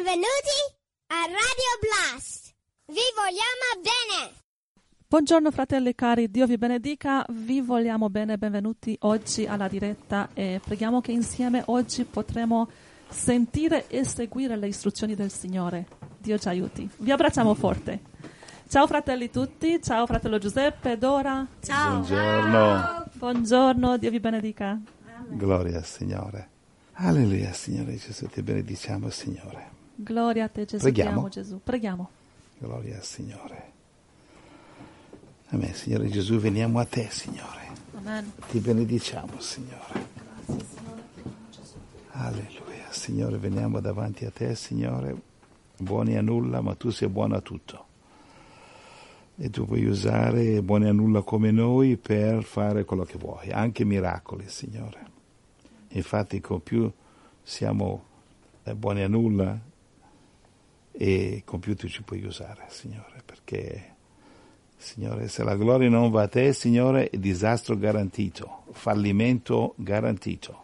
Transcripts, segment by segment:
Benvenuti a Radio Blast! Vi vogliamo bene! Buongiorno fratelli cari, Dio vi benedica, vi vogliamo bene, benvenuti oggi alla diretta e preghiamo che insieme oggi potremo sentire e seguire le istruzioni del Signore. Dio ci aiuti. Vi abbracciamo forte. Ciao fratelli tutti, ciao fratello Giuseppe, Dora. Ciao! Buongiorno. Buongiorno, Dio vi benedica. Gloria al Signore. Alleluia, Signore Gesù, ti benediciamo, Signore. Gloria a te Gesù, Preghiamo. ti amo Gesù. Preghiamo. Gloria al Signore. Amen, Signore Gesù, veniamo a te, Signore. Amen. Ti benediciamo, Signore. Grazie Signore, Gesù. Alleluia, Signore, veniamo davanti a te, Signore, buoni a nulla, ma tu sei buono a tutto. E tu puoi usare buoni a nulla come noi per fare quello che vuoi, anche miracoli, Signore. Infatti, con più siamo buoni a nulla, e con più tu ci puoi usare, Signore, perché, Signore, se la gloria non va a te, Signore, è disastro garantito, fallimento garantito.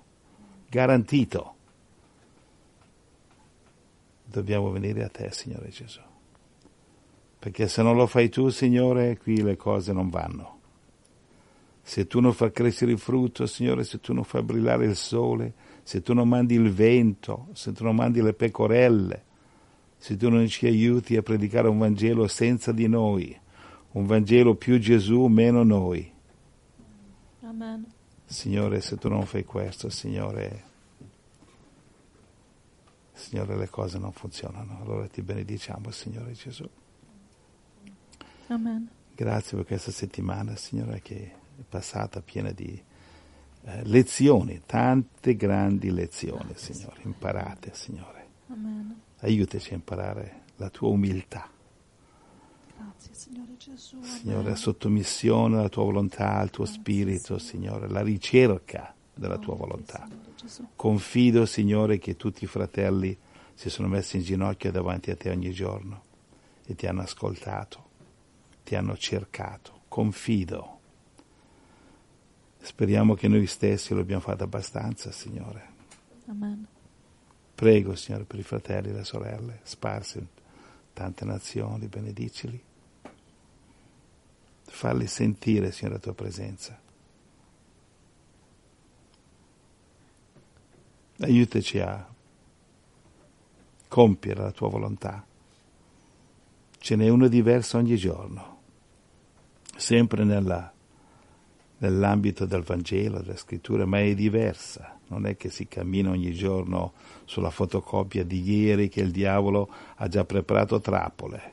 Dobbiamo venire a te, Signore Gesù, perché se non lo fai tu, Signore, qui le cose non vanno. Se tu non fai crescere il frutto, Signore, se tu non fai brillare il sole, se tu non mandi il vento, se tu non mandi le pecorelle, se tu non ci aiuti a predicare un Vangelo senza di noi, un Vangelo più Gesù, meno noi. Amen. Signore, se tu non fai questo, Signore, le cose non funzionano. Allora ti benediciamo, Signore Gesù. Amen. Grazie per questa settimana, Signore, che è passata piena di lezioni, tante grandi lezioni, Signore, imparate, Signore. Amen. Aiutaci a imparare la tua umiltà. Grazie Signore Gesù. Amen. Signore, la sottomissione alla tua volontà, al tuo spirito, Signore, la ricerca della tua volontà. Confido, Signore, che tutti i fratelli si sono messi in ginocchio davanti a te ogni giorno e ti hanno ascoltato, ti hanno cercato. Confido. Speriamo che noi stessi lo abbiamo fatto abbastanza, Signore. Amen. Prego, Signore, per i fratelli e le sorelle sparsi in tante nazioni, benedicili. Falli sentire, Signore, la tua presenza. Aiutaci a compiere la tua volontà. Ce n'è uno diverso ogni giorno, sempre nell'ambito del Vangelo, della Scrittura, ma è diversa. Non è che si cammina ogni giorno sulla fotocopia di ieri che il diavolo ha già preparato trappole.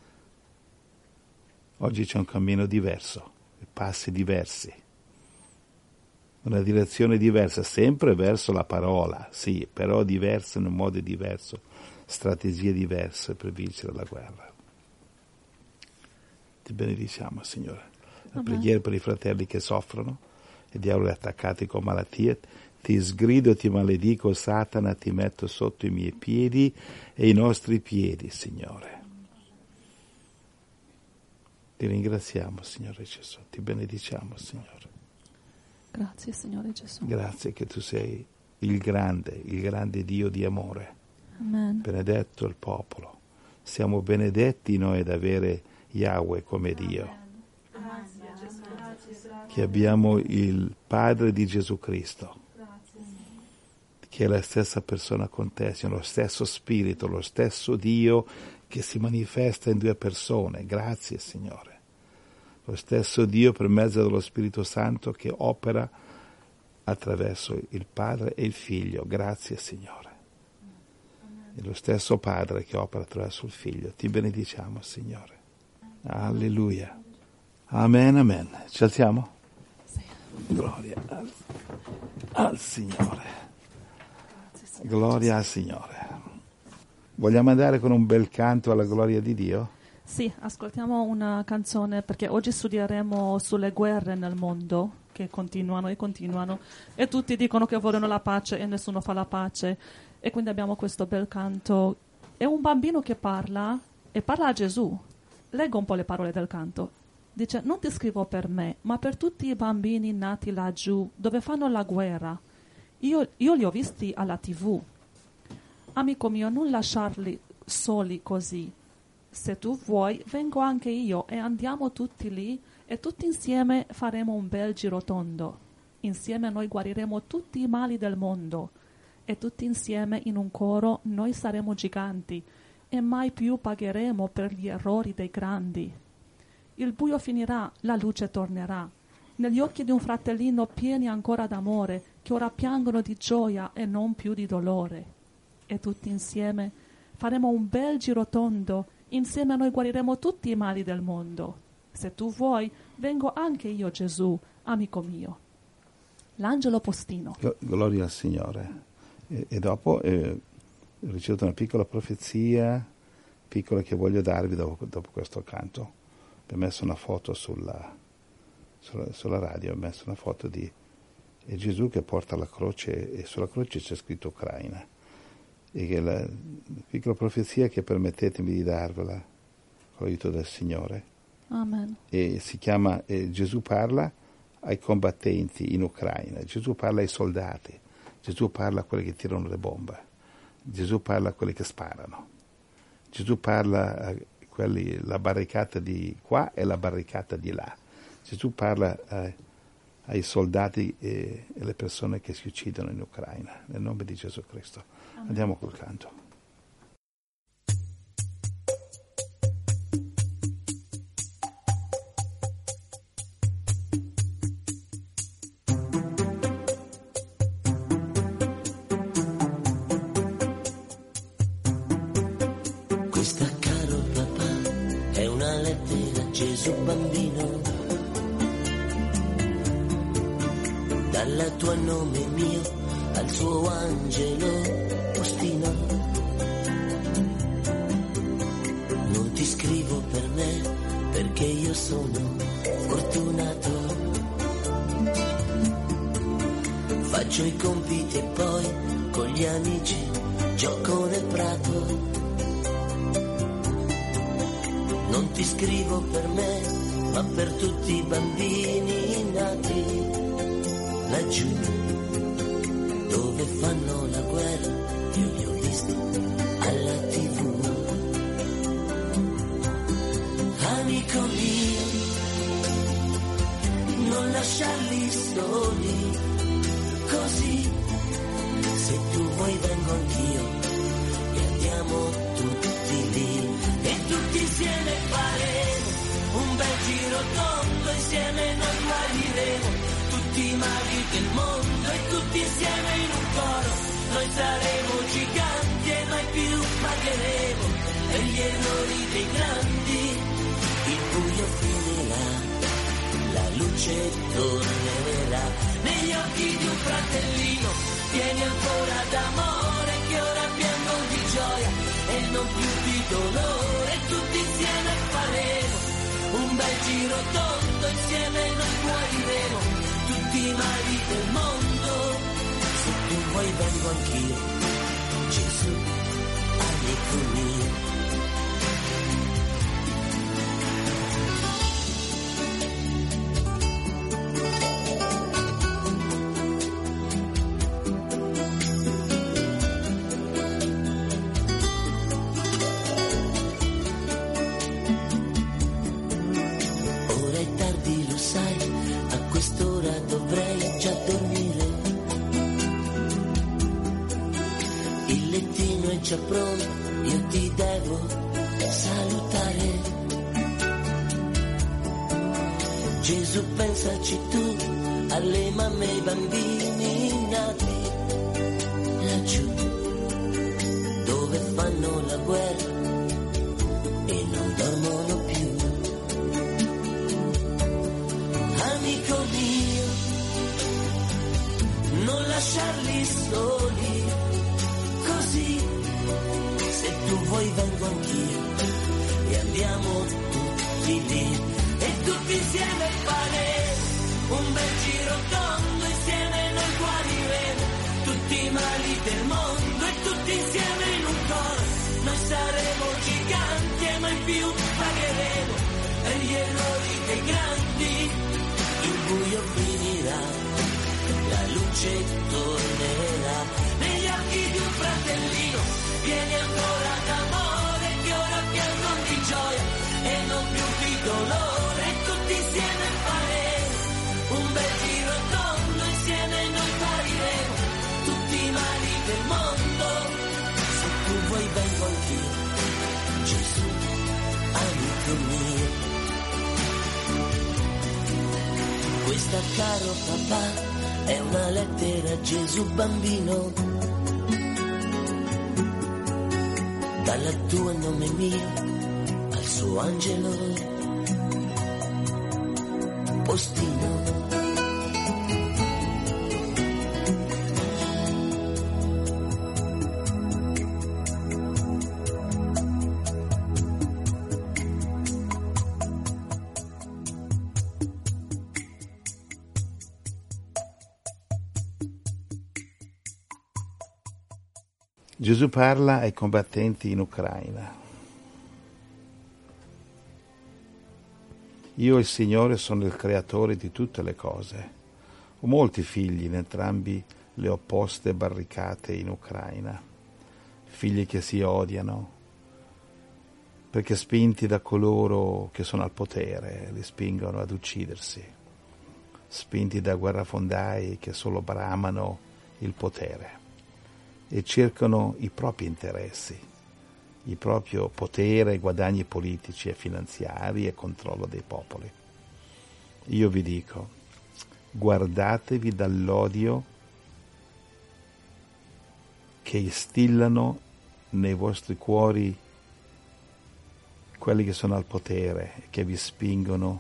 Oggi c'è un cammino diverso, passi diversi, una direzione diversa, sempre verso la parola, sì, però diversa in un modo diverso, strategie diverse per vincere la guerra. Ti benediciamo, Signore. La preghiera per i fratelli che soffrono, il diavolo è attaccato con malattie. Ti sgrido, ti maledico, Satana, ti metto sotto i miei piedi e i nostri piedi, Signore. Ti ringraziamo, Signore Gesù, ti benediciamo, Signore. Grazie Signore Gesù. Grazie che tu sei il grande Dio di amore. Amen. Benedetto il popolo. Siamo benedetti noi ad avere Yahweh come Dio. Che abbiamo il Padre di Gesù Cristo, che è la stessa persona con te, Signore, lo stesso Spirito, lo stesso Dio che si manifesta in due persone. Grazie, Signore. Lo stesso Dio per mezzo dello Spirito Santo che opera attraverso il Padre e il Figlio. Grazie, Signore. E lo stesso Padre che opera attraverso il Figlio. Ti benediciamo, Signore. Alleluia. Amen, amen. Ci alziamo? Sì. Gloria al Signore. Gloria al Signore. Vogliamo andare con un bel canto alla gloria di Dio? Sì, ascoltiamo una canzone perché oggi studieremo sulle guerre nel mondo che continuano e tutti dicono che vogliono la pace e nessuno fa la pace e quindi abbiamo questo bel canto. È un bambino che parla e parla a Gesù. Leggo un po' le parole del canto. Dice: non ti scrivo per me, ma per tutti i bambini nati laggiù dove fanno la guerra. Io li ho visti alla TV. amico mio, non lasciarli soli così. Se tu vuoi, vengo anche io e andiamo tutti lì e tutti insieme faremo un bel girotondo. Insieme noi guariremo tutti i mali del mondo e tutti insieme in un coro noi saremo giganti e mai più pagheremo per gli errori dei grandi. Il buio finirà, la luce tornerà. Negli occhi di un fratellino pieni ancora d'amore, che ora piangono di gioia e non più di dolore. E tutti insieme faremo un bel girotondo, insieme noi guariremo tutti i mali del mondo. Se tu vuoi, vengo anche io, Gesù, amico mio. L'angelo postino. Gloria al Signore. E dopo ho ricevuto una piccola profezia, piccola, che voglio darvi dopo questo canto. Ho messo una foto sulla radio, ho messo una foto di Gesù che porta la croce e sulla croce c'è scritto Ucraina. E che la piccola profezia che permettetemi di darvela con l'aiuto del Signore. Amen. E si chiama Gesù parla ai combattenti in Ucraina, Gesù parla ai soldati, Gesù parla a quelli che tirano le bombe, Gesù parla a quelli che sparano, Gesù parla a quelli, la barricata di qua e la barricata di là. Gesù parla ai soldati e alle persone che si uccidono in Ucraina, nel nome di Gesù Cristo. Amen. Andiamo col canto. Questa, caro papà, è una lettera a Gesù bambino, dalla tua nome mio al suo angelo postino. Non ti scrivo per me perché io sono fortunato, faccio i compiti e poi con gli amici gioco nel prato. Non ti scrivo per me ma per tutti i bambini nati laggiù dove fanno la guerra, io li ho visti alla TV. Amico mio, non lasciarli soli così, se tu vuoi vengo anch'io e andiamo tutti lì e tutti insieme faremo un bel giro tondo, insieme noi guariremo tutti i mali del mondo e tutti insieme in un coro noi saremo giganti e mai più pagheremo per gli errori dei grandi. Il buio finirà, la luce tornerà negli occhi di un fratellino pieni ancora d'amore che ora piangono di gioia e non più di dolore. Tutti insieme faremo un bel giro tondo, insieme noi guariremo tutti i mali del mondo. Se tu vuoi vengo anch'io, Gesù, amico mio. Ora è tardi, lo sai, a quest'ora dovrei già dormire. Il lettino è già pronto, io ti devo salutare. Gesù, pensaci tu alle mamme e ai bambini nati laggiù dove fanno la guerra e non dormono più. Amico mio, non lasciarli soli così, se tu vuoi vengo anch'io e andiamo tutti lì e tutti insieme faremo un bel giro tondo, insieme noi guariremo tutti i mali del mondo e tutti insieme in un coro noi saremo giganti e mai più pagheremo per gli errori dei grandi. Il buio finirà, la luce tornerà negli occhi di un fratellino Questa, caro papà, è una lettera a Gesù bambino, dal tuo nome mio al suo angelo postino. Gesù parla ai combattenti in Ucraina. Io, il Signore, sono il creatore di tutte le cose. Ho molti figli in entrambi le opposte barricate in Ucraina, figli che si odiano, perché spinti da coloro che sono al potere, li spingono ad uccidersi, spinti da guerrafondai che solo bramano il potere e cercano i propri interessi, il proprio potere, guadagni politici e finanziari e controllo dei popoli. Io vi dico, guardatevi dall'odio che instillano nei vostri cuori quelli che sono al potere, che vi spingono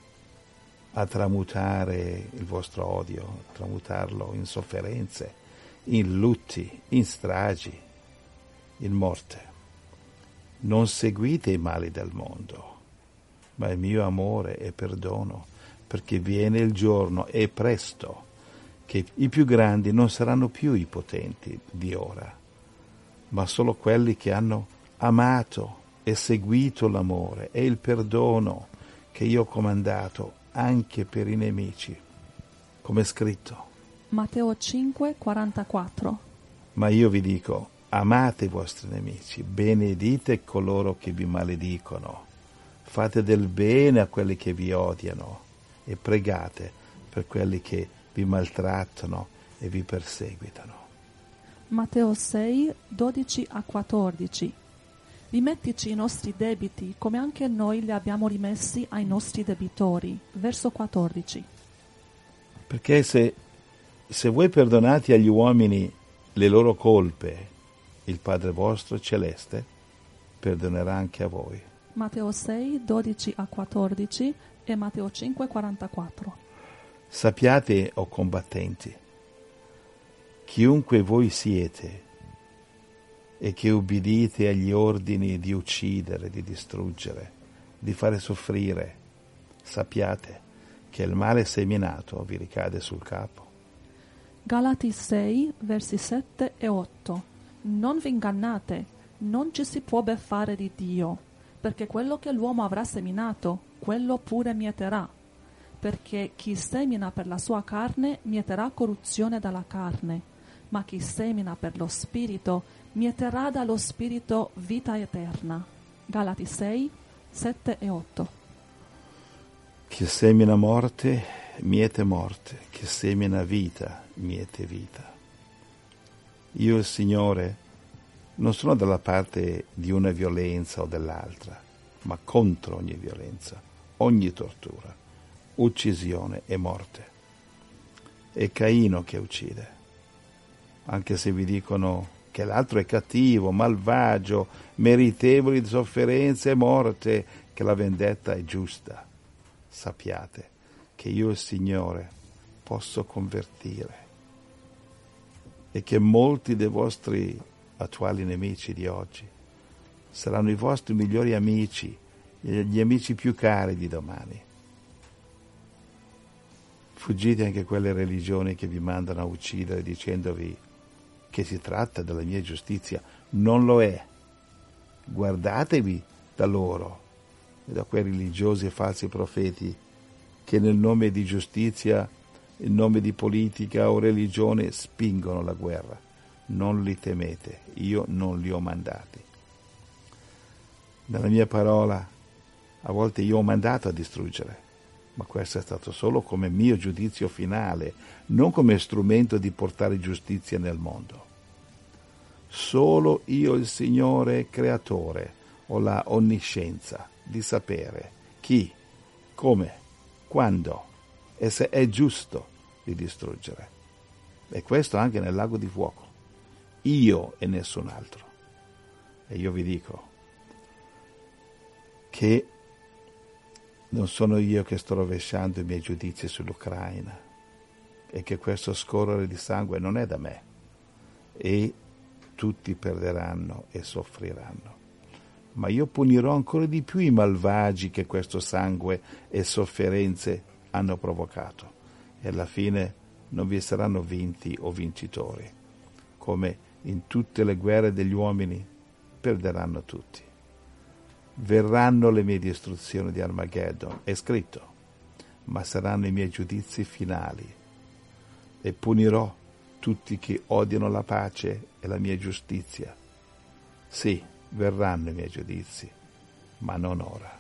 a tramutare il vostro odio, tramutarlo in sofferenze, in lutti, in stragi, in morte. Non seguite i mali del mondo, ma il mio amore e perdono, perché viene il giorno, e presto, che i più grandi non saranno più i potenti di ora, ma solo quelli che hanno amato e seguito l'amore e il perdono che io ho comandato anche per i nemici, come è scritto. Matteo 5, 44. Ma io vi dico, amate i vostri nemici, benedite coloro che vi maledicono, fate del bene a quelli che vi odiano e pregate per quelli che vi maltrattano e vi perseguitano. Matteo 6, 12 a 14. Rimettici i nostri debiti come anche noi li abbiamo rimessi ai nostri debitori. Verso 14. Perché se voi perdonate agli uomini le loro colpe, il Padre vostro celeste perdonerà anche a voi. Matteo 6, 12 a 14 e Matteo 5, 44. Sappiate, o combattenti, chiunque voi siete e che ubbidite agli ordini di uccidere, di distruggere, di fare soffrire, sappiate che il male seminato vi ricade sul capo. Galati 6, versi 7 e 8. Non vi ingannate, non ci si può beffare di Dio, perché quello che l'uomo avrà seminato, quello pure mieterà. Perché chi semina per la sua carne mieterà corruzione dalla carne, ma chi semina per lo Spirito mieterà dallo Spirito vita eterna. Galati 6, 7 e 8. Chi semina morte, miete morte, chi semina vita, miete vita. Io, il Signore, non sono dalla parte di una violenza o dell'altra, ma contro ogni violenza, ogni tortura, uccisione e morte. È Caino che uccide, anche se vi dicono che l'altro è cattivo, malvagio, meritevole di sofferenze e morte, che la vendetta è giusta. Sappiate che io, il Signore, posso convertire e che molti dei vostri attuali nemici di oggi saranno i vostri migliori amici, gli amici più cari di domani. Fuggite anche quelle religioni che vi mandano a uccidere dicendovi che si tratta della mia giustizia. Non lo è. Guardatevi da loro e da quei religiosi e falsi profeti che nel nome di giustizia, in nome di politica o religione spingono la guerra. Non li temete, io non li ho mandati. Nella mia parola, a volte io ho mandato a distruggere, ma questo è stato solo come mio giudizio finale, non come strumento di portare giustizia nel mondo. Solo io, il Signore creatore, ho la onniscienza di sapere chi, come, quando e se è giusto di distruggere. E questo anche nel lago di fuoco. Io e nessun altro. E io vi dico che non sono io che sto rovesciando i miei giudizi sull'Ucraina e che questo scorrere di sangue non è da me e tutti perderanno e soffriranno. Ma io punirò ancora di più i malvagi che questo sangue e sofferenze hanno provocato e alla fine non vi saranno vinti o vincitori. Come in tutte le guerre degli uomini perderanno tutti. Verranno le mie distruzioni di Armageddon, è scritto, ma saranno i miei giudizi finali e punirò tutti che odiano la pace e la mia giustizia. Sì, verranno i miei giudizi, ma non ora.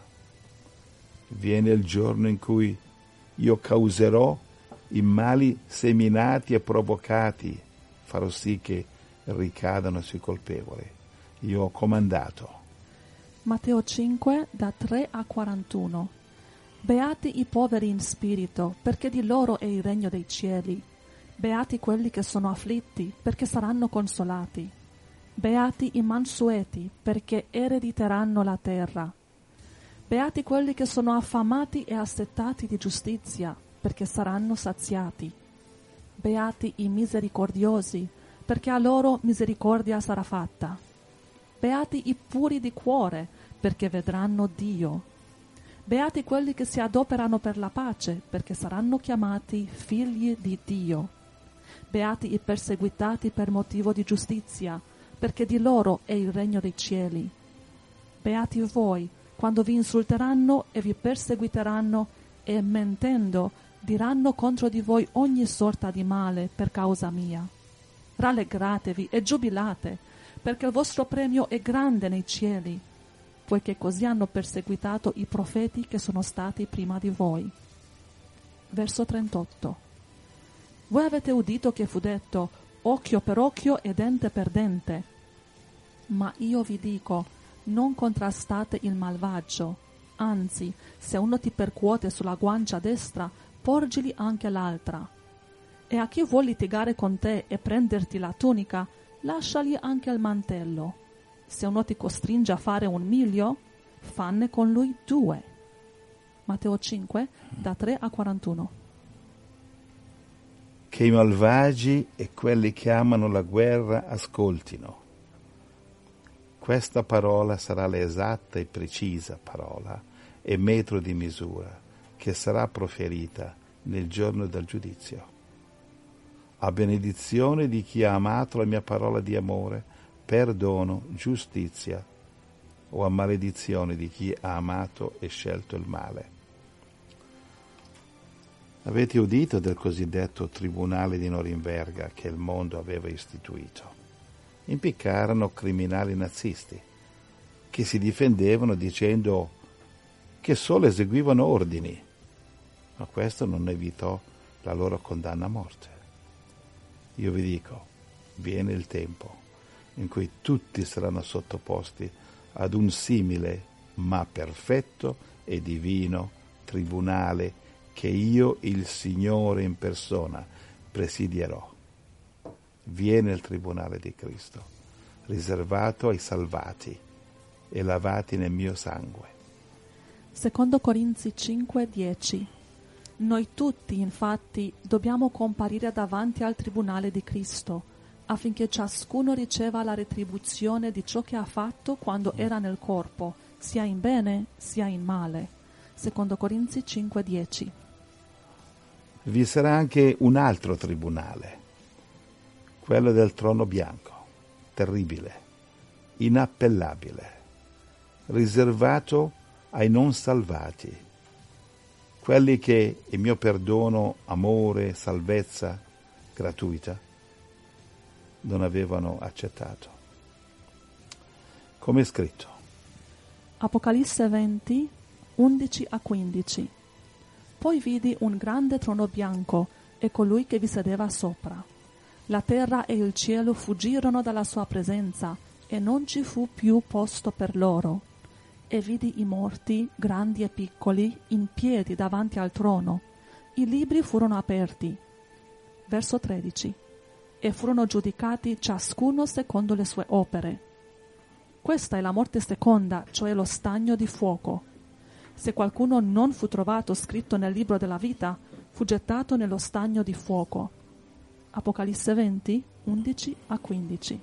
Viene il giorno in cui io causerò i mali seminati e provocati, farò sì che ricadano sui colpevoli. Io ho comandato. Matteo 5, da 3 a 41. Beati i poveri in spirito, perché di loro è il regno dei cieli. Beati quelli che sono afflitti, perché saranno consolati. Beati i mansueti, perché erediteranno la terra. Beati quelli che sono affamati e assetati di giustizia, perché saranno saziati. Beati i misericordiosi, perché a loro misericordia sarà fatta. Beati i puri di cuore, perché vedranno Dio. Beati quelli che si adoperano per la pace, perché saranno chiamati figli di Dio. Beati i perseguitati per motivo di giustizia, perché di loro è il regno dei cieli. Beati voi, quando vi insulteranno e vi perseguiteranno e, mentendo, diranno contro di voi ogni sorta di male per causa mia. Rallegratevi e giubilate, perché il vostro premio è grande nei cieli, poiché così hanno perseguitato i profeti che sono stati prima di voi. Verso 38. Voi avete udito che fu detto occhio per occhio e dente per dente. Ma io vi dico, non contrastate il malvagio, anzi, se uno ti percuote sulla guancia destra, porgili anche l'altra. E a chi vuol litigare con te e prenderti la tunica, lasciagli anche il mantello. Se uno ti costringe a fare un miglio, fanne con lui 2. Matteo 5, da 3 a 41. Che i malvagi e quelli che amano la guerra ascoltino. Questa parola sarà l'esatta e precisa parola e metro di misura che sarà proferita nel giorno del giudizio. A benedizione di chi ha amato la mia parola di amore, perdono, giustizia, o a maledizione di chi ha amato e scelto il male. Avete udito del cosiddetto tribunale di Norimberga che il mondo aveva istituito? Impiccarono criminali nazisti che si difendevano dicendo che solo eseguivano ordini, ma questo non evitò la loro condanna a morte. Io vi dico, viene il tempo in cui tutti saranno sottoposti ad un simile ma perfetto e divino tribunale che io, il Signore in persona, presidierò. Viene il tribunale di Cristo, riservato ai salvati e lavati nel mio sangue. Secondo Corinzi 5:10. Noi tutti, infatti, dobbiamo comparire davanti al tribunale di Cristo, affinché ciascuno riceva la retribuzione di ciò che ha fatto quando era nel corpo, sia in bene sia in male. Secondo Corinzi 5:10. Vi sarà anche un altro tribunale, quello del trono bianco, terribile, inappellabile, riservato ai non salvati, quelli che il mio perdono, amore, salvezza gratuita non avevano accettato. Come è scritto. Apocalisse 20, 11 a 15. Poi vidi un grande trono bianco e colui che vi sedeva sopra. La terra e il cielo fuggirono dalla sua presenza e non ci fu più posto per loro. E vidi i morti, grandi e piccoli, in piedi davanti al trono, I libri furono aperti, verso 13, e furono giudicati ciascuno secondo le sue opere. Questa è la morte seconda, cioè lo stagno di fuoco. Se qualcuno non fu trovato scritto nel libro della vita, fu gettato nello stagno di fuoco. Apocalisse 20, 11-15.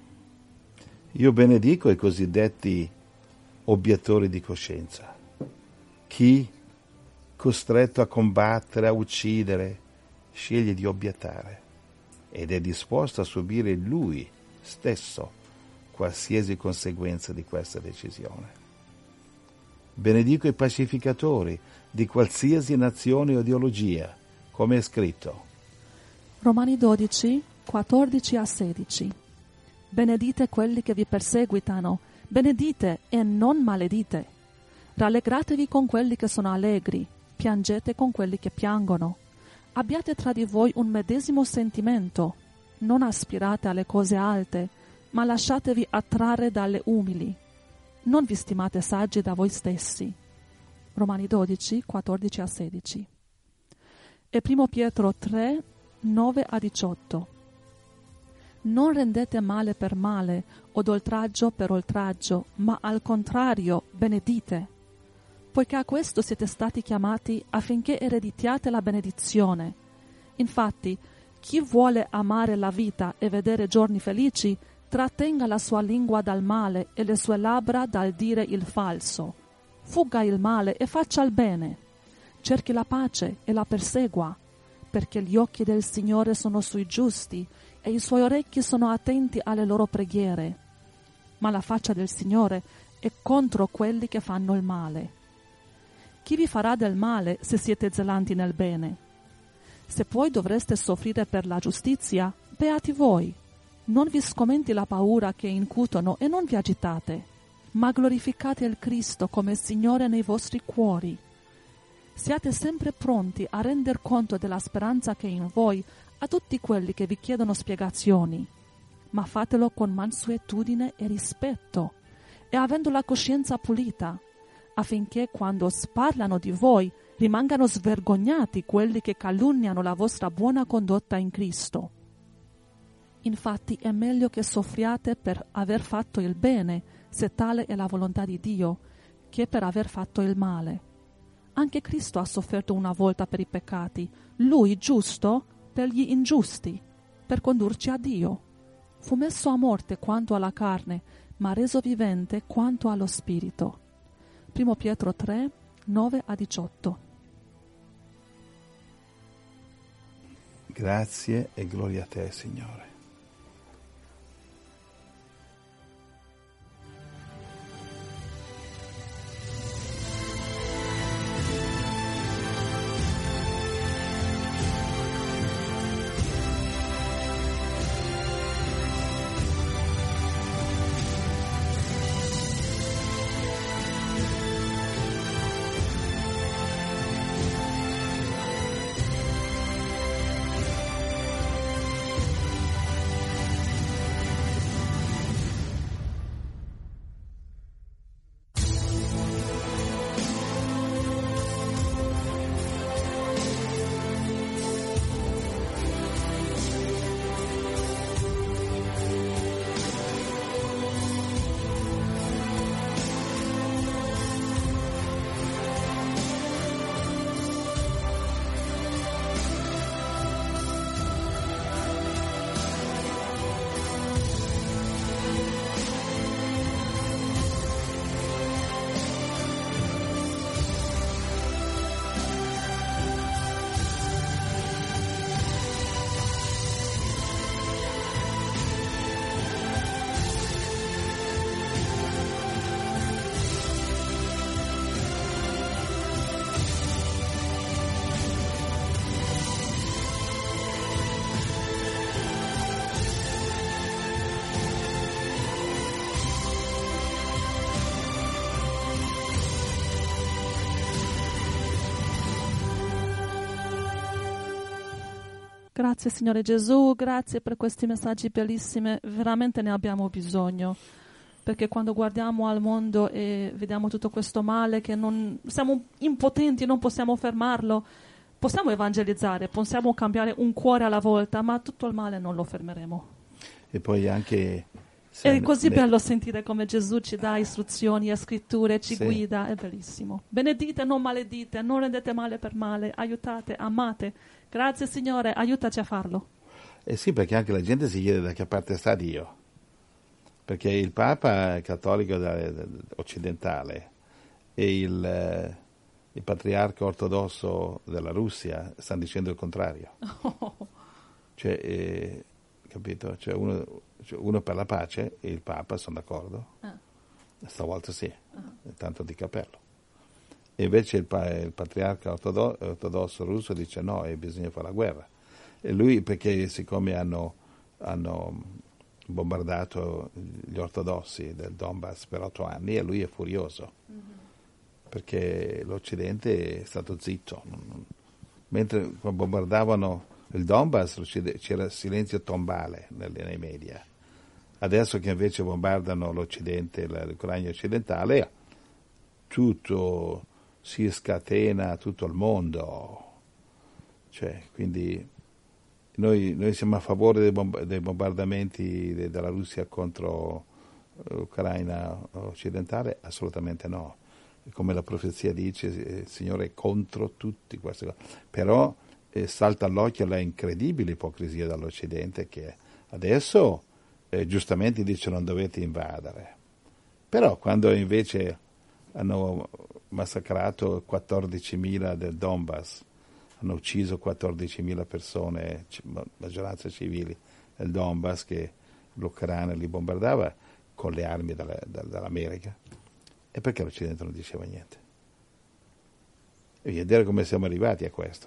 Io benedico i cosiddetti obiettori di coscienza. Chi, costretto a combattere, a uccidere, sceglie di obiettare ed è disposto a subire lui stesso qualsiasi conseguenza di questa decisione. Benedico i pacificatori di qualsiasi nazione o ideologia, come è scritto. Romani 12, 14-16. Benedite quelli che vi perseguitano, benedite e non maledite. Rallegratevi con quelli che sono allegri, piangete con quelli che piangono. Abbiate tra di voi un medesimo sentimento. Non aspirate alle cose alte, ma lasciatevi attrarre dalle umili. Non vi stimate saggi da voi stessi. Romani 12, 14-16. E 1 Pietro 3, 9-18. Non rendete male per male o oltraggio per oltraggio, ma al contrario benedite, poiché a questo siete stati chiamati affinché ereditiate la benedizione. Infatti, chi vuole amare la vita e vedere giorni felici, trattenga la sua lingua dal male e le sue labbra dal dire il falso. Fugga il male e faccia il bene. Cerchi la pace e la persegua, perché gli occhi del Signore sono sui giusti e i suoi orecchi sono attenti alle loro preghiere. Ma la faccia del Signore è contro quelli che fanno il male. Chi vi farà del male se siete zelanti nel bene? Se poi dovreste soffrire per la giustizia, beati voi. Non vi scomenti la paura che incutono e non vi agitate, ma glorificate il Cristo come Signore nei vostri cuori. Siate sempre pronti a render conto della speranza che è in voi a tutti quelli che vi chiedono spiegazioni, ma fatelo con mansuetudine e rispetto, e avendo la coscienza pulita, affinché quando sparlano di voi rimangano svergognati quelli che calunniano la vostra buona condotta in Cristo. Infatti è meglio che soffriate per aver fatto il bene, se tale è la volontà di Dio, che per aver fatto il male. Anche Cristo ha sofferto una volta per i peccati, Lui giusto per gli ingiusti, per condurci a Dio. Fu messo a morte quanto alla carne, ma reso vivente quanto allo spirito. 1 Pietro 3, 9-18. Grazie e gloria a te, Signore. Grazie Signore Gesù, grazie per questi messaggi bellissimi, veramente ne abbiamo bisogno, perché quando guardiamo al mondo e vediamo tutto questo male, che non siamo impotenti, non possiamo fermarlo, possiamo evangelizzare, possiamo cambiare un cuore alla volta, ma tutto il male non lo fermeremo. E poi anche... È così bello sentire come Gesù ci dà istruzioni e scritture, ci Sì. guida, è bellissimo. Benedite, non maledite, non rendete male per male, aiutate, amate. Grazie Signore, aiutaci a farlo. Sì, perché anche la gente si chiede da che parte sta Dio. Perché il Papa cattolico occidentale e il patriarca ortodosso della Russia stanno dicendo il contrario. Cioè, capito? Cioè uno per la pace e il Papa sono d'accordo. Stavolta sì, tanto di cappello. E invece il patriarca ortodosso russo dice no, e bisogna fare la guerra. E lui, perché siccome hanno bombardato gli ortodossi del Donbass per 8 anni, e lui è furioso, perché l'Occidente è stato zitto. Mentre bombardavano il Donbass c'era silenzio tombale nei media. Adesso che invece bombardano l'Occidente, l'Ucraina occidentale, tutto si scatena, tutto il mondo. Cioè, quindi noi siamo a favore dei bombardamenti della Russia contro l'Ucraina occidentale? Assolutamente no. Come la profezia dice, il Signore è contro tutti queste cose. Però salta all'occhio la incredibile ipocrisia dall'Occidente, che adesso giustamente dice non dovete invadere. Però quando invece hanno massacrato 14.000 del Donbass, hanno ucciso 14.000 persone, maggioranza civili, nel Donbass, che l'Ucraina li bombardava con le armi dall'America. E perché l'Occidente non diceva niente? E vedere come siamo arrivati a questo.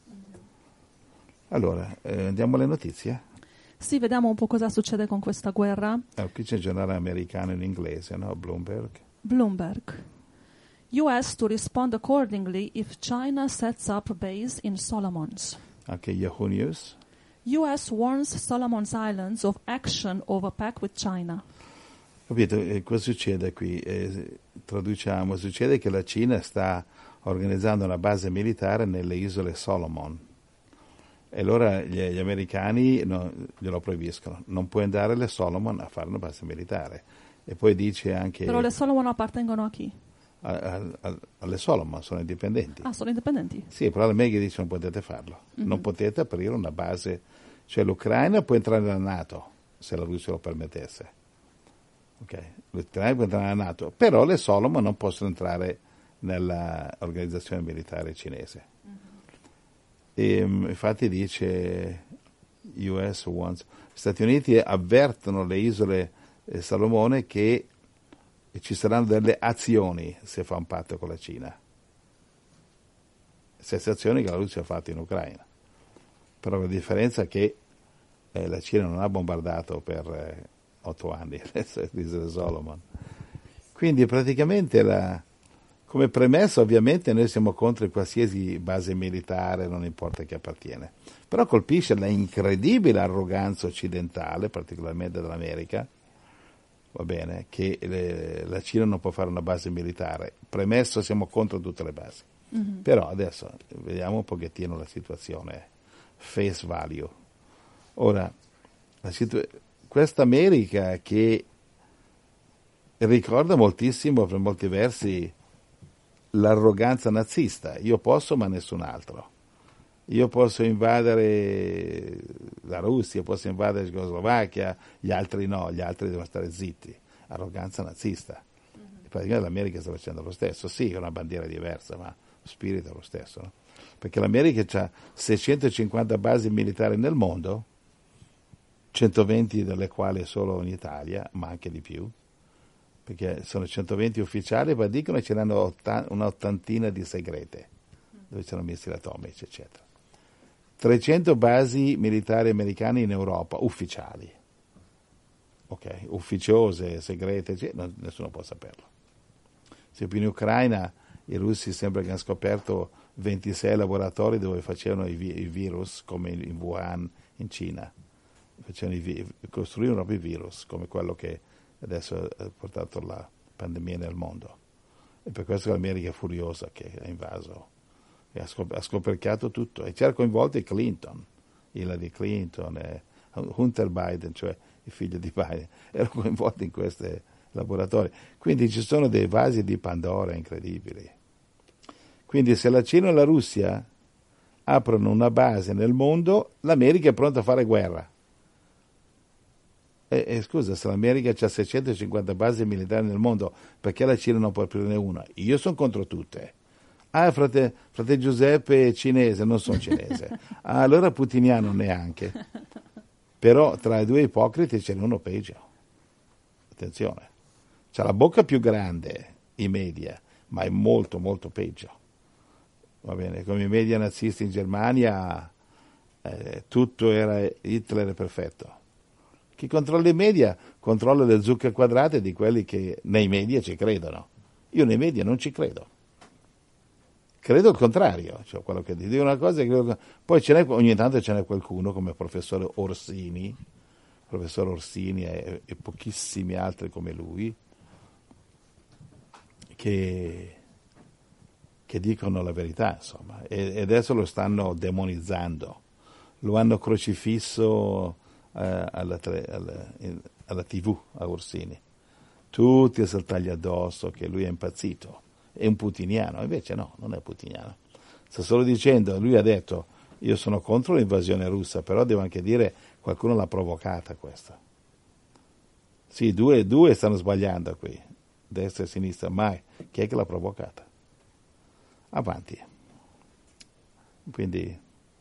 Allora, andiamo alle notizie? Sì, vediamo un po' cosa succede con questa guerra. Qui c'è il giornale americano in inglese, no? Bloomberg. US to respond accordingly if China sets up base in Solomons. Anche Yahoo News. US warns Solomons Islands of action over pact with China. Capito? Cosa succede qui? Traduciamo, succede che la Cina sta organizzando una base militare nelle isole Solomon. E allora gli americani glielo proibiscono. Non puoi andare alle Solomon a fare una base militare. E poi dice anche... Però le Solomon appartengono a chi? Alle Solomon, sono indipendenti. Ah, sono indipendenti? Sì, però l'America dice non potete farlo. Non potete aprire una base. Cioè l'Ucraina può entrare nella NATO, se la Russia lo permettesse. Ok, l'Ucraina può entrare nella NATO, però le Solomon non possono entrare nell'organizzazione militare cinese. E infatti dice US wants, gli Stati Uniti avvertono le isole Salomone che ci saranno delle azioni se fa un patto con la Cina. Stesse azioni che la Russia ha fatto in Ucraina. Però la differenza è che la Cina non ha bombardato per 8 anni le isole Solomon. Quindi praticamente come premessa ovviamente noi siamo contro qualsiasi base militare, non importa chi appartiene. Però colpisce la incredibile arroganza occidentale, particolarmente dell'America, va bene, che la Cina non può fare una base militare. Premesso, siamo contro tutte le basi. Però adesso vediamo un pochettino la situazione face value. Ora, questa America che ricorda moltissimo per molti versi l'arroganza nazista. Io posso ma nessun altro. Io posso invadere la Russia, posso invadere la Cecoslovacchia, gli altri no, gli altri devono stare zitti. Arroganza nazista. E praticamente l'America sta facendo lo stesso. Sì, è una bandiera diversa, ma lo spirito è lo stesso. No? Perché l'America ha 650 basi militari nel mondo, 120 delle quali solo in Italia, ma anche di più. Perché sono 120 ufficiali, ma dicono che ce n'hanno una ottantina di segrete, dove c'erano missili atomici, eccetera. 300 basi militari americane in Europa, ufficiali, ok, ufficiose, segrete, eccetera, nessuno può saperlo. Se in Ucraina i russi sembra che hanno scoperto 26 laboratori dove facevano i virus, come in Wuhan, in Cina, costruivano proprio i virus, come quello che adesso ha portato la pandemia nel mondo. E per questo l'America è furiosa che ha invaso e ha scoperchiato tutto, e c'era coinvolto Clinton, Hillary Clinton, Hunter Biden, cioè il figlio di Biden, erano coinvolti in questi laboratori. Quindi ci sono dei vasi di Pandora incredibili. Quindi se la Cina e la Russia aprono una base nel mondo, l'America è pronta a fare guerra. Scusa, se l'America ha 650 basi militari nel mondo, perché la Cina non può aprirne una? Io sono contro tutte. Frate Giuseppe è cinese, non sono cinese. Allora putiniano neanche. Però tra i due ipocriti ce n'è uno peggio. Attenzione. C'ha la bocca più grande, i media, ma è molto, molto peggio. Va bene, come i media nazisti in Germania, tutto era Hitler è perfetto. Chi controlla i media controlla le zucche quadrate di quelli che nei media ci credono. Io nei media non ci credo. Credo il contrario, cioè quello che dico una cosa e credo. Poi ogni tanto ce n'è qualcuno come il professor Orsini e pochissimi altri come lui che dicono la verità, insomma, e adesso lo stanno demonizzando, lo hanno crocifisso alla TV a Orsini, tutti a saltargli addosso che lui è impazzito, è un putiniano. Invece no, non è putiniano, sta solo dicendo, lui ha detto io sono contro l'invasione russa, però devo anche dire qualcuno l'ha provocata questa. Sì, due stanno sbagliando qui, destra e sinistra, ma chi è che l'ha provocata? Avanti. Quindi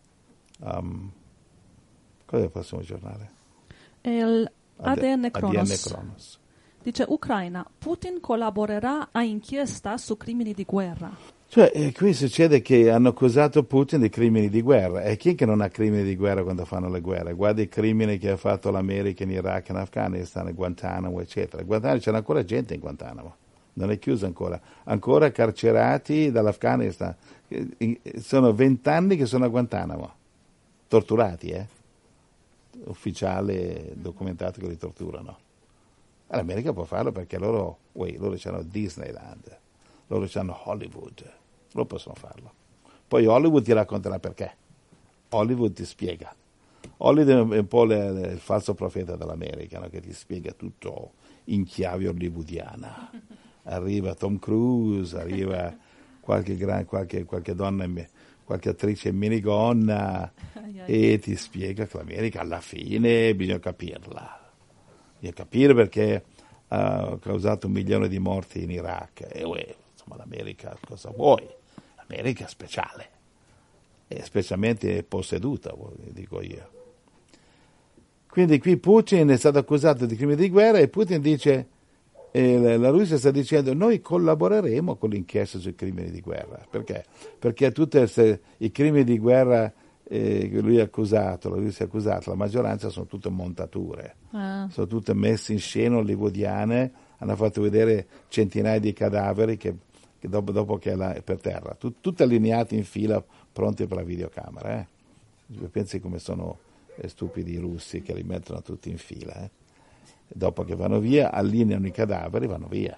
cos'è il prossimo giornale? Il ADN Kronos. ADN Kronos. Dice Ucraina, Putin collaborerà a inchiesta su crimini di guerra. Cioè, qui succede che hanno accusato Putin di crimini di guerra. E chi è che non ha crimini di guerra quando fanno le guerre? Guarda i crimini che ha fatto l'America in Iraq, in Afghanistan, in Guantanamo, eccetera. Guantanamo, c'è ancora gente in Guantanamo. Non è chiuso ancora carcerati dall'Afghanistan. Sono 20 anni che sono a Guantanamo, torturati, ufficiale documentato che li torturano. L'America può farlo perché loro hanno Disneyland, loro hanno Hollywood, loro possono farlo. Poi Hollywood ti racconterà perché, Hollywood ti spiega. Hollywood è un po' il falso profeta dell'America, no? Che ti spiega tutto in chiave hollywoodiana. Arriva Tom Cruise, arriva qualche donna, qualche attrice in minigonna e ti spiega che l'America alla fine bisogna capirla. Bisogna capire perché ha causato 1 milione di morti in Iraq. Insomma, l'America cosa vuoi? L'America è speciale, è specialmente posseduta, dico io. Quindi qui Putin è stato accusato di crimini di guerra e Putin dice, la Russia sta dicendo noi collaboreremo con l'inchiesta sui crimini di guerra. Perché? Perché tutti i crimini di guerra che lui ha accusato, la Russia ha accusato, la maggioranza sono tutte montature, sono tutte messe in scena hollywoodiane, hanno fatto vedere centinaia di cadaveri che dopo che è per terra, tutti allineati in fila pronti per la videocamera. Pensi come sono stupidi i russi che li mettono tutti in fila. Dopo che vanno via, allineano i cadaveri e vanno via.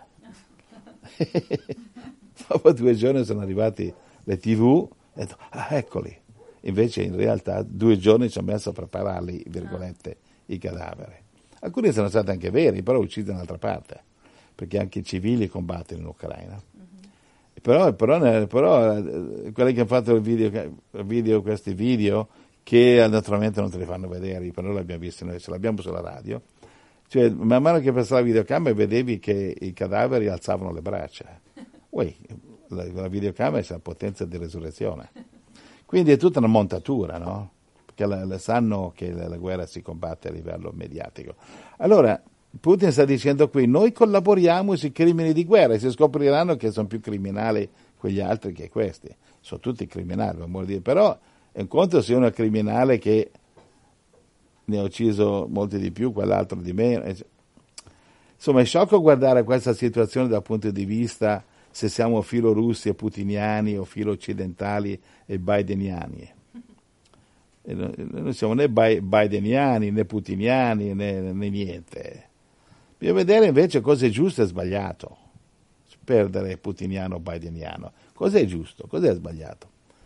Dopo 2 giorni sono arrivati le TV e detto, eccoli. Invece in realtà 2 giorni ci hanno messo a prepararli, virgolette, i cadaveri. Alcuni sono stati anche veri, però uccisi da un'altra parte, perché anche i civili combattono in Ucraina. Però quelli che hanno fatto questi video, che naturalmente non te li fanno vedere, però l'abbiamo visto noi, ce l'abbiamo sulla radio, cioè man mano che passava la videocamera vedevi che i cadaveri alzavano le braccia. La videocamera c'ha la potenza di resurrezione. Quindi è tutta una montatura, no? Perché sanno che la guerra si combatte a livello mediatico. Allora, Putin sta dicendo qui, noi collaboriamo sui crimini di guerra e si scopriranno che sono più criminali quegli altri che questi. Sono tutti criminali, voglio dire. Però è un conto se uno è criminale che ne ha ucciso molti di più, quell'altro di meno. Insomma, è sciocco guardare questa situazione dal punto di vista se siamo filo russi e putiniani o filo occidentali e bideniani. E noi non siamo né bideniani, né putiniani, né niente. Bisogna vedere invece cosa è giusto e sbagliato. Perdere putiniano o bideniano. Cosa è giusto, cosa è sbagliato?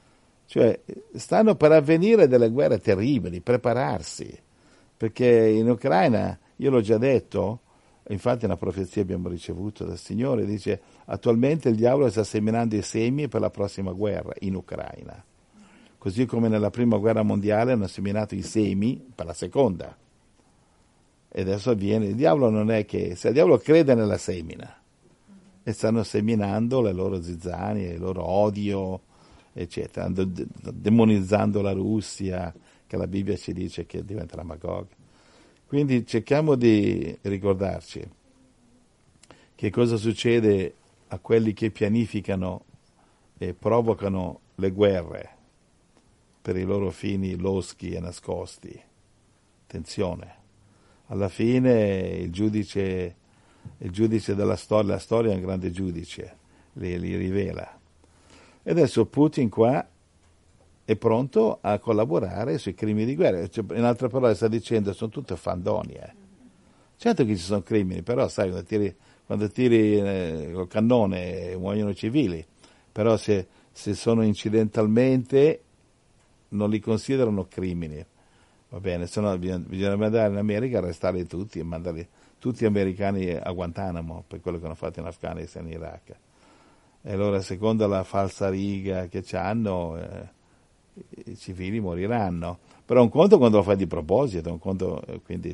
Cioè, stanno per avvenire delle guerre terribili, prepararsi, perché in Ucraina, io l'ho già detto, infatti una profezia abbiamo ricevuto dal Signore, dice attualmente il diavolo sta seminando i semi per la prossima guerra in Ucraina, così come nella prima guerra mondiale hanno seminato i semi per la seconda. E adesso avviene, il diavolo non è che, se il diavolo crede nella semina, e stanno seminando le loro zizzanie, il loro odio, eccetera, demonizzando la Russia, che la Bibbia ci dice che diventerà Magog. Quindi cerchiamo di ricordarci che cosa succede a quelli che pianificano e provocano le guerre per i loro fini loschi e nascosti. Attenzione, alla fine il giudice della storia, la storia è un grande giudice, li rivela. E adesso Putin qua è pronto a collaborare sui crimini di guerra. Cioè, in altre parole sta dicendo sono tutte fandonie. Certo che ci sono crimini, però sai, quando tiri col cannone muoiono civili, però se sono incidentalmente non li considerano crimini. Va bene, se no bisogna andare in America a arrestarli tutti e mandarli tutti americani a Guantanamo per quello che hanno fatto in Afghanistan e in Iraq. E allora, secondo la falsa riga che hanno, i civili moriranno. Però un conto quando lo fai di proposito, un conto, quindi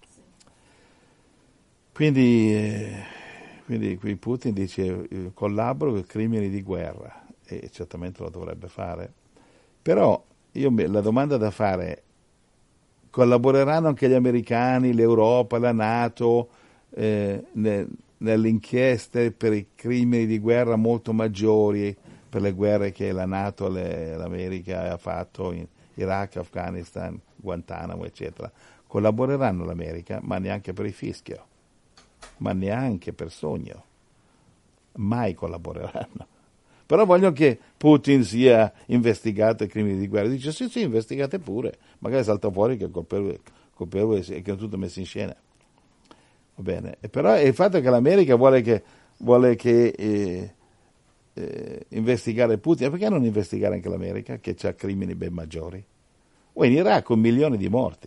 qui Putin dice collaboro con i crimini di guerra, e certamente lo dovrebbe fare. Però la domanda da fare: collaboreranno anche gli americani, l'Europa, la NATO nelle inchieste per i crimini di guerra molto maggiori, per le guerre che la NATO e l'America ha fatto in Iraq, Afghanistan, Guantanamo, eccetera? Collaboreranno l'America, ma neanche per il fischio, ma neanche per sogno. Mai collaboreranno. Però vogliono che Putin sia investigato ai crimini di guerra. Dice sì, investigate pure. Magari salta fuori che è colpevole e che è tutto messo in scena. Va bene. Però il fatto che l'America vuole che investigare Putin, perché non investigare anche l'America, che ha crimini ben maggiori? O in Iraq 1 milione di morti.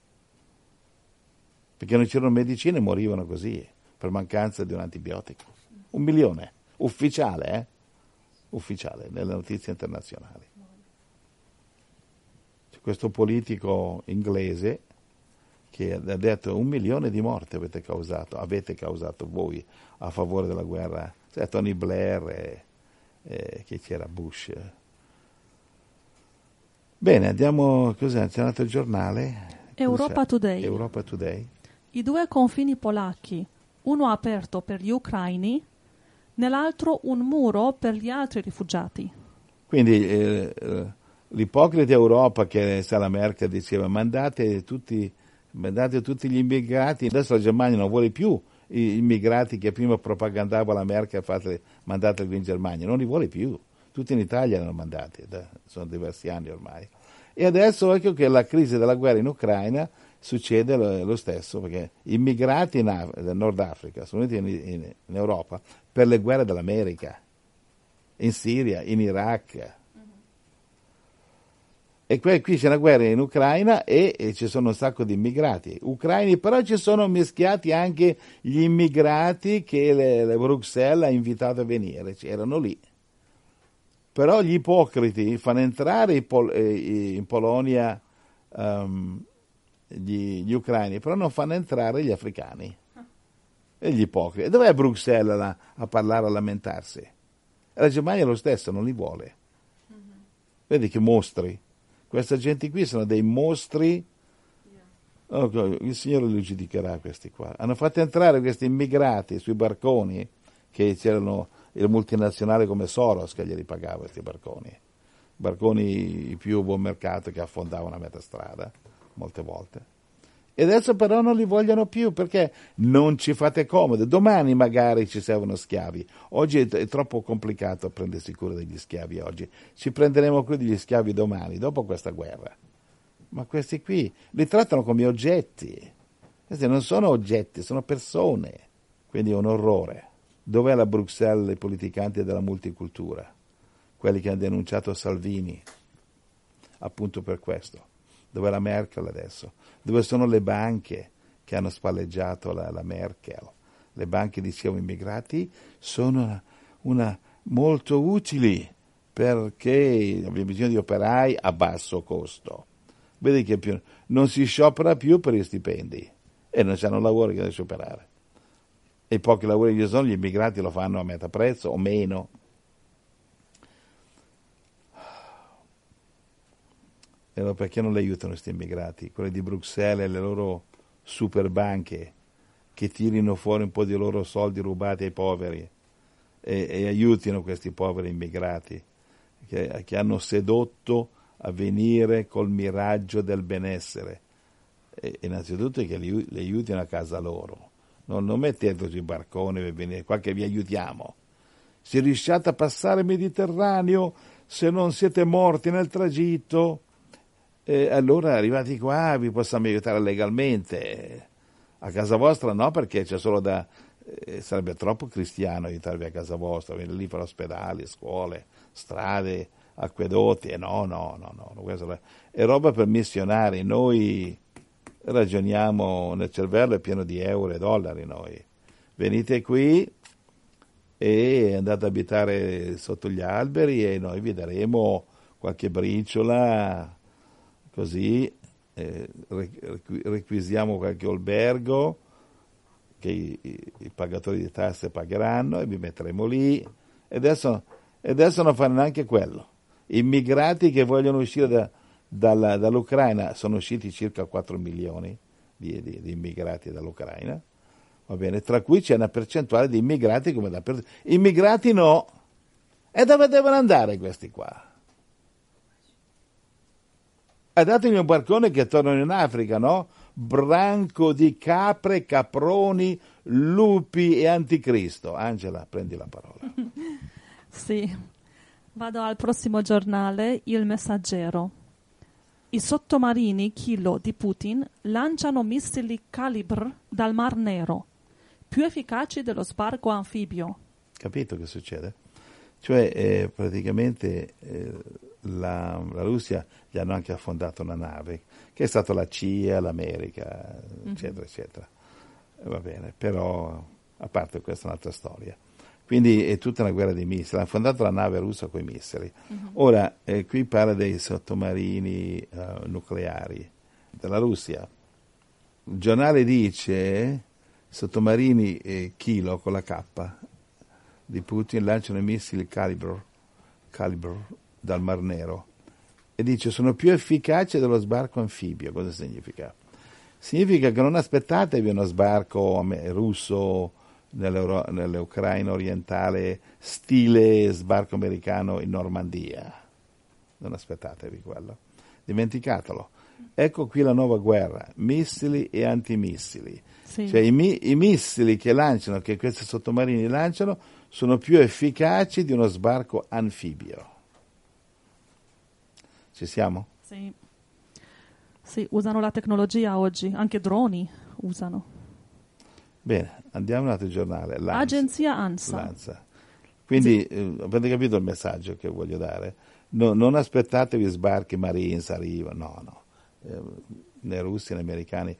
Perché non c'erano medicine e morivano così, per mancanza di un antibiotico. 1 milione. Ufficiale, ufficiale, nelle notizie internazionali. C'è questo politico inglese che ha detto 1 milione di morti avete causato voi a favore della guerra. Cioè, Tony Blair che c'era Bush. Bene, andiamo, cos'è? C'è un altro giornale? Europa Today. Europa Today. I 2 confini polacchi, uno aperto per gli ucraini, nell'altro un muro per gli altri rifugiati. Quindi l'ipocrita Europa, che la Merkel diceva mandate tutti gli immigrati, adesso la Germania non vuole più gli immigrati che prima propagandava la Merkel, mandateli in Germania, non li vuole più, tutti in Italia li hanno mandati, sono diversi anni ormai. E adesso ecco che la crisi della guerra in Ucraina succede lo stesso, perché immigrati del Nord Africa sono venuti in Europa per le guerre dell'America, in Siria, in Iraq. E qui c'è una guerra in Ucraina e ci sono un sacco di immigrati ucraini, però ci sono mischiati anche gli immigrati che le Bruxelles ha invitato a venire, c'erano lì. Però gli ipocriti fanno entrare in Polonia gli ucraini, però non fanno entrare gli africani. E gli ipocriti. Dov'è Bruxelles a parlare, a lamentarsi? La Germania è lo stesso, non li vuole. Vedi che mostri. Questa gente qui sono dei mostri. Oh, il Signore li giudicherà questi qua. Hanno fatto entrare questi immigrati sui barconi, che c'erano il multinazionale come Soros che glieli pagava questi barconi più buon mercato, che affondavano a metà strada molte volte. E adesso però non li vogliono più perché non ci fate comodo. Domani magari ci servono schiavi. Oggi è troppo complicato prendersi cura degli schiavi oggi. Ci prenderemo cura degli schiavi domani, dopo questa guerra. Ma questi qui li trattano come oggetti. Questi non sono oggetti, sono persone. Quindi è un orrore. Dov'è la Bruxelles, i politicanti della multicultura? Quelli che hanno denunciato Salvini appunto per questo. Dove è la Merkel adesso? Dove sono le banche che hanno spalleggiato la Merkel? Le banche, dicevo, immigrati sono molto utili perché abbiamo bisogno di operai a basso costo. Vedi che non si sciopera più per gli stipendi e non c'hanno lavoro che da scioperare. E i pochi lavori che ci sono, gli immigrati lo fanno a metà prezzo o meno. E allora perché non le aiutano questi immigrati? Quelli di Bruxelles e le loro super banche che tirino fuori un po' di loro soldi rubati ai poveri e aiutino questi poveri immigrati che hanno sedotto a venire col miraggio del benessere. E innanzitutto che li aiutino a casa loro. Non metteteci in barcone per venire qua che vi aiutiamo. Se riusciate a passare il Mediterraneo, se non siete morti nel tragitto, allora arrivati qua vi possiamo aiutare legalmente. A casa vostra no, perché c'è solo sarebbe troppo cristiano aiutarvi a casa vostra, venire lì per ospedali, scuole, strade, acquedotti, no, questo è roba per missionari. Noi ragioniamo, nel cervello è pieno di euro e dollari noi. Venite qui e andate ad abitare sotto gli alberi e noi vi daremo qualche briciola, così requisiamo qualche albergo che i pagatori di tasse pagheranno e vi metteremo lì. E adesso non fanno neanche quello. Immigrati che vogliono uscire dall'Ucraina, sono usciti circa 4 milioni di immigrati dall'Ucraina, va bene, tra cui c'è una percentuale di immigrati come dappertutto. Immigrati no. E dove devono andare questi qua? Datemi un barcone che tornano in Africa, no? Branco di capre, caproni, lupi e anticristo. Angela, prendi la parola. Sì, vado al prossimo giornale, Il Messaggero. I sottomarini Kilo di Putin lanciano missili Kalibr dal Mar Nero, più efficaci dello sbarco anfibio. Capito che succede? Cioè, praticamente la Russia gli hanno anche affondato una nave, che è stata la CIA, l'America, eccetera, eccetera. Va bene, però, a parte questa è un'altra storia. Quindi è tutta una guerra di missili. Hanno affondato la nave russa con i missili. Ora, qui parla dei sottomarini nucleari della Russia. Il giornale dice sottomarini Kilo con la K di Putin lanciano i missili Kalibr dal Mar Nero e dice sono più efficaci dello sbarco anfibio. Cosa significa? Significa che non aspettatevi uno sbarco russo nell'Ucraina orientale stile sbarco americano in Normandia. Non aspettatevi quello, dimenticatelo. Ecco qui la nuova guerra, missili e antimissili. Sì. Cioè i missili che questi sottomarini lanciano sono più efficaci di uno sbarco anfibio. Ci siamo? Sì. Sì, usano la tecnologia oggi, anche droni usano. Bene, andiamo a un altro giornale. Agenzia ANSA. Quindi avete capito il messaggio che voglio dare? Non aspettatevi sbarchi Marines, arrivano, no. Né russi né americani.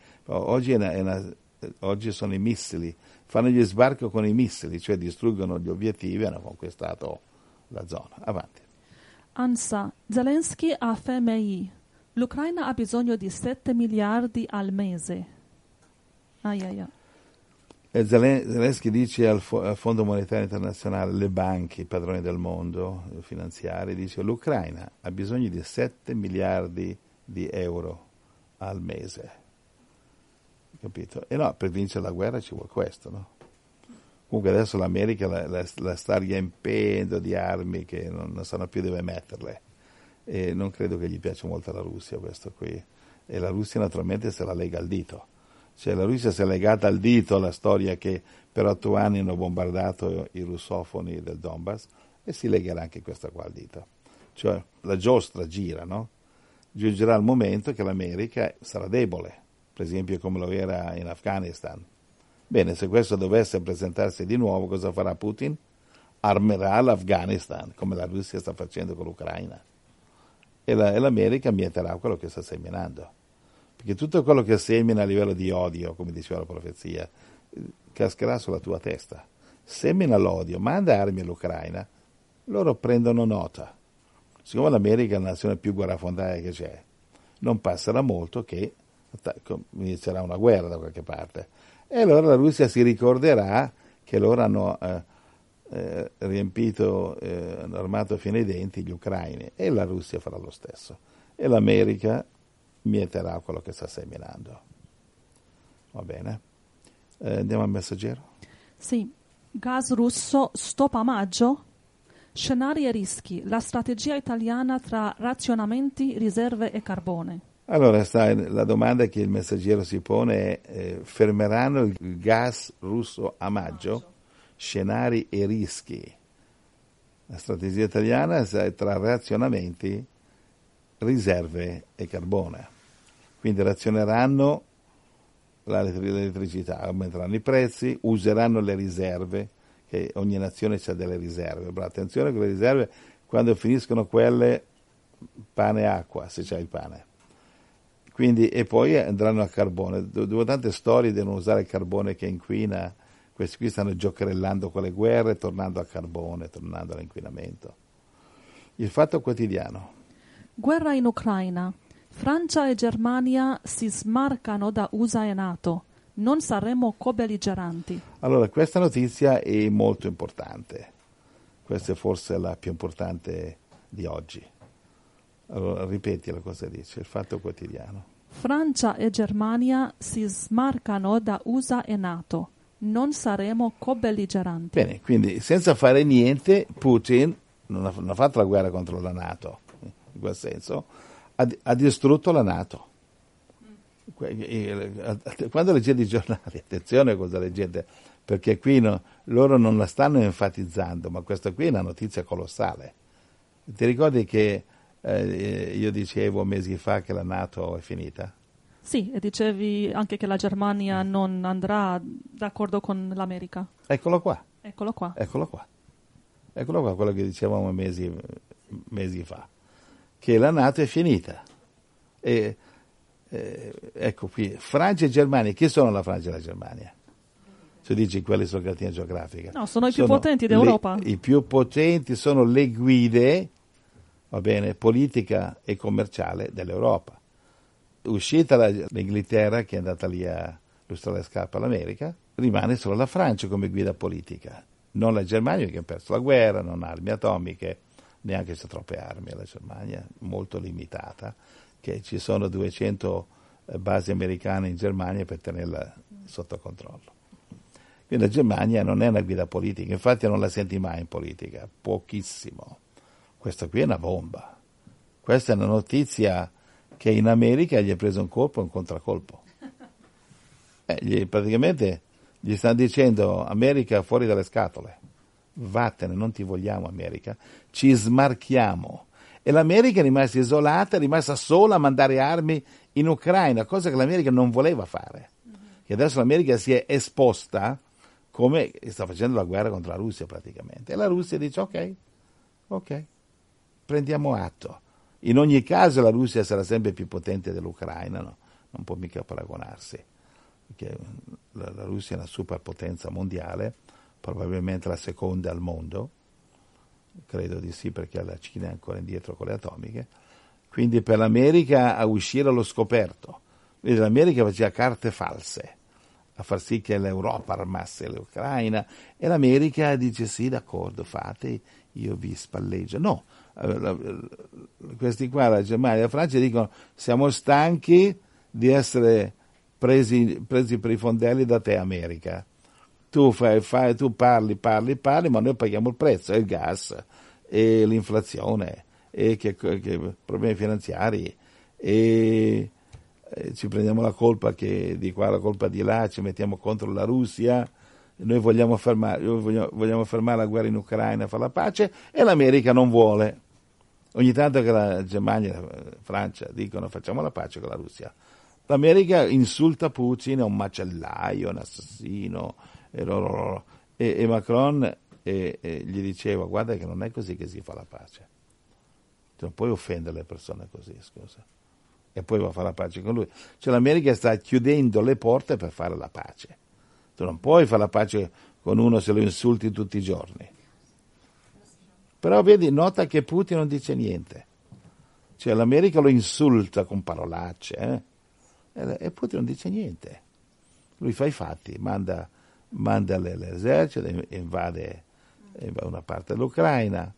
Oggi sono i missili, fanno gli sbarchi con i missili, cioè distruggono gli obiettivi e hanno conquistato la zona. Avanti. ANSA, Zelensky a FMI. L'Ucraina ha bisogno di 7 miliardi al mese. E Zelensky dice al Fondo Monetario Internazionale, le banche, i padroni del mondo finanziari, dice l'Ucraina ha bisogno di 7 miliardi di euro al mese. Capito? E no, per vincere la guerra ci vuole questo, no? Comunque adesso l'America la sta riempendo di armi che non sanno più dove metterle. E non credo che gli piaccia molto alla Russia questo qui. E la Russia naturalmente se la lega al dito. Cioè la Russia si è legata al dito alla storia che per 8 anni hanno bombardato i russofoni del Donbass e si legherà anche questa qua al dito. Cioè la giostra gira, no? Giungerà il momento che l'America sarà debole, per esempio come lo era in Afghanistan. Bene, se questo dovesse presentarsi di nuovo, cosa farà Putin? Armerà l'Afghanistan, come la Russia sta facendo con l'Ucraina. e l'America mieterà quello che sta seminando. Perché tutto quello che semina a livello di odio, come diceva la profezia, cascherà sulla tua testa. Semina l'odio, manda armi all'Ucraina, loro prendono nota. Siccome l'America è la nazione più guerrafondaia che c'è, non passerà molto che inizierà una guerra da qualche parte. E allora la Russia si ricorderà che loro hanno riempito, hanno armato fino ai denti gli ucraini, e la Russia farà lo stesso. E l'America mieterà quello che sta seminando. Va bene? Andiamo al messaggero? Sì. Gas russo, stop a maggio? Scenari e rischi. La strategia italiana tra razionamenti, riserve e carbone. Allora, la domanda che il messaggero si pone è: fermeranno il gas russo a maggio? Scenari e rischi. La strategia italiana è tra razionamenti, riserve e carbone. Quindi razioneranno l'elettricità, aumenteranno i prezzi, useranno le riserve, che ogni nazione ha delle riserve. Però attenzione con le riserve, quando finiscono quelle, pane e acqua, se c'è il pane. Quindi, e poi andranno a carbone. Dopo tante storie devono usare il carbone che inquina. Questi qui stanno giocherellando con le guerre, tornando al carbone, tornando all'inquinamento. Il Fatto Quotidiano. Guerra in Ucraina. Francia e Germania si smarcano da USA e NATO. Non saremo co-belligeranti. Allora, questa notizia è molto importante. Questa è forse la più importante di oggi. Allora, ripetila cosa dice il Fatto Quotidiano. Francia e Germania si smarcano da USA e NATO. Non saremo co-belligeranti. Bene, quindi senza fare niente, Putin non ha fatto la guerra contro la NATO, in quel senso, ha distrutto la NATO. Quando leggete i giornali, attenzione a cosa leggete, perché qui loro non la stanno enfatizzando, ma questa qui è una notizia colossale. Ti ricordi che io dicevo mesi fa che la NATO è finita? Sì, e dicevi anche che la Germania non andrà d'accordo con l'America. Eccolo qua. Eccolo qua. Eccolo qua. Eccolo qua, quello che dicevamo mesi fa, che la NATO è finita. E ecco qui, Francia e Germania. Chi sono la Francia e la Germania? Tu dici quelli sono cartina geografica. No, sono i più potenti d'Europa. I più potenti sono le guide, va bene, politica e commerciale dell'Europa. Uscita l'Inghilterra, che è andata lì a lustrare le scarpe all'America, rimane solo la Francia come guida politica, non la Germania, che ha perso la guerra, non ha armi atomiche, neanche c'è troppe armi la Germania, molto limitata, che ci sono 200 basi americane in Germania per tenerla sotto controllo. Quindi la Germania non è una guida politica, infatti non la senti mai in politica, pochissimo. Questa qui è una bomba, questa è una notizia che in America gli è preso un colpo e un contraccolpo. Praticamente gli stanno dicendo: America fuori dalle scatole, vattene, non ti vogliamo America, ci smarchiamo. E l'America è rimasta isolata, è rimasta sola a mandare armi in Ucraina, cosa che l'America non voleva fare. E adesso l'America si è esposta come sta facendo la guerra contro la Russia praticamente. E la Russia dice: ok, prendiamo atto. In ogni caso la Russia sarà sempre più potente dell'Ucraina, no? Non può mica paragonarsi, perché la Russia è una superpotenza mondiale, probabilmente la seconda al mondo, credo di sì, perché la Cina è ancora indietro con le atomiche. Quindi per l'America a uscire allo scoperto, vedi, l'America faceva carte false a far sì che l'Europa armasse l'Ucraina, e l'America dice: sì, d'accordo, fate, io vi spalleggio. No, questi qua, la Germania e la Francia, dicono: siamo stanchi di essere presi per i fondelli da te, America. Tu parli, ma noi paghiamo il prezzo, il gas, e l'inflazione, e che problemi finanziari, e ci prendiamo la colpa di qua, la colpa di là, ci mettiamo contro la Russia. Noi vogliamo fermare la guerra in Ucraina, fare la pace, e l'America non vuole. Ogni tanto che la Germania e la Francia dicono: facciamo la pace con la Russia, l'America insulta Putin, è un macellaio, un assassino, e Macron gli diceva: guarda che non è così che si fa la pace. Tu non puoi offendere le persone così, scusa. E poi va a fare la pace con lui. Cioè l'America sta chiudendo le porte per fare la pace. Tu non puoi fare la pace con uno se lo insulti tutti i giorni. Però vedi, nota che Putin non dice niente. Cioè l'America lo insulta con parolacce, e Putin non dice niente. Lui fa i fatti, manda l'esercito, invade una parte dell'Ucraina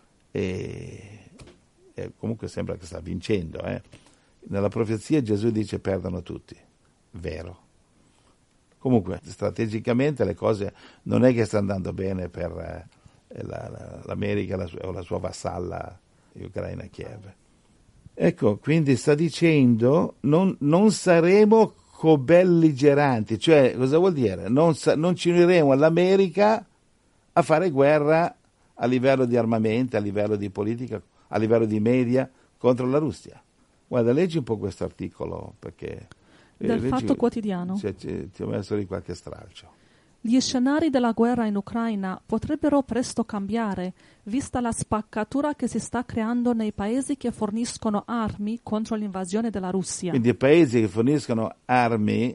e comunque sembra che sta vincendo. Nella profezia Gesù dice perdono tutti, vero. Comunque strategicamente le cose non è che stanno andando bene per l'America o la sua vassalla Ucraina Kiev. Ecco, quindi sta dicendo non saremo cobelligeranti, cioè cosa vuol dire? Non ci uniremo all'America a fare guerra a livello di armamenti, a livello di politica, a livello di media contro la Russia. Guarda, leggi un po' questo articolo perché del Fatto Quotidiano. Ti ho messo lì qualche stralcio. Gli scenari della guerra in Ucraina potrebbero presto cambiare, vista la spaccatura che si sta creando nei paesi che forniscono armi contro l'invasione della Russia. Quindi i paesi che forniscono armi,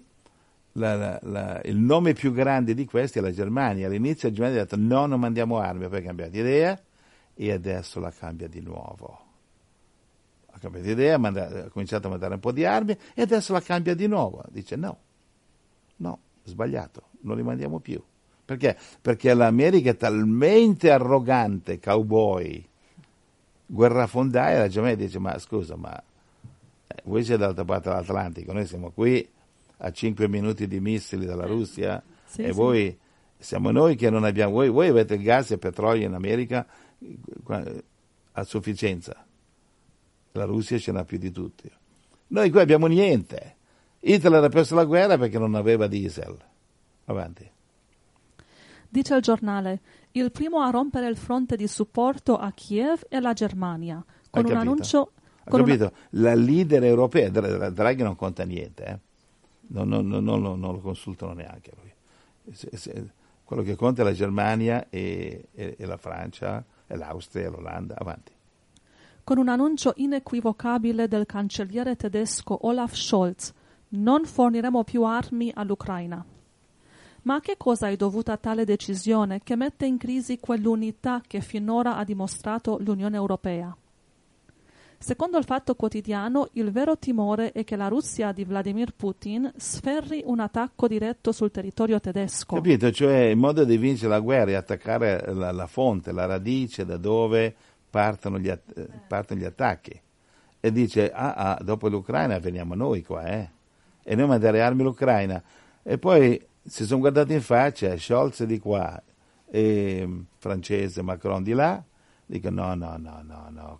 il nome più grande di questi è la Germania. All'inizio la Germania ha detto no, non mandiamo armi, poi ha cambiato idea e adesso la cambia di nuovo. Ha cambiato idea, ha cominciato a mandare un po' di armi e adesso la cambia di nuovo. Dice no, sbagliato, non li mandiamo più. Perché? Perché l'America è talmente arrogante, cowboy, guerrafondaia, la Germania dice ma scusa, voi siete dall'altra parte dell'Atlantico, noi siamo qui a 5 minuti di missili dalla Russia e voi, siamo noi che non abbiamo, voi avete il gas e il petrolio in America a sufficienza, la Russia ce n'ha più di tutti. Noi qui abbiamo niente. Hitler ha perso la guerra perché non aveva diesel. Avanti. Dice il giornale, il primo a rompere il fronte di supporto a Kiev è la Germania, con un annuncio... Ho capito, la leader europea, Draghi non conta niente, non lo consultano neanche lui. Quello che conta è la Germania e la Francia, e l'Austria e l'Olanda, avanti. Con un annuncio inequivocabile del cancelliere tedesco Olaf Scholz, non forniremo più armi all'Ucraina. Ma a che cosa è dovuta tale decisione che mette in crisi quell'unità che finora ha dimostrato l'Unione Europea? Secondo il Fatto Quotidiano, il vero timore è che la Russia di Vladimir Putin sferri un attacco diretto sul territorio tedesco. Capito? Cioè il modo di vincere la guerra è attaccare la fonte, la radice da dove partono gli attacchi. E dice, dopo l'Ucraina veniamo noi qua, e noi mandare armi all'Ucraina. E poi si sono guardati in faccia, Scholz di qua e francese Macron di là, dicono no,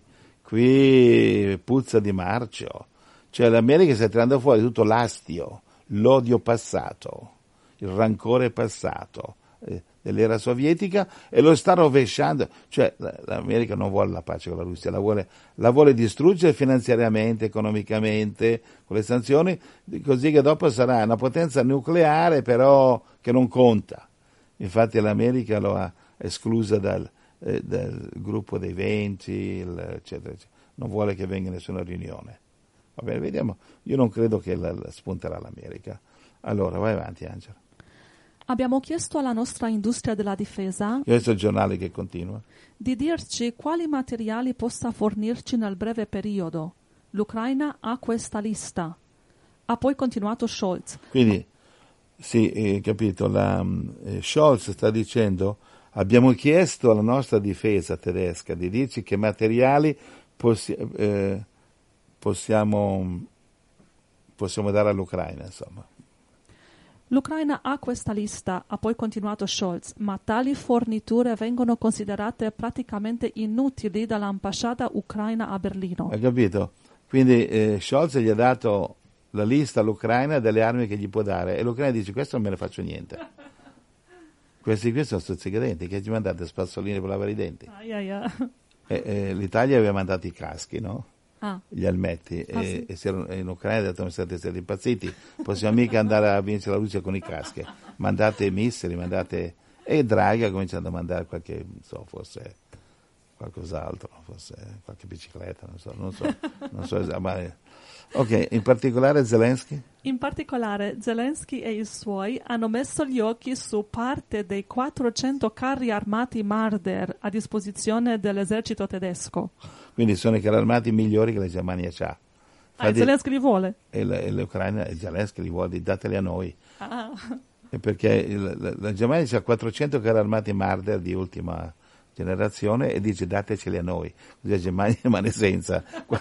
qui puzza di marcio. Cioè l'America sta tirando fuori tutto l'astio, l'odio passato, il rancore passato dell'era sovietica e lo sta rovesciando. Cioè l'America non vuole la pace con la Russia, la vuole distruggere finanziariamente, economicamente, con le sanzioni, così che dopo sarà una potenza nucleare però che non conta. Infatti l'America lo ha esclusa dal gruppo dei 20, eccetera, eccetera. Non vuole che venga nessuna riunione. Va bene, vediamo. Io non credo che spunterà l'America. Allora, vai avanti, Angela. Abbiamo chiesto alla nostra industria della difesa Questo è il giornale che continua. Di dirci quali materiali possa fornirci nel breve periodo. L'Ucraina ha questa lista. Ha poi continuato Scholz. Quindi, sì, capito, Scholz sta dicendo abbiamo chiesto alla nostra difesa tedesca di dirci che materiali possiamo dare all'Ucraina, insomma. L'Ucraina ha questa lista, ha poi continuato Scholz, ma tali forniture vengono considerate praticamente inutili dall'ambasciata ucraina a Berlino. Hai capito? Quindi Scholz gli ha dato la lista all'Ucraina delle armi che gli può dare e l'Ucraina dice questo non me ne faccio niente. Questi qui sono stuzzicadenti, che ci mandate spazzoline per lavare i denti. L'Italia aveva mandato i caschi, no? Gli elmetti e in Ucraina ha detto siete impazziti, possiamo mica andare a vincere la Russia con i caschi, mandate missili, e Draghi ha cominciato a mandare forse qualcos'altro, forse qualche bicicletta, non so, ma ok, in particolare Zelensky? In particolare Zelensky e i suoi hanno messo gli occhi su parte dei 400 carri armati Marder a disposizione dell'esercito tedesco. Quindi sono i carri armati migliori che la Germania ha. Zelensky li vuole? E l'Ucraina, e Zelensky li vuole, dateli a noi. Ah. Perché la Germania ha 400 carri armati Marder di ultima generazione e dice dateceli a noi, così la Germania rimane senza.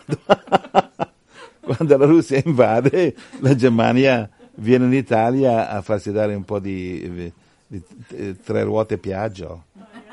Quando la Russia invade, la Germania viene in Italia a farsi dare un po' di 3 ruote Piaggio,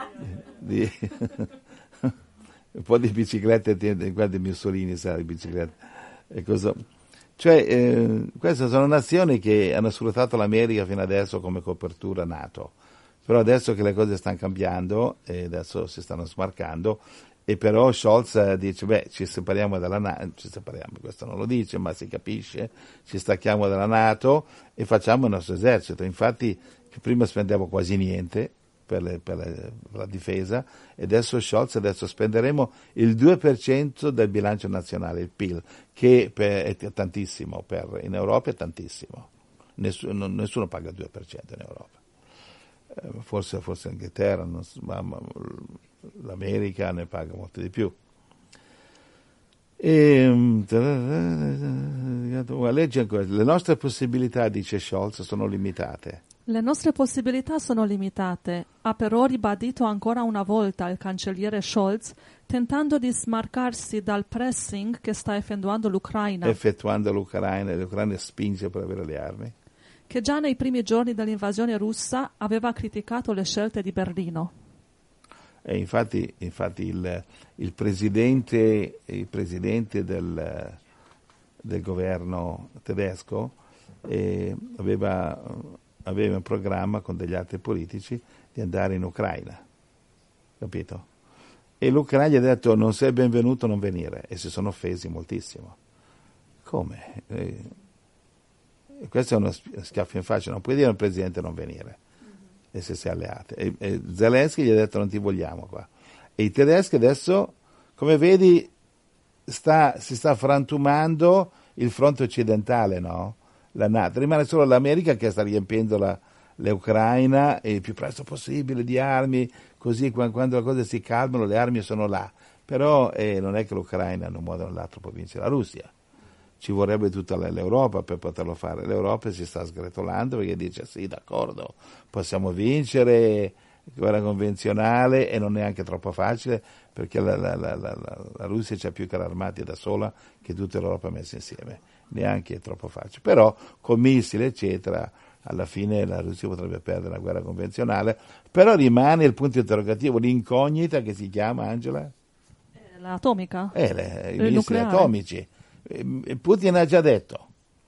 un po' di biciclette, guarda Mussolini, sa, le biciclette. E cosa? Cioè, queste sono nazioni che hanno sfruttato l'America fino adesso come copertura NATO, però adesso che le cose stanno cambiando e adesso si stanno smarcando, e però Scholz dice ci separiamo dalla NATO, questo non lo dice ma si capisce, ci stacchiamo dalla NATO e facciamo il nostro esercito. Infatti prima spendiamo quasi niente per la difesa e adesso Scholz spenderemo il 2% del bilancio nazionale, il PIL, che è tantissimo, in Europa è tantissimo, nessuno paga il 2% in Europa. Forse l'Inghilterra, ma l'America ne paga molto di più. Legge ancora, le nostre possibilità, dice Scholz, sono limitate. Le nostre possibilità sono limitate, ha però ribadito ancora una volta il cancelliere Scholz, tentando di smarcarsi dal pressing che sta effettuando l'Ucraina. L'Ucraina spinge per avere le armi. Che già nei primi giorni dell'invasione russa aveva criticato le scelte di Berlino. E infatti il presidente del governo tedesco aveva un programma con degli altri politici di andare in Ucraina, capito? E l'Ucraina gli ha detto non sei benvenuto, non venire, e si sono offesi moltissimo. Come? Questo è uno schiaffo in faccia, non puoi dire al presidente non venire, e se si è alleati. E Zelensky gli ha detto non ti vogliamo qua. E i tedeschi adesso, come vedi, si sta frantumando il fronte occidentale, no? La NATO. Rimane solo l'America che sta riempiendo l'Ucraina e il più presto possibile di armi, così quando le cose si calmano le armi sono là. Però non è che l'Ucraina in un modo o nell'altro può vincere la Russia. Ci vorrebbe tutta l'Europa per poterlo fare. L'Europa si sta sgretolando perché dice sì, d'accordo, possiamo vincere guerra convenzionale e non è anche troppo facile perché la Russia c'ha più carri armati da sola che tutta l'Europa messa insieme. Neanche è troppo facile. Però con missili eccetera alla fine la Russia potrebbe perdere la guerra convenzionale, però rimane il punto interrogativo, l'incognita che si chiama, Angela? L'atomica? I missili atomici. Putin ha già detto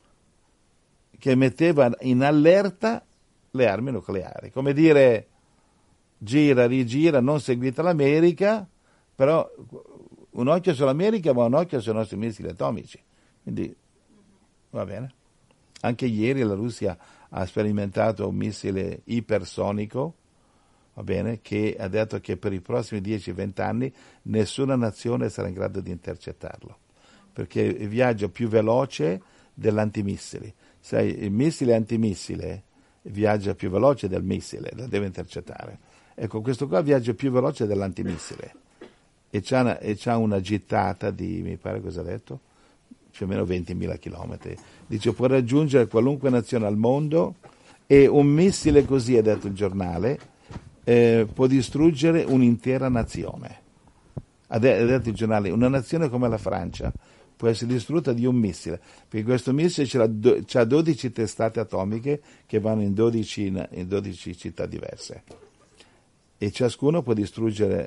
che metteva in allerta le armi nucleari, come dire gira, rigira, non seguite l'America, però un occhio sull'America ma un occhio sui nostri missili atomici, quindi va bene. Anche ieri la Russia ha sperimentato un missile ipersonico, va bene, che ha detto che per i prossimi 10-20 anni nessuna nazione sarà in grado di intercettarlo, perché viaggia più veloce dell'antimissili. Sai, il missile antimissile viaggia più veloce del missile, lo deve intercettare. Ecco, questo qua viaggia più veloce dell'antimissile e c'ha una gittata di, mi pare cosa ha detto, più o meno 20.000 chilometri. Dice può raggiungere qualunque nazione al mondo e un missile così, ha detto il giornale, può distruggere un'intera nazione. Ha detto il giornale, una nazione come la Francia può essere distrutta di un missile, perché questo missile c'ha 12 testate atomiche che vanno in 12 città diverse e ciascuno può distruggere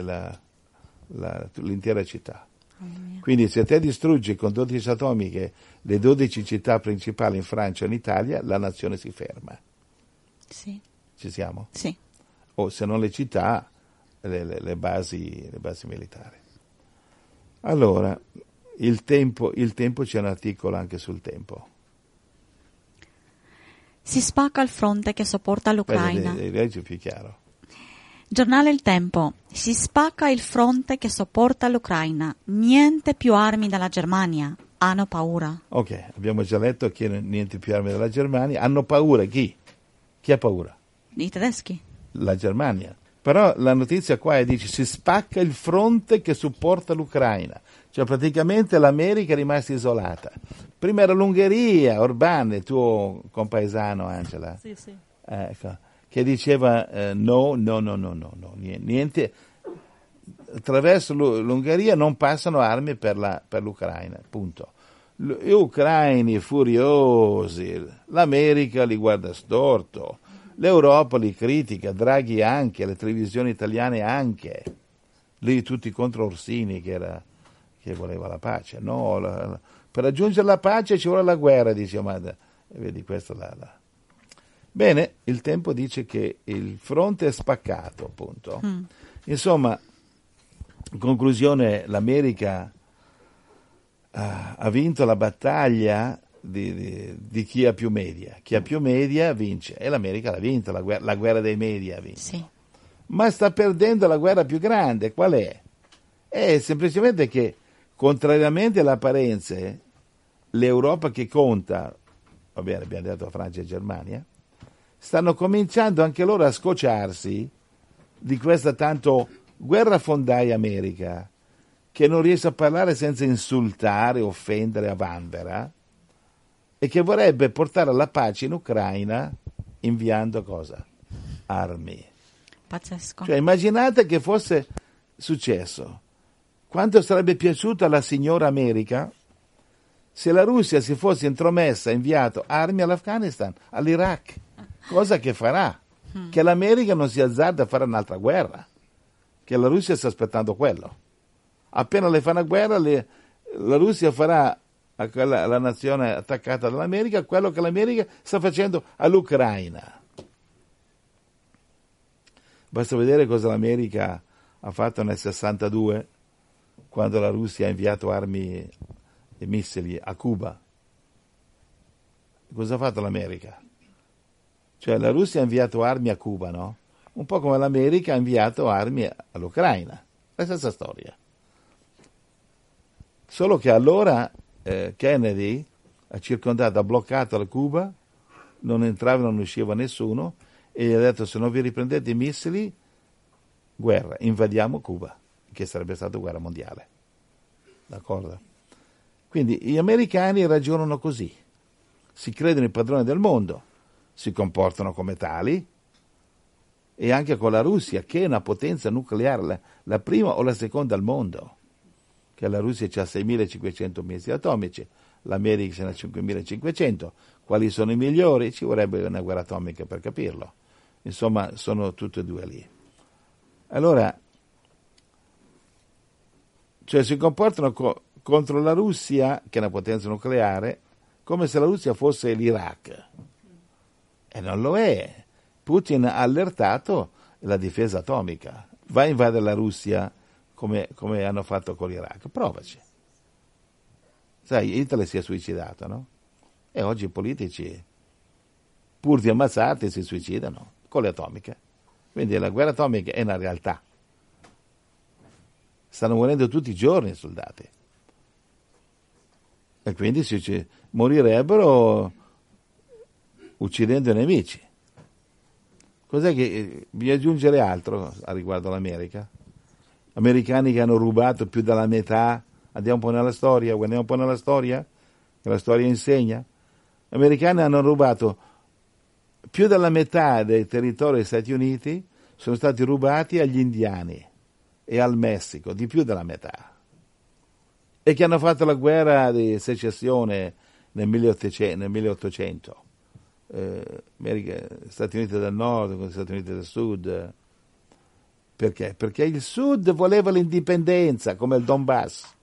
l'intera città. Quindi se te distruggi con 12 atomiche le 12 città principali in Francia e in Italia, la nazione si ferma. Sì. Ci siamo? Sì. O se non le città, le basi militari. Allora, il tempo c'è un articolo anche sul tempo. Si spacca il fronte che sopporta l'Ucraina. Leggi più chiaro. Giornale Il Tempo. Si spacca il fronte che sopporta l'Ucraina. Niente più armi dalla Germania. Hanno paura. Ok, abbiamo già letto che niente più armi dalla Germania. Hanno paura chi? Chi ha paura? I tedeschi. La Germania. Però la notizia qua dice si spacca il fronte che supporta l'Ucraina. Cioè praticamente l'America è rimasta isolata. Prima era l'Ungheria, Orbán, il tuo compaesano Angela. Sì, sì. Ecco, che diceva no, niente, attraverso l'Ungheria non passano armi per l'Ucraina, punto. Gli ucraini furiosi, l'America li guarda storto, l'Europa li critica, Draghi anche, le televisioni italiane anche, lì tutti contro Orsini che voleva la pace, no, per raggiungere la pace ci vuole la guerra, dice, ma vedi questo là. Bene, il Tempo dice che il fronte è spaccato, appunto. Insomma, in conclusione, l'America ha vinto la battaglia di chi ha più media. Chi ha più media vince, e l'America l'ha vinta, la guerra dei media ha vinto. Sì. Ma sta perdendo la guerra più grande, qual è? È semplicemente che, contrariamente alle apparenze, l'Europa che conta, va bene, abbiamo detto Francia e Germania, stanno cominciando anche loro a scocciarsi di questa tanto guerrafondaia America, che non riesce a parlare senza insultare, offendere a vanvera, e che vorrebbe portare la pace in Ucraina inviando cosa? Armi. Pazzesco. Cioè immaginate che fosse successo. Quanto sarebbe piaciuto alla signora America se la Russia si fosse intromessa e inviato armi all'Afghanistan, all'Iraq, cosa che farà, che l'America non si azzarda a fare un'altra guerra, che la Russia sta aspettando quello. Appena le fa una guerra, la Russia farà alla nazione attaccata dall'America quello che l'America sta facendo all'Ucraina. Basta vedere cosa l'America ha fatto nel 62, quando la Russia ha inviato armi e missili a Cuba. Cosa ha fatto l'America? Cioè la Russia ha inviato armi a Cuba, no? Un po' come l'America ha inviato armi all'Ucraina. La stessa storia. Solo che allora Kennedy ha circondato, ha bloccato la Cuba, non entrava, non usciva nessuno, e gli ha detto: se non vi riprendete i missili, guerra, invadiamo Cuba, che sarebbe stata guerra mondiale. D'accordo? Quindi gli americani ragionano così, si credono i padroni del mondo, si comportano come tali, e anche con la Russia, che è una potenza nucleare, la prima o la seconda al mondo, che la Russia ha 6.500 missili atomici, l'America ce ne ha 5.500, quali sono i migliori? Ci vorrebbe una guerra atomica per capirlo. Insomma, sono tutte e due lì. Allora, cioè si comportano contro la Russia, che è una potenza nucleare, come se la Russia fosse l'Iraq. E non lo è. Putin ha allertato la difesa atomica. Va a invadere la Russia come hanno fatto con l'Iraq. Provaci. Sai, Hitler si è suicidato, no? E oggi i politici, pur di ammazzarti, si suicidano con le atomiche. Quindi la guerra atomica è una realtà. Stanno morendo tutti i giorni i soldati. E quindi morirebbero uccidendo i nemici. Cos'è che bisogna aggiungere altro a riguardo all'America? Americani che hanno rubato più della metà, andiamo un po' nella storia, guardiamo un po' nella storia, che la storia insegna. Gli americani hanno rubato più della metà dei territori degli Stati Uniti, sono stati rubati agli indiani e al Messico, di più della metà. E che hanno fatto la guerra di secessione nel 1800. Stati Uniti del Nord con gli Stati Uniti del Sud. Perché? Perché il Sud voleva l'indipendenza, come il Donbass.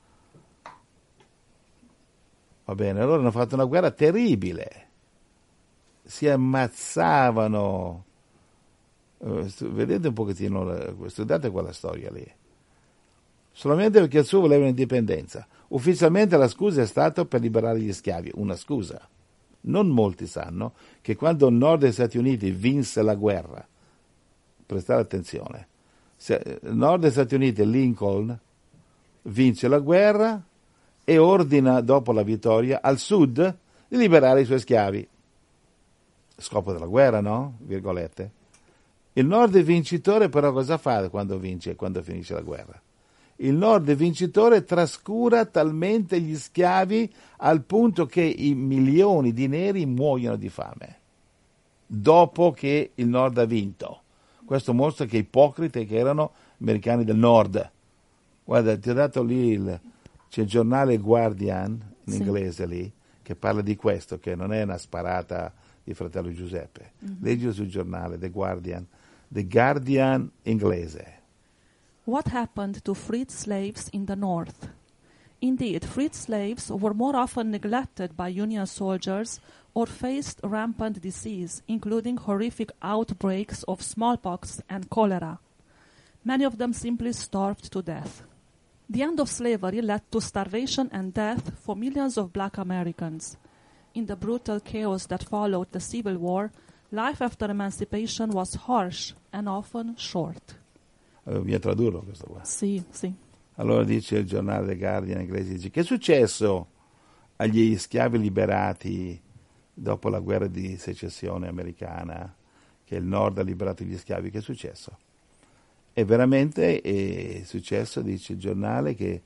Va bene, allora hanno fatto una guerra terribile. Si ammazzavano. Vedete un pochettino, studiate quella storia lì. Solamente perché il Sud voleva l'indipendenza. Ufficialmente la scusa è stata per liberare gli schiavi, una scusa. Non molti sanno che quando il nord degli Stati Uniti vinse la guerra prestare attenzione. Il nord degli Stati Uniti, Lincoln, vince la guerra e ordina, dopo la vittoria, al sud di liberare i suoi schiavi. Scopo della guerra, no? Virgolette. Il nord vincitore però cosa fa quando vince e quando finisce la guerra? Il nord vincitore trascura talmente gli schiavi al punto che i milioni di neri muoiono di fame dopo che il nord ha vinto. Questo mostra che ipocriti che erano americani del nord. Guarda, ti ho dato lì c'è il giornale Guardian in inglese lì che parla di questo, che non è una sparata di fratello Giuseppe. Leggi sul giornale The Guardian inglese. What happened to freed slaves in the North? Indeed, freed slaves were more often neglected by Union soldiers or faced rampant disease, including horrific outbreaks of smallpox and cholera. Many of them simply starved to death. The end of slavery led to starvation and death for millions of black Americans. In the brutal chaos that followed the Civil War, life after emancipation was harsh and often short. Viene tradurlo questo qua. Sì. Allora dice il giornale The Guardian inglese, dice, che è successo agli schiavi liberati dopo la guerra di secessione americana, che il nord ha liberato gli schiavi? Che è successo? E veramente è successo, dice il giornale, che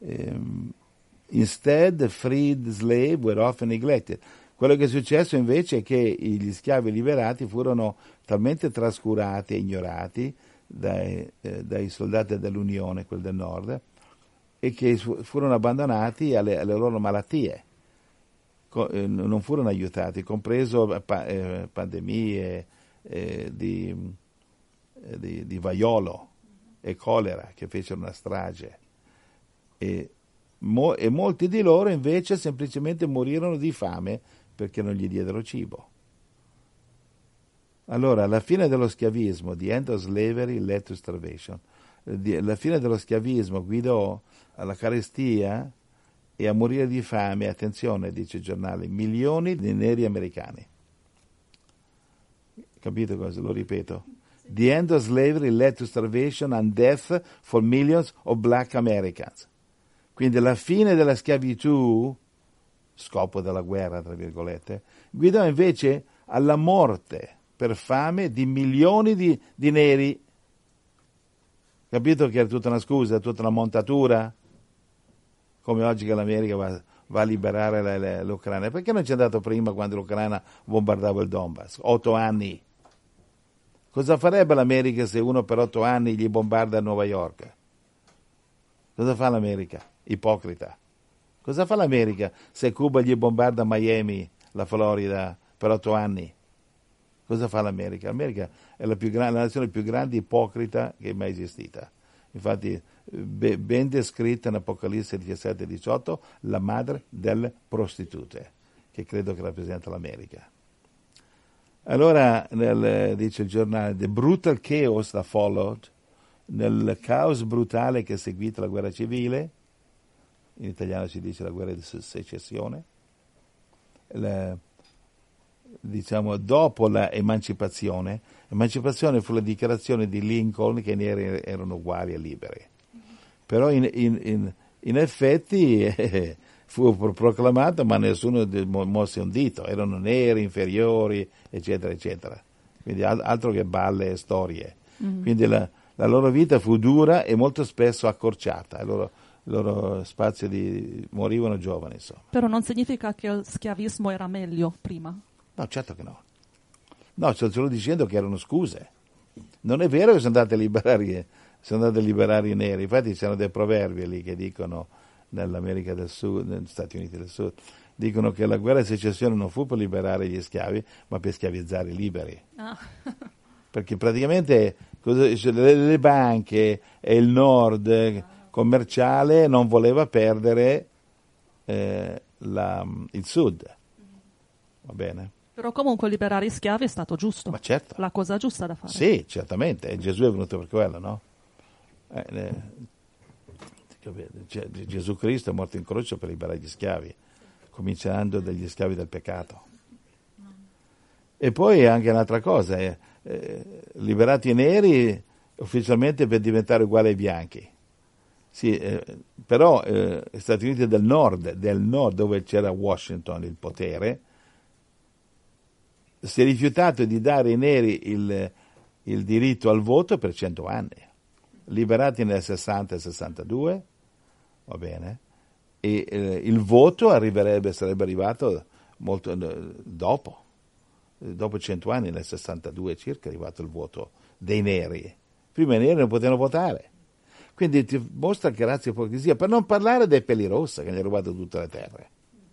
instead freed slaves were often neglected. Quello che è successo invece è che gli schiavi liberati furono talmente trascurati e ignorati dai soldati dell'Unione, quelli del nord, e che furono abbandonati alle loro malattie, non furono aiutati, compreso pandemie di vaiolo e colera che fecero una strage, e molti di loro invece semplicemente morirono di fame perché non gli diedero cibo. Allora, la fine dello schiavismo, the end of slavery led to starvation, la fine dello schiavismo guidò alla carestia e a morire di fame, attenzione, dice il giornale, milioni di neri americani. Capito cosa? Lo ripeto. The end of slavery led to starvation and death for millions of black Americans. Quindi la fine della schiavitù, scopo della guerra, tra virgolette, guidò invece alla morte per fame di milioni di neri. Capito che era tutta una scusa, tutta una montatura? Come oggi che l'America va a liberare l'Ucraina. Perché non c'è andato prima quando l'Ucraina bombardava il Donbass? 8 anni. Cosa farebbe l'America se uno per 8 anni gli bombarda New York? Cosa fa l'America? Ipocrita. Cosa fa l'America se Cuba gli bombarda Miami, la Florida, per 8 anni? Cosa fa l'America? L'America è la nazione più grande ipocrita che è mai esistita. Infatti, ben descritta in Apocalisse 17 e 18, la madre delle prostitute, che credo che rappresenta l'America. Allora, dice il giornale, the brutal chaos that followed, nel caos brutale che è seguito la guerra civile, in italiano si dice la guerra di secessione, diciamo dopo l'emancipazione fu la dichiarazione di Lincoln che i neri erano uguali e liberi, però in effetti fu proclamato ma nessuno mosse un dito, erano neri, inferiori, eccetera eccetera, quindi altro che balle e storie. Quindi la loro vita fu dura e molto spesso accorciata, il loro spazio morivano giovani, insomma. Però non significa che il schiavismo era meglio prima. No, certo che no. No, sto solo dicendo che erano scuse. Non è vero che sono andati a liberare i neri. Infatti c'erano dei proverbi lì che dicono, nell'America del Sud, negli Stati Uniti del Sud, dicono che la guerra di secessione non fu per liberare gli schiavi, ma per schiavizzare i liberi. Ah. Perché praticamente le banche e il nord commerciale non voleva perdere il sud. Va bene? Però comunque liberare i schiavi è stato giusto. Ma certo. La cosa giusta da fare. Sì, certamente. E Gesù è venuto per quello, no? Gesù Cristo è morto in croce per liberare gli schiavi, cominciando dagli schiavi del peccato. E poi anche un'altra cosa, liberati i neri ufficialmente per diventare uguali ai bianchi. Sì, però gli Stati Uniti del Nord, dove c'era Washington il potere, si è rifiutato di dare ai neri il diritto al voto per 100 anni. Liberati nel 60 e 62, va bene, e il voto sarebbe arrivato molto dopo 100 anni, nel 62 circa è arrivato il voto dei neri. Prima i neri non potevano votare. Quindi ti mostra che razza e ipocrisia, per non parlare dei pelirossi che gli hanno rubato tutte le terre.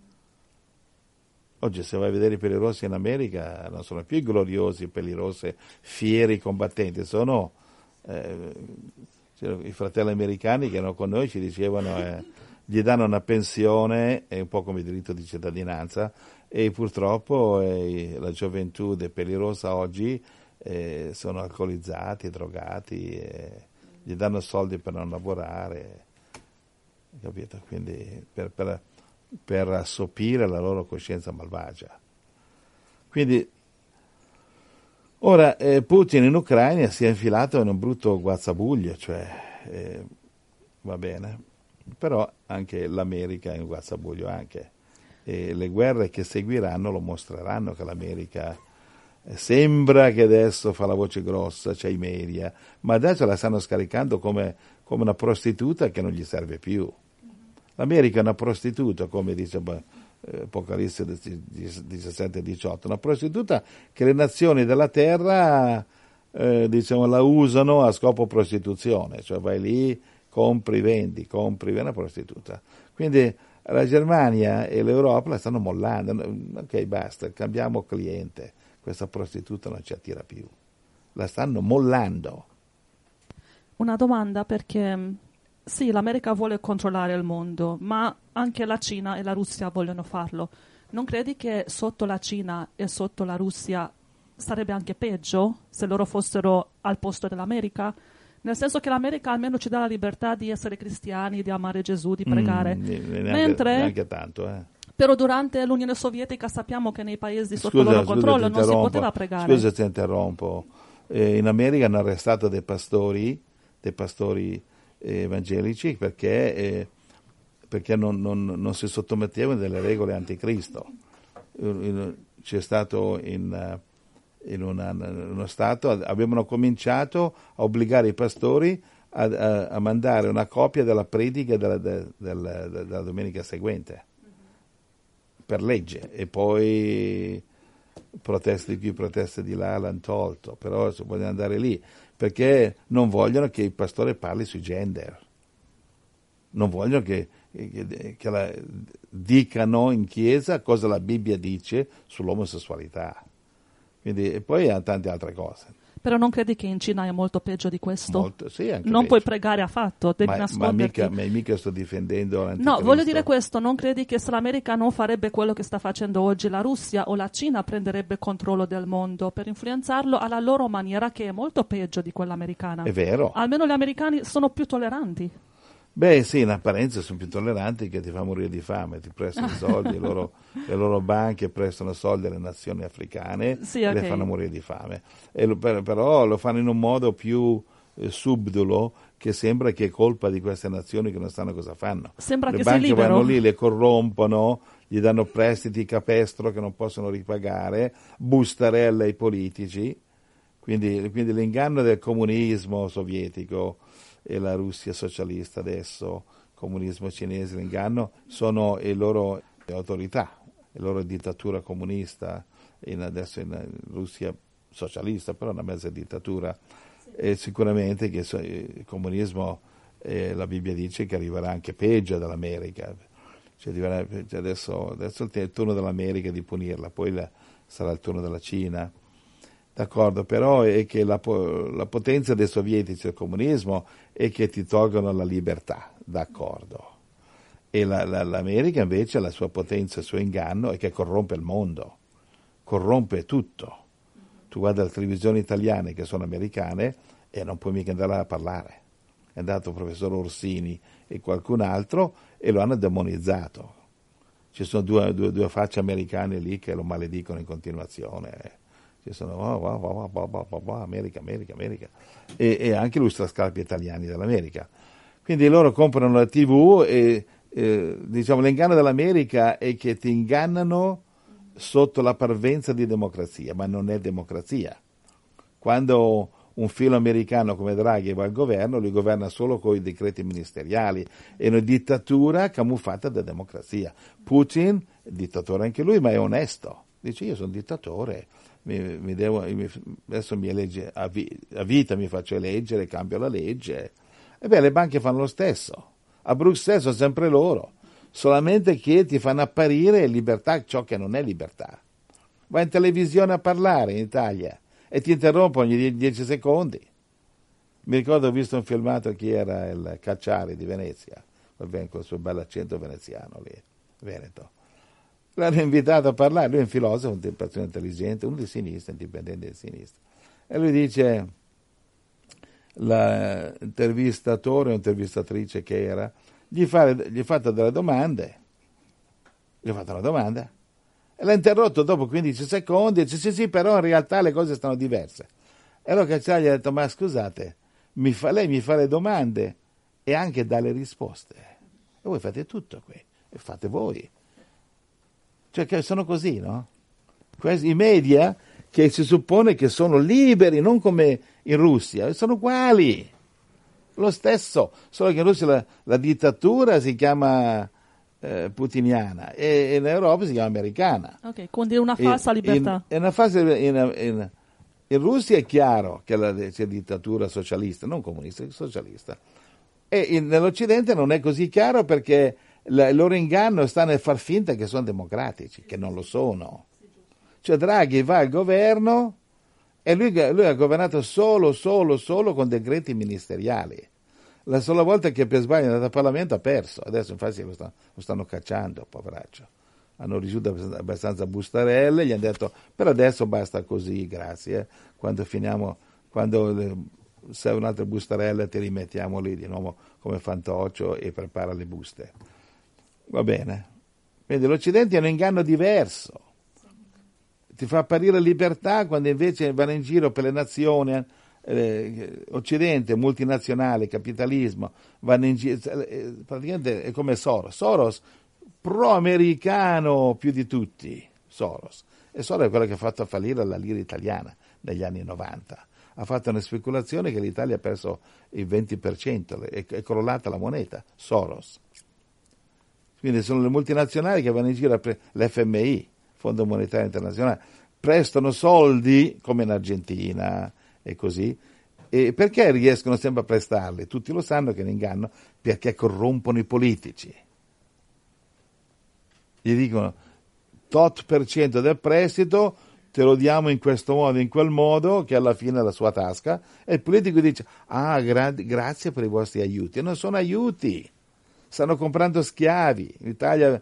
Oggi se vai a vedere i pelirossi in America non sono più i gloriosi pelirossi, fieri combattenti, sono i fratelli americani che erano con noi, ci dicevano gli danno una pensione, è un po' come diritto di cittadinanza, e purtroppo la gioventù dei pelirossi oggi sono alcolizzati, drogati, gli danno soldi per non lavorare, capito? Quindi per assopire la loro coscienza malvagia. Quindi ora Putin in Ucraina si è infilato in un brutto guazzabuglio, cioè va bene, però anche l'America è in guazzabuglio anche, e le guerre che seguiranno lo mostreranno che l'America sembra che adesso fa la voce grossa, c'è i media, ma adesso la stanno scaricando come una prostituta che non gli serve più. L'America è una prostituta, come dice Apocalisse 17-18, una prostituta che le nazioni della terra la usano a scopo prostituzione, cioè vai lì, compri, vendi, è una prostituta. Quindi la Germania e l'Europa la stanno mollando, ok, basta, cambiamo cliente, questa prostituta non ci attira più, la stanno mollando. Una domanda, perché sì, l'America vuole controllare il mondo, ma anche la Cina e la Russia vogliono farlo. Non credi che sotto la Cina e sotto la Russia sarebbe anche peggio se loro fossero al posto dell'America? Nel senso che l'America almeno ci dà la libertà di essere cristiani, di amare Gesù, di pregare. Neanche tanto, Però durante l'Unione Sovietica sappiamo che nei paesi sotto il loro controllo non si poteva pregare. Scusa, ti interrompo. In America hanno arrestato dei pastori evangelici perché non si sottomettevano delle regole anticristo. C'è stato in uno stato, avevano cominciato a obbligare i pastori a mandare una copia della predica della domenica seguente per legge, e poi proteste di qui, proteste di là l'hanno tolto, però si vogliono andare lì perché non vogliono che il pastore parli sui gender, non vogliono che dicano in chiesa cosa la Bibbia dice sull'omosessualità. Quindi, e poi ha tante altre cose. Però non credi che in Cina è molto peggio di questo? Molto, sì, anche non peggio. Puoi pregare affatto, devi nasconderti. Ma mica sto difendendo l'anticristo. No, voglio dire questo, non credi che se l'America non farebbe quello che sta facendo oggi la Russia o la Cina prenderebbe controllo del mondo per influenzarlo alla loro maniera, che è molto peggio di quella americana? È vero. Almeno gli americani sono più tolleranti. Beh sì, in apparenza sono più tolleranti, che ti fa morire di fame, ti prestano soldi, le loro banche prestano soldi alle nazioni africane, sì, e okay. le fanno morire di fame. Però lo fanno in un modo più subdolo, che sembra che è colpa di queste nazioni che non sanno cosa fanno. Sembra le che banche sia libero. Vanno lì, le corrompono, gli danno prestiti capestro che non possono ripagare, bustarelle ai politici, quindi l'inganno del comunismo sovietico e la Russia socialista adesso, comunismo cinese, l'inganno, sono le loro autorità, la loro dittatura comunista, adesso in Russia socialista, però una mezza dittatura, e sicuramente che il comunismo, la Bibbia dice che arriverà anche peggio dell'America, adesso è il turno dell'America di punirla, poi sarà il turno della Cina. D'accordo, però è che la potenza dei sovietici del comunismo è che ti tolgono la libertà, d'accordo. E l'America invece, la sua potenza, il suo inganno è che corrompe il mondo, corrompe tutto. Tu guarda le televisioni italiane che sono americane e non puoi mica andare a parlare. È andato il professor Orsini e qualcun altro e lo hanno demonizzato. Ci sono due facce americane lì che lo maledicono in continuazione. Ci sono America, e anche lustrascarpe italiani dell'America. Quindi loro comprano la TV e diciamo l'inganno dell'America è che ti ingannano sotto la parvenza di democrazia, ma non è democrazia. Quando un filo americano come Draghi va al governo, lui governa solo con i decreti ministeriali, è una dittatura camuffata da democrazia. Putin è dittatore anche lui, ma è onesto. Dice: io sono dittatore, adesso mi elegge a vita, mi faccio eleggere, cambio la legge. E beh, le banche fanno lo stesso. A Bruxelles sono sempre loro, solamente che ti fanno apparire libertà ciò che non è libertà. Vai in televisione a parlare in Italia e ti interrompono ogni 10 secondi. Mi ricordo, ho visto un filmato, chi era il Cacciari di Venezia, con il suo bel accento veneziano lì, Veneto. L'hanno invitato a parlare, lui è un filosofo, una persona intelligente, uno di sinistra, indipendente di sinistra. E lui dice, l'intervistatore o intervistatrice che era, gli ha fatto delle domande, gli ha fatto una domanda, e l'ha interrotto dopo 15 secondi e dice: sì, però in realtà le cose stanno diverse. E allora Cacciari gli ha detto: ma scusate, lei mi fa le domande e anche dà le risposte, e voi fate tutto qui, e fate voi. Cioè che sono così, no? I media che si suppone che sono liberi, non come in Russia, sono uguali, lo stesso, solo che in Russia la dittatura si chiama putiniana e in Europa si chiama americana. Ok, quindi una falsa libertà. In Russia è chiaro che c'è dittatura socialista, non comunista, socialista. E nell'Occidente non è così chiaro, perché il loro inganno sta nel far finta che sono democratici, che non lo sono. Cioè Draghi va al governo e lui ha governato solo con decreti ministeriali. La sola volta che per sbaglio è andato al Parlamento ha perso, adesso infatti lo stanno cacciando, poveraccio. Hanno ricevuto abbastanza bustarelle, gli hanno detto: per adesso basta così, grazie, quando serve un'altra bustarella ti rimettiamo lì di nuovo come fantoccio e prepara le buste. Va bene. Quindi l'Occidente è un inganno diverso, ti fa apparire libertà quando invece vanno in giro per le nazioni. Occidente, multinazionale, capitalismo, vanno in giro, praticamente è come Soros pro-americano più di tutti. Soros è quello che ha fatto fallire la lira italiana negli anni 90. Ha fatto una speculazione che l'Italia ha perso il 20%, è crollata la moneta. Soros. Quindi sono le multinazionali che vanno in giro, l'FMI, Fondo Monetario Internazionale, prestano soldi come in Argentina e così. E perché riescono sempre a prestarli? Tutti lo sanno che è un inganno, perché corrompono i politici. Gli dicono: tot % del prestito te lo diamo in questo modo, in quel modo, che alla fine è la sua tasca, e il politico dice: grazie per i vostri aiuti. E non sono aiuti, stanno comprando schiavi. In Italia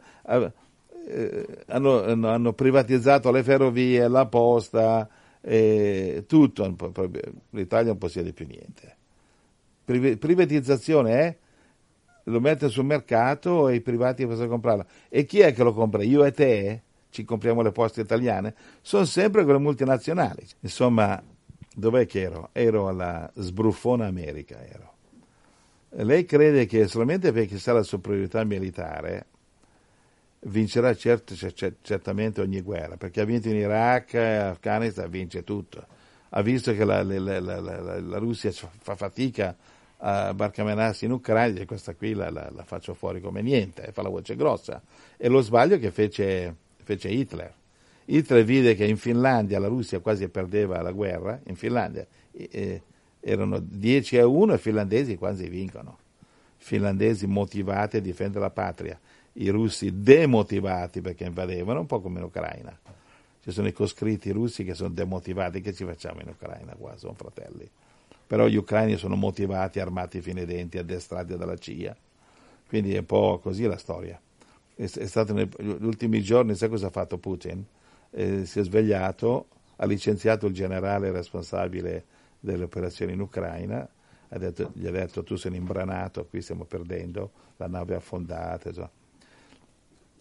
hanno privatizzato le ferrovie, la posta, tutto. L'Italia non possiede più niente. Privatizzazione lo mette sul mercato e i privati possono comprarlo. E chi è che lo compra? Io e te? Ci compriamo le poste italiane? Sono sempre quelle multinazionali. Insomma, dov'è che ero? Ero alla sbruffona America. Lei crede che solamente perché sa la superiorità militare vincerà certamente ogni guerra, perché ha vinto in Iraq, Afghanistan, vince tutto. Ha visto che la Russia fa fatica a barcamenarsi in Ucraina, e questa qui la faccio fuori come niente, e fa la voce grossa. E lo sbaglio che fece Hitler. Hitler vide che in Finlandia la Russia quasi perdeva la guerra, in Finlandia erano 10-1 e i finlandesi quasi vincono. Finlandesi motivati a difendere la patria, i russi demotivati perché invadevano, un po' come in Ucraina. Ci sono i coscritti russi che sono demotivati, che ci facciamo in Ucraina qua, sono fratelli. Però gli ucraini sono motivati, armati fino ai denti, addestrati dalla CIA. Quindi è un po' così la storia. È stato negli ultimi giorni, sai cosa ha fatto Putin? Si è svegliato, ha licenziato il generale responsabile delle operazioni in Ucraina, gli ha detto: tu sei un imbranato, qui stiamo perdendo, la nave è affondata.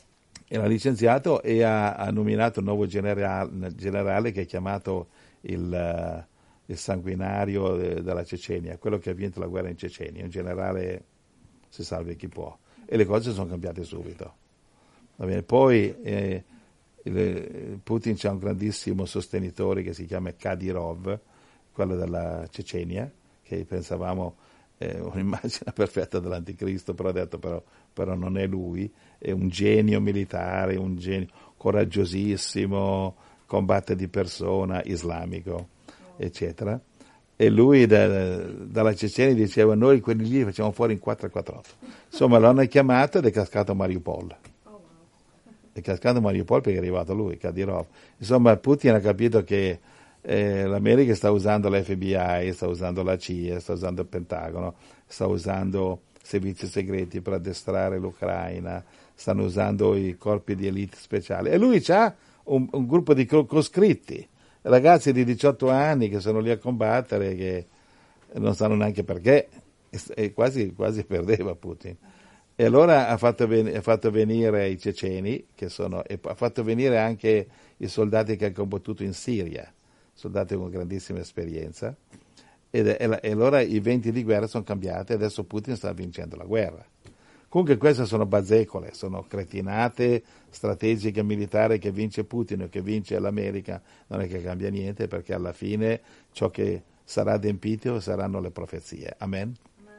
e l'ha licenziato e ha nominato un nuovo generale che è chiamato il sanguinario della Cecenia, quello che ha vinto la guerra in Cecenia, un generale si salvi chi può. E le cose sono cambiate subito. Va bene. Poi Putin c'ha un grandissimo sostenitore che si chiama Kadyrov, quello della Cecenia, che pensavamo un'immagine perfetta dell'anticristo, però ha detto però non è lui, è un genio militare, un genio coraggiosissimo, combatte di persona, islamico, eccetera. E lui dalla Cecenia diceva: noi quelli lì li facciamo fuori in 448. Insomma, l'hanno chiamato ed è cascato a Mariupol. È cascato a Mariupol perché è arrivato lui, Kadyrov. Insomma, Putin ha capito che l'America sta usando l'FBI, sta usando la CIA, sta usando il Pentagono, sta usando servizi segreti per addestrare l'Ucraina, stanno usando i corpi di elite speciali. E lui ha un gruppo di coscritti, ragazzi di 18 anni che sono lì a combattere, che non sanno neanche perché, e quasi perdeva Putin. E allora ha fatto venire i ceceni, e ha fatto venire anche i soldati che hanno combattuto in Siria, soldati con grandissima esperienza, e allora i venti di guerra sono cambiati, adesso Putin sta vincendo la guerra. Comunque queste sono bazzecole, sono cretinate strategiche militari che vince Putin o che vince l'America, non è che cambia niente, perché alla fine ciò che sarà adempito saranno le profezie. Amen?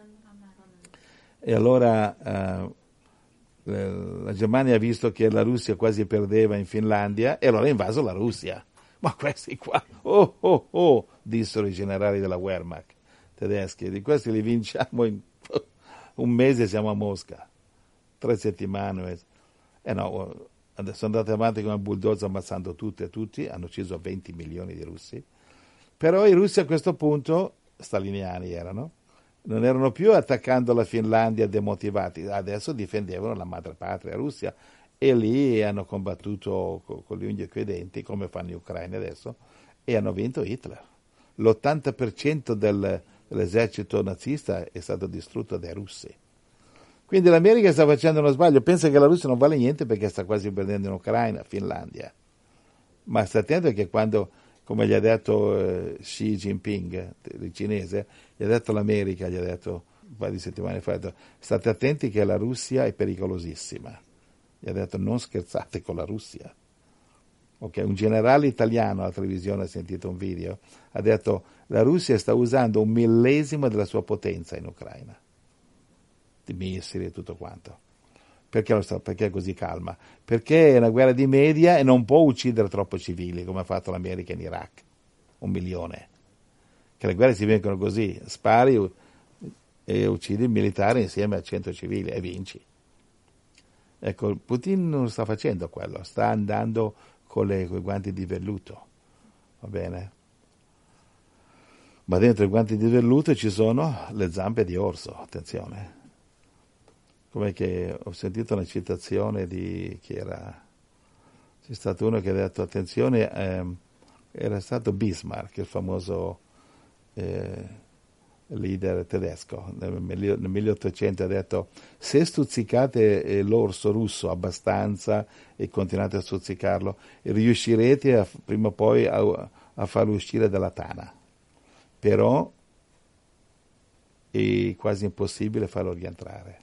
E allora la Germania ha visto che la Russia quasi perdeva in Finlandia e allora ha invaso la Russia. Ma questi qua, dissero i generali della Wehrmacht tedeschi, di questi li vinciamo in un mese, siamo a Mosca, 3 settimane. No, sono andati avanti come bulldozer ammazzando tutti e tutti, hanno ucciso 20 milioni di russi. Però i russi a questo punto, staliniani erano, non erano più attaccando la Finlandia demotivati, adesso difendevano la madrepatria Russia. E lì hanno combattuto con le unghie e coi denti, come fanno gli ucraini adesso, e hanno vinto Hitler. L'80% dell'esercito nazista è stato distrutto dai russi. Quindi l'America sta facendo uno sbaglio, pensa che la Russia non vale niente perché sta quasi perdendo in Ucraina, Finlandia. Ma sta attento che quando, come gli ha detto Xi Jinping, il cinese, gli ha detto l'America, gli ha detto un paio di settimane fa, state attenti che la Russia è pericolosissima. Gli ha detto: non scherzate con la Russia. Okay. Un generale italiano alla televisione ha sentito un video, ha detto: la Russia sta usando 1/1000 della sua potenza in Ucraina, di missili e tutto quanto. Perché è così calma? Perché è una guerra di media e non può uccidere troppo civili come ha fatto l'America in Iraq, 1 milione. Che le guerre si vincono così: spari e uccidi il militare insieme a 100 civili e vinci. Ecco, Putin non sta facendo quello, sta andando con i guanti di velluto, va bene? Ma dentro i guanti di velluto ci sono le zampe di orso, attenzione. Come che ho sentito una citazione di chi era? C'è stato uno che ha detto: attenzione, era stato Bismarck, il famoso leader tedesco, nel 1800 ha detto: se stuzzicate l'orso russo abbastanza e continuate a stuzzicarlo, riuscirete prima o poi a farlo uscire dalla tana, però è quasi impossibile farlo rientrare.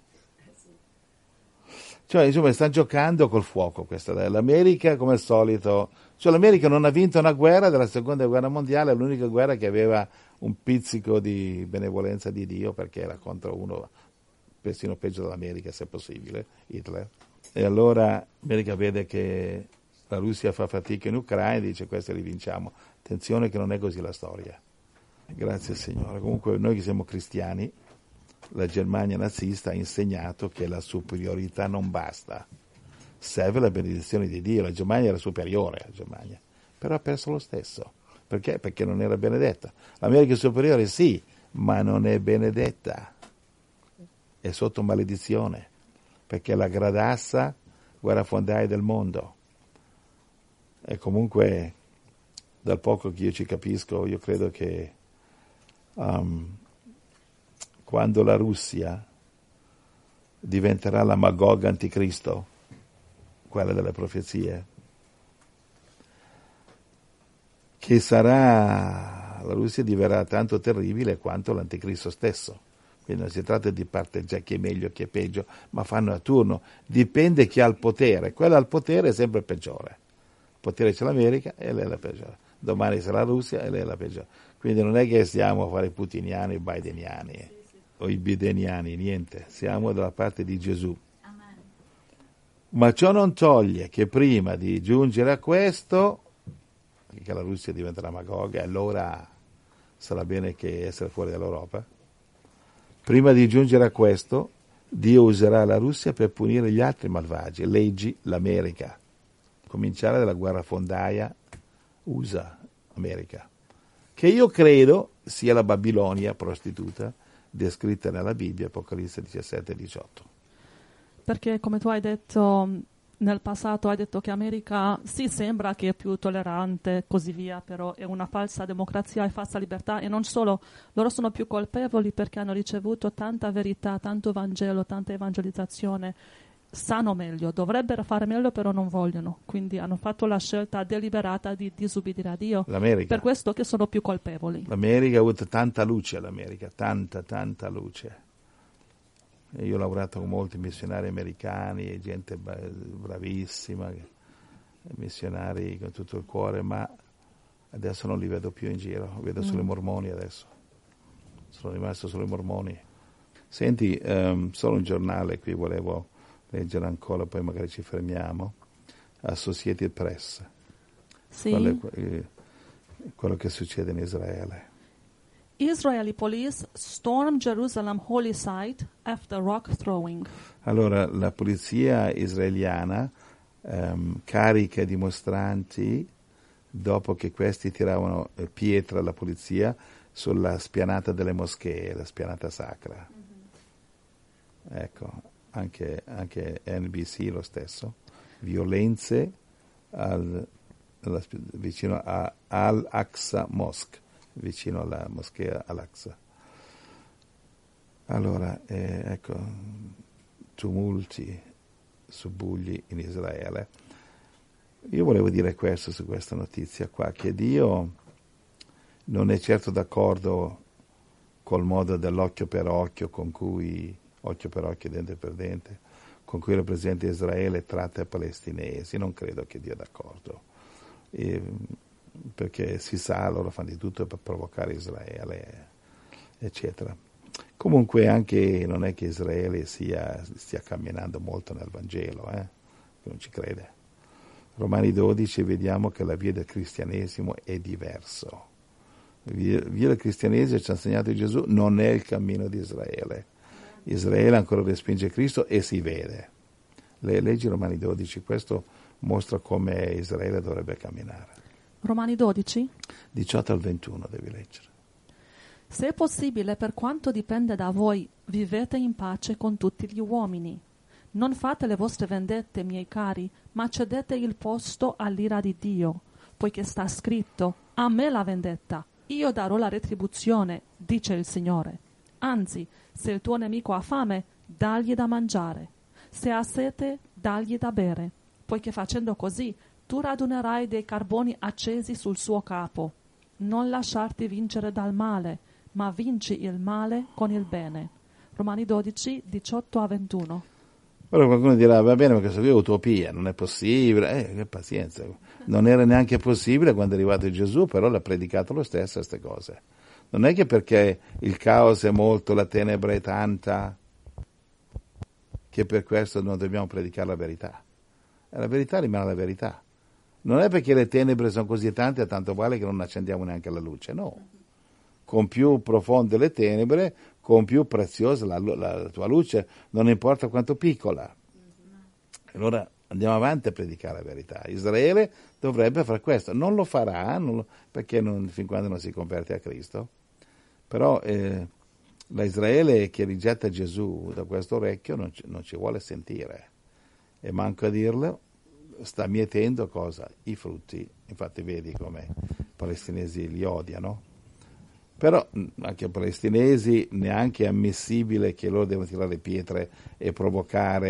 Cioè, insomma, stanno giocando col fuoco questa. L'America, come al solito, cioè l'America non ha vinto una guerra della seconda guerra mondiale, è l'unica guerra che aveva un pizzico di benevolenza di Dio, perché era contro uno persino peggio dell'America, se possibile, Hitler. E allora l'America vede che la Russia fa fatica in Ucraina e dice: questi li vinciamo. Attenzione che non è così la storia. Grazie Signore. Comunque noi che siamo cristiani, la Germania nazista ha insegnato che la superiorità non basta, serve la benedizione di Dio. La Germania era superiore, la Germania, però ha perso lo stesso. Perché? Perché non era benedetta. L'America è superiore, sì, ma non è benedetta, è sotto maledizione, perché è la gradassa guerrafondaia del mondo. E comunque, dal poco che io ci capisco, io credo che quando la Russia diventerà la Magog anticristo, quella delle profezie, che la Russia diverrà tanto terribile quanto l'anticristo stesso. Quindi non si tratta di parte già chi è meglio, chi è peggio, ma fanno a turno. Dipende chi ha il potere. Quello al potere è sempre il peggiore. Il potere c'è l'America e lei è la peggiore. Domani sarà la Russia e lei è la peggiore. Quindi non è che stiamo a fare i putiniani, i bideniani o i bideniani, niente. Siamo dalla parte di Gesù. Amen. Ma ciò non toglie che prima di giungere a questo, che la Russia diventerà Magog, allora sarà bene che essere fuori dall'Europa. Prima di giungere a questo, Dio userà la Russia per punire gli altri malvagi, leggi l'America. Cominciare dalla guerrafondaia USA-America, che io credo sia la Babilonia prostituta descritta nella Bibbia, Apocalisse 17 e 18. Perché come tu hai detto nel passato, hai detto che America sì sembra che è più tollerante, così via, però è una falsa democrazia e falsa libertà, e non solo, loro sono più colpevoli perché hanno ricevuto tanta verità, tanto Vangelo, tanta evangelizzazione, sanno meglio, dovrebbero fare meglio, però non vogliono, quindi hanno fatto la scelta deliberata di disubbidire a Dio. L'America. Per questo che sono più colpevoli. L'America ha avuto tanta luce, tanta luce. E io ho lavorato con molti missionari americani e gente bravissima, missionari con tutto il cuore, ma adesso non li vedo più in giro, vedo solo i mormoni adesso. Sono rimasto solo i mormoni. Senti, solo un giornale qui volevo leggere ancora, poi magari ci fermiamo. Associated Press. Sì. Quello che succede in Israele. Israeli police storm Jerusalem holy site after rock throwing. Allora, la polizia israeliana carica i dimostranti dopo che questi tiravano pietre alla polizia sulla spianata delle moschee, la spianata sacra. Mm-hmm. Ecco, anche NBC lo stesso. Violenze vicino a Al-Aqsa Mosque, vicino alla moschea Al-Aqsa. Allora, ecco, tumulti, subbuglii in Israele. Io volevo dire questo su questa notizia qua, che Dio non è certo d'accordo col modo dell'occhio per occhio con cui, occhio per occhio, dente per dente, con cui il presidente di Israele tratta i palestinesi. Non credo che Dio è d'accordo. Perché si sa, loro fanno di tutto per provocare Israele, eccetera. Comunque anche non è che Israele stia camminando molto nel Vangelo, non ci crede. Romani 12 vediamo che la via del cristianesimo è diverso. Via del cristianesimo, ci ha insegnato Gesù, non è il cammino di Israele. Israele ancora respinge Cristo e si vede. Leggi Romani 12, questo mostra come Israele dovrebbe camminare. Romani 12? 18 al 21 devi leggere. Se è possibile, per quanto dipende da voi, vivete in pace con tutti gli uomini. Non fate le vostre vendette, miei cari, ma cedete il posto all'ira di Dio, poiché sta scritto: a me la vendetta, io darò la retribuzione, dice il Signore. Anzi, se il tuo nemico ha fame, dagli da mangiare. Se ha sete, dagli da bere, poiché facendo così tu radunerai dei carboni accesi sul suo capo. Non lasciarti vincere dal male, ma vinci il male con il bene. Romani 12, 18 a 21. Ora qualcuno dirà, va bene, ma questa qui è utopia, non è possibile. Che pazienza. Non era neanche possibile quando è arrivato Gesù, però l'ha predicato lo stesso queste cose. Non è che perché il caos è molto, la tenebra è tanta, che per questo non dobbiamo predicare la verità. La verità rimane la verità. Non è perché le tenebre sono così tante, tanto vale che non accendiamo neanche la luce, no. Con più profonde le tenebre, con più preziosa la tua luce, non importa quanto piccola. Allora andiamo avanti a predicare la verità. Israele dovrebbe fare questo, non lo farà, perché fin quando non si converte a Cristo. Però la Israele che rigetta Gesù da questo orecchio non ci vuole sentire. E manco a dirlo, sta mietendo cosa? I frutti. Infatti vedi come i palestinesi li odiano. Però anche i palestinesi neanche è ammissibile che loro devono tirare pietre e provocare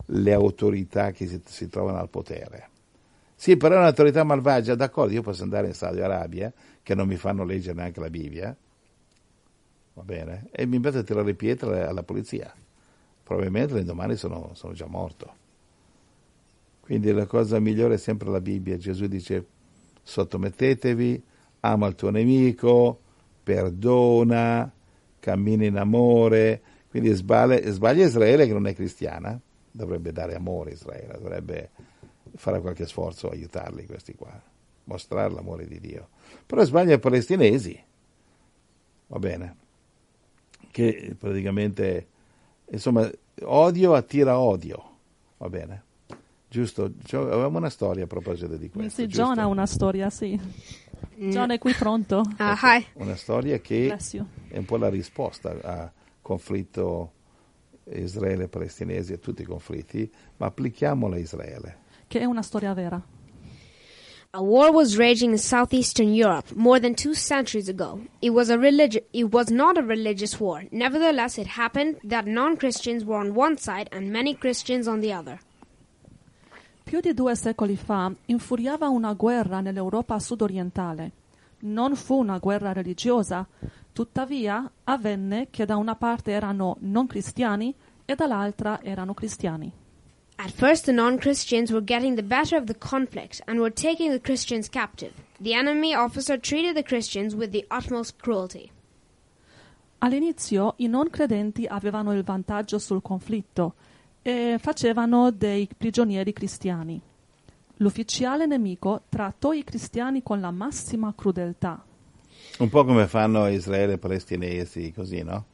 le autorità che si trovano al potere. Sì, però è un'autorità malvagia, d'accordo, io posso andare in Saudi Arabia, che non mi fanno leggere neanche la Bibbia, va bene, e mi metto a tirare pietre alla polizia. Probabilmente l'indomani sono già morto. Quindi la cosa migliore è sempre la Bibbia. Gesù dice: sottomettetevi, ama il tuo nemico, perdona, cammina in amore. Quindi sbaglia Israele che non è cristiana, dovrebbe dare amore a Israele, dovrebbe fare qualche sforzo a aiutarli questi qua, mostrare l'amore di Dio. Però sbaglia i palestinesi, va bene, che praticamente, insomma, odio attira odio, va bene, giusto? Avevamo una storia a proposito di questo. Sì, giusto? John ha una storia, sì. John è qui pronto. Hi. Una storia che Bless you. è un po' la risposta al conflitto Israele-palestinesi, a tutti i conflitti, ma applichiamola a Israele. Che è una storia vera. A war was raging in southeastern Europe more than 2 centuries ago. It was not a religious war. Nevertheless, it happened that non-Christians were on one side and many Christians on the other. Più di 2 secoli fa infuriava una guerra nell'Europa sudorientale. Non fu una guerra religiosa, tuttavia avvenne che da una parte erano non cristiani e dall'altra erano cristiani. At first, the non-Christians were getting the better of the conflict and were taking the Christians captive. The enemy officer treated the Christians with the utmost cruelty. All'inizio i non credenti avevano il vantaggio sul conflitto e facevano dei prigionieri cristiani. L'ufficiale nemico trattò i cristiani con la massima crudeltà. Un po' come fanno Israele e palestinesi, così, no?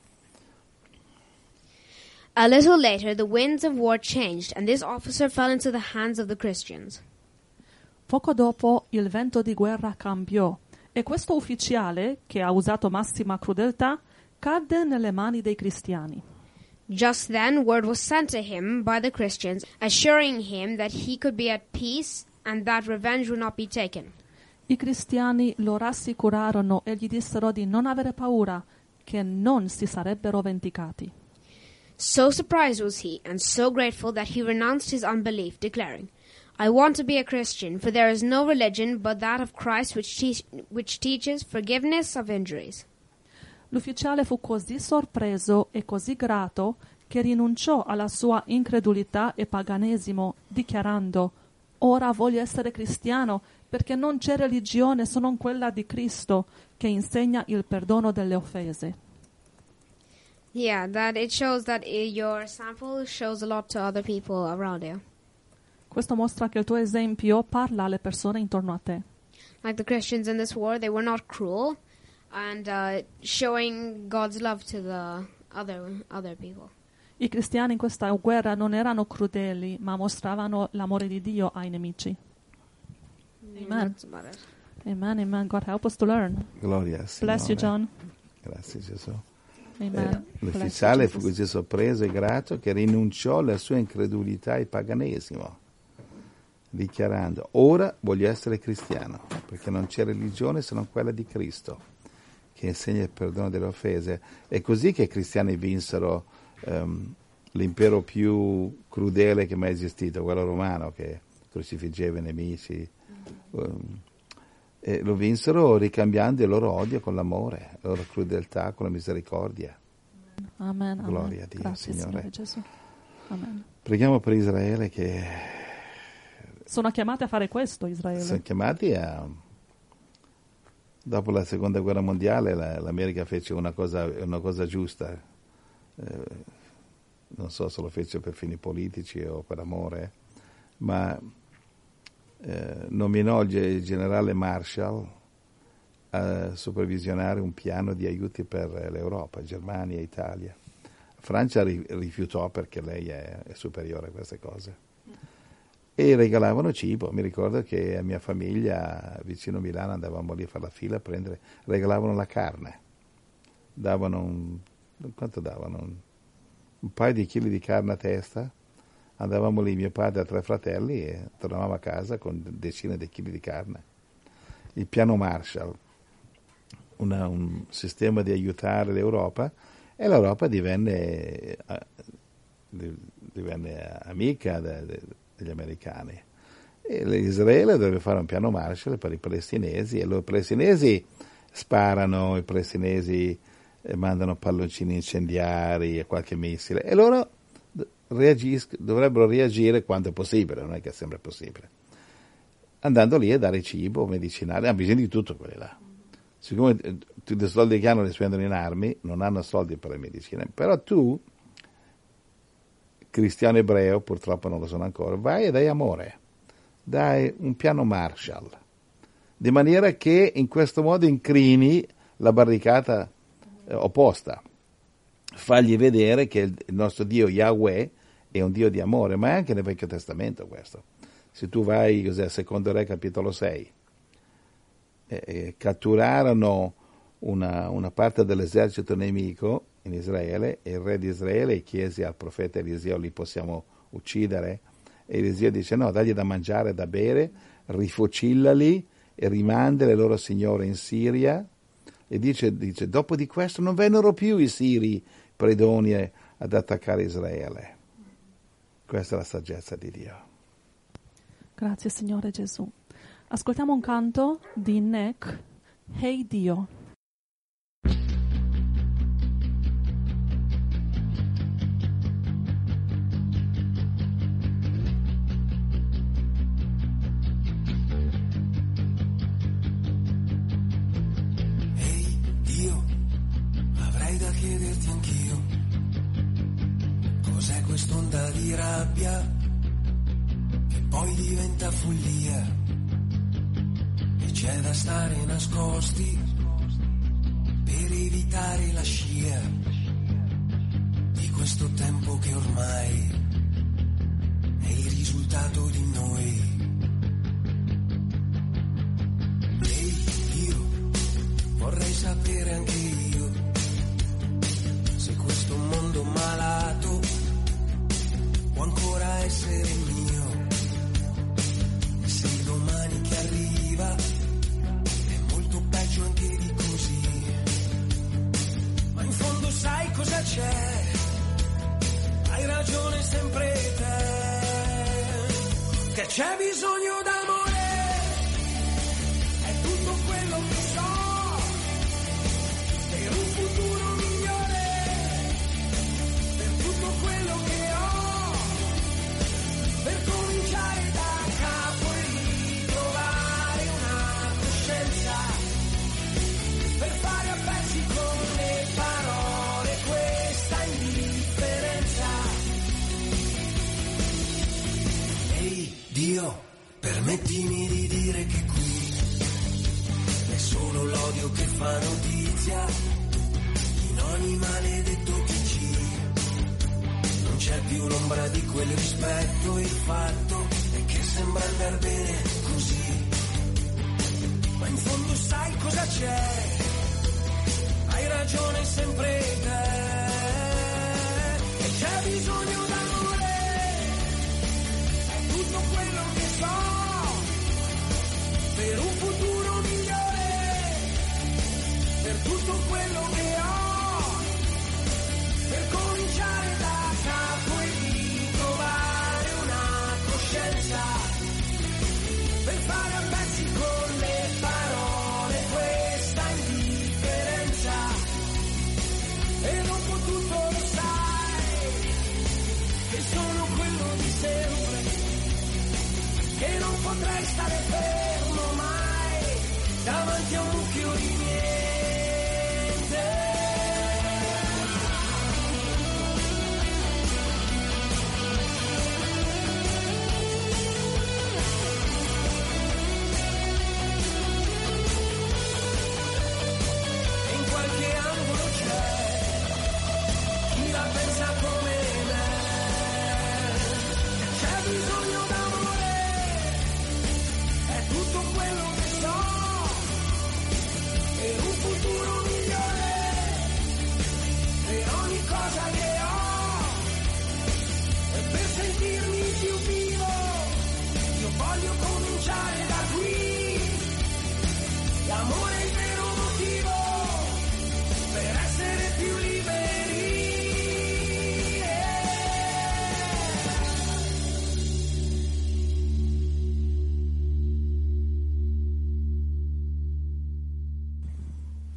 A little later, the winds of war changed, and this officer fell into the hands of the Christians. Poco dopo il vento di guerra cambiò e questo ufficiale, che ha usato massima crudeltà, cadde nelle mani dei cristiani. Just then, word was sent to him by the Christians, assuring him that he could be at peace and that revenge would not be taken. I cristiani lo rassicurarono e gli dissero di non avere paura, che non si sarebbero vendicati. So surprised was he, and so grateful that he renounced his unbelief, declaring, I want to be a Christian, for there is no religion but that of Christ which teaches forgiveness of injuries. L'ufficiale fu così sorpreso e così grato che rinunciò alla sua incredulità e paganesimo, dichiarando: ora voglio essere cristiano perché non c'è religione se non quella di Cristo che insegna il perdono delle offese. Yeah, that it shows that your sample shows a lot to other people around you. Questo mostra che il tuo esempio parla alle persone intorno a te. Like the Christians in this war, they were not cruel and showing God's love to the other people. I cristiani in questa guerra non erano crudeli, ma mostravano l'amore di Dio ai nemici. Amen. That's about it. Amen, amen. God help us to learn. Gloria al Signore. Bless you, John. Grazie Gesù. Amen. L'ufficiale fu Bless you, così sorpreso e grato che rinunciò alla sua incredulità e paganesimo, dichiarando: ora voglio essere cristiano, perché non c'è religione se non quella di Cristo, che insegna il perdono delle offese. È così che i cristiani vinsero l'impero più crudele che mai esistito, quello romano, che crocifiggeva i nemici. E lo vinsero ricambiando il loro odio con l'amore, la loro crudeltà con la misericordia. Amen. Gloria a Dio, Grazie, Signore. Gesù. Amen. Preghiamo per Israele, che Sono chiamati a fare questo, Israele. sono chiamati a... Dopo la seconda guerra mondiale l'America fece una cosa giusta, non so se lo fece per fini politici o per amore, ma nominò il generale Marshall a supervisionare un piano di aiuti per l'Europa, Germania e Italia. Francia rifiutò perché lei è superiore a queste cose. E regalavano cibo. Mi ricordo che a mia famiglia vicino a Milano andavamo lì a fare la fila a prendere, regalavano la carne, quanto davano? Un paio di chili di carne a testa. Andavamo lì, mio padre ha 3 fratelli, e tornavamo a casa con decine di chili di carne. Il piano Marshall, un sistema di aiutare l'Europa, e l'Europa divenne divenne amica degli americani. E Israele doveva fare un piano Marshall per i palestinesi, e i palestinesi sparano, i palestinesi mandano palloncini incendiari e qualche missile, e loro dovrebbero reagire quando è possibile, non è che è sempre possibile, andando lì a dare cibo, medicinali, hanno bisogno di tutto quelli là. Siccome tutti i soldi che hanno li spendono in armi, non hanno soldi per le medicine, però tu, cristiano ebreo, purtroppo non lo sono ancora, vai e dai amore, dai un piano Marshall, di maniera che in questo modo incrini la barricata opposta, fagli vedere che il nostro Dio Yahweh è un Dio di amore, ma è anche nel Vecchio Testamento questo. Se tu vai, secondo Re capitolo 6, catturarono una parte dell'esercito nemico in Israele, e il re di Israele chiese al profeta Eliseo: li possiamo uccidere? E Eliseo dice: no, dagli da mangiare e da bere, rifocillali e rimanda le loro signore in Siria. E dice dopo di questo non vennero più i siri predoni ad attaccare Israele. Questa è la saggezza di Dio. Grazie Signore Gesù. Ascoltiamo un canto di Nek, Hey Dio. Ehi Dio, avrei da chiederti anch'io, cos'è quest'onda di rabbia che poi diventa follia? E c'è da stare nascosti per evitare la scia di questo tempo che ormai è il risultato di noi. Ehi, io vorrei sapere anche io se questo mondo malato può ancora essere mio, e se il domani che arriva è molto peggio anche di così. Ma in fondo sai cosa c'è? Hai ragione sempre te, che c'è bisogno d'amore, è tutto quello che so, per un futuro migliore, per tutto quello che ho, per cominciare da capo e ritrovare una coscienza, per fare a pezzi con le parole questa indifferenza. Ehi Dio, permettimi di dire che qui è solo l'odio che fa notizia in ogni maledetto PC. Non c'è più l'ombra di quel rispetto, il fatto è che sembra andar bene così. Ma in fondo sai cosa c'è? Hai ragione sempre te, e c'è bisogno d'amore, è tutto quello che so, per un futuro migliore, per tutto quello che ho, per cominciare da capo e ritrovare una coscienza, per fare a pezzi con le parole questa indifferenza. E dopo tutto lo sai, che sono quello di sempre, che non potrei stare fermo mai davanti a un mucchio di niente. E in qualche angolo c'è chi la pensa come me, c'è bisogno d'amore, è tutto quello che so, per un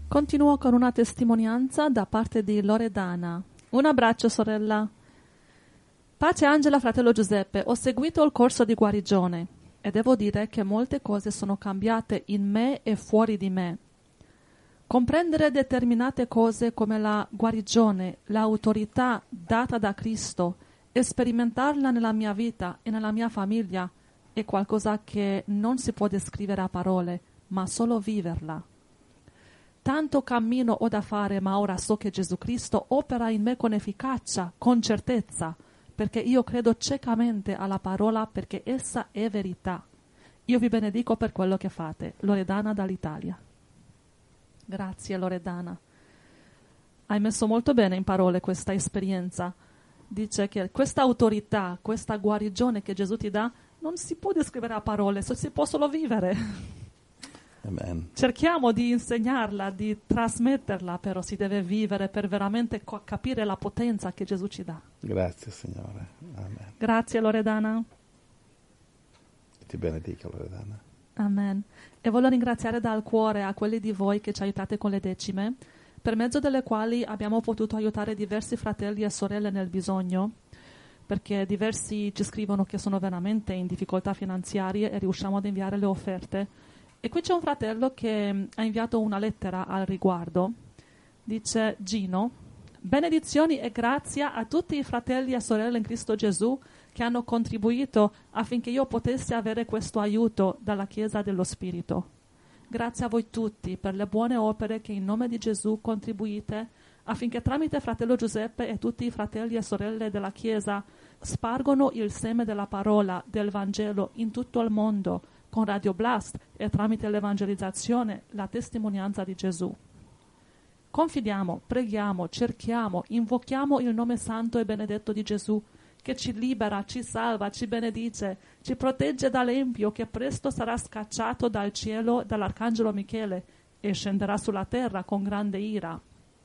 Continuo con una testimonianza da parte di Loredana. Un abbraccio, sorella. Pace Angela, fratello Giuseppe. Ho seguito il corso di guarigione e devo dire che molte cose sono cambiate in me e fuori di me. Comprendere determinate cose come la guarigione, l'autorità data da Cristo e sperimentarla nella mia vita e nella mia famiglia è qualcosa che non si può descrivere a parole, ma solo viverla. Tanto cammino ho da fare, ma ora so che Gesù Cristo opera in me con efficacia, con certezza, perché io credo ciecamente alla parola perché essa è verità. Io vi benedico per quello che fate. Loredana dall'Italia. Grazie Loredana. Hai messo molto bene in parole questa esperienza. Dice che questa autorità, questa guarigione che Gesù ti dà, non si può descrivere a parole, si può solo vivere. Amen. Cerchiamo di insegnarla, di trasmetterla, però si deve vivere per veramente capire la potenza che Gesù ci dà. Grazie Signore. Amen. Grazie Loredana. Ti benedica Loredana. Amen. E voglio ringraziare dal cuore a quelli di voi che ci aiutate con le decime, per mezzo delle quali abbiamo potuto aiutare diversi fratelli e sorelle nel bisogno, perché diversi ci scrivono che sono veramente in difficoltà finanziarie e riusciamo ad inviare le offerte. E qui c'è un fratello che ha inviato una lettera al riguardo. Dice: Gino, benedizioni e grazia a tutti i fratelli e sorelle in Cristo Gesù che hanno contribuito affinché io potessi avere questo aiuto dalla Chiesa dello Spirito. Grazie a voi tutti per le buone opere che in nome di Gesù contribuite affinché tramite fratello Giuseppe e tutti i fratelli e sorelle della Chiesa spargono il seme della parola del Vangelo in tutto il mondo con Radio Blast e tramite l'evangelizzazione la testimonianza di Gesù. Confidiamo, preghiamo, cerchiamo, invochiamo il nome santo e benedetto di Gesù che ci libera, ci salva, ci benedice, ci protegge dall'empio che presto sarà scacciato dal cielo dall'arcangelo Michele e scenderà sulla terra con grande ira.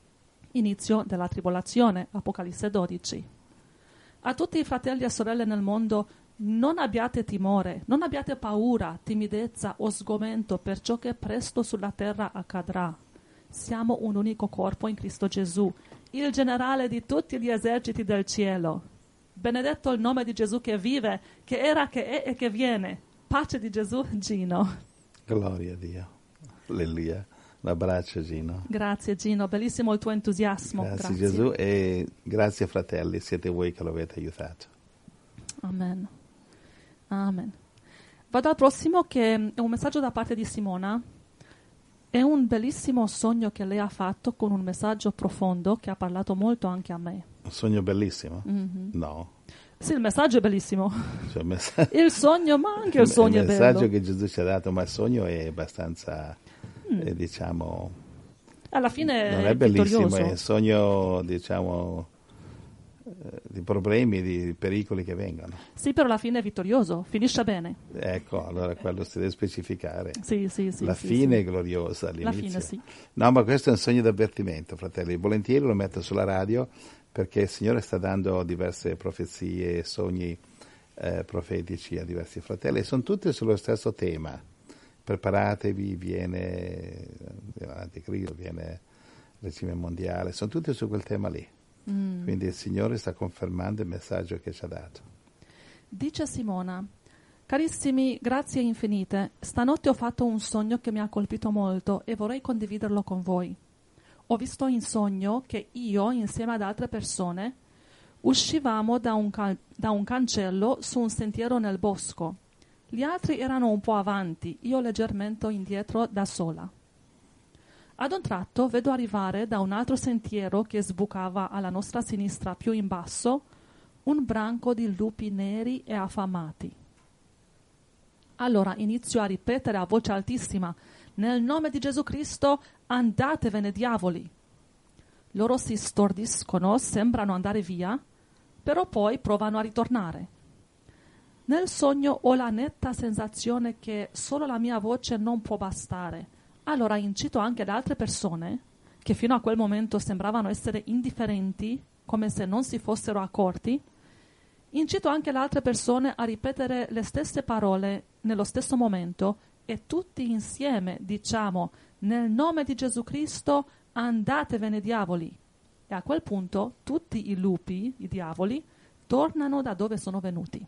Inizio della tribolazione, Apocalisse 12. A tutti i fratelli e sorelle nel mondo, non abbiate timore, non abbiate paura, timidezza o sgomento per ciò che presto sulla terra accadrà. Siamo un unico corpo in Cristo Gesù, il generale di tutti gli eserciti del cielo. Benedetto il nome di Gesù che vive, che era, che è e che viene. Pace di Gesù, Gino. Gloria a Dio. Alleluia. Un abbraccio Gino. Grazie Gino, bellissimo il tuo entusiasmo. Grazie Gesù e grazie fratelli, siete voi che lo avete aiutato. Amen. Amen. Vado al prossimo che è un messaggio da parte di Simona. È un bellissimo sogno che lei ha fatto con un messaggio profondo che ha parlato molto anche a me. Un sogno bellissimo? Mm-hmm. No. Sì, il messaggio è bellissimo. Cioè, il sogno, ma anche il sogno è bello. Il messaggio che Gesù ci ha dato, ma il sogno è abbastanza, diciamo... Alla fine non è bellissimo, vittorioso. È un sogno, diciamo... di problemi, di pericoli che vengono. Sì, però alla fine è vittorioso, finisce bene. Ecco, allora quello si deve specificare. Sì, la fine è gloriosa all'inizio. La fine, sì. No, ma questo è un sogno d'avvertimento, fratelli. Volentieri lo metto sulla radio perché il Signore sta dando diverse profezie e sogni profetici a diversi fratelli e sono tutti sullo stesso tema. Preparatevi, viene l'anticristo, viene il regime mondiale, sono tutti su quel tema lì. Quindi il Signore sta confermando il messaggio che ci ha dato. Dice Simona: carissimi, grazie infinite, stanotte ho fatto un sogno che mi ha colpito molto e vorrei condividerlo con voi. Ho visto in sogno che io, insieme ad altre persone, uscivamo da un cancello su un sentiero nel bosco. Gli altri erano un po' avanti, io leggermente indietro da sola. Ad un tratto vedo arrivare da un altro sentiero che sbucava alla nostra sinistra più in basso un branco di lupi neri e affamati. Allora inizio a ripetere a voce altissima: nel nome di Gesù Cristo andatevene diavoli. Loro si stordiscono, sembrano andare via, però poi provano a ritornare. Nel sogno ho la netta sensazione che solo la mia voce non può bastare. Allora incito anche ad altre persone, che fino a quel momento sembravano essere indifferenti, come se non si fossero accorti, incito anche le altre persone a ripetere le stesse parole nello stesso momento e tutti insieme diciamo: nel nome di Gesù Cristo andatevene diavoli. E a quel punto tutti i lupi, i diavoli, tornano da dove sono venuti.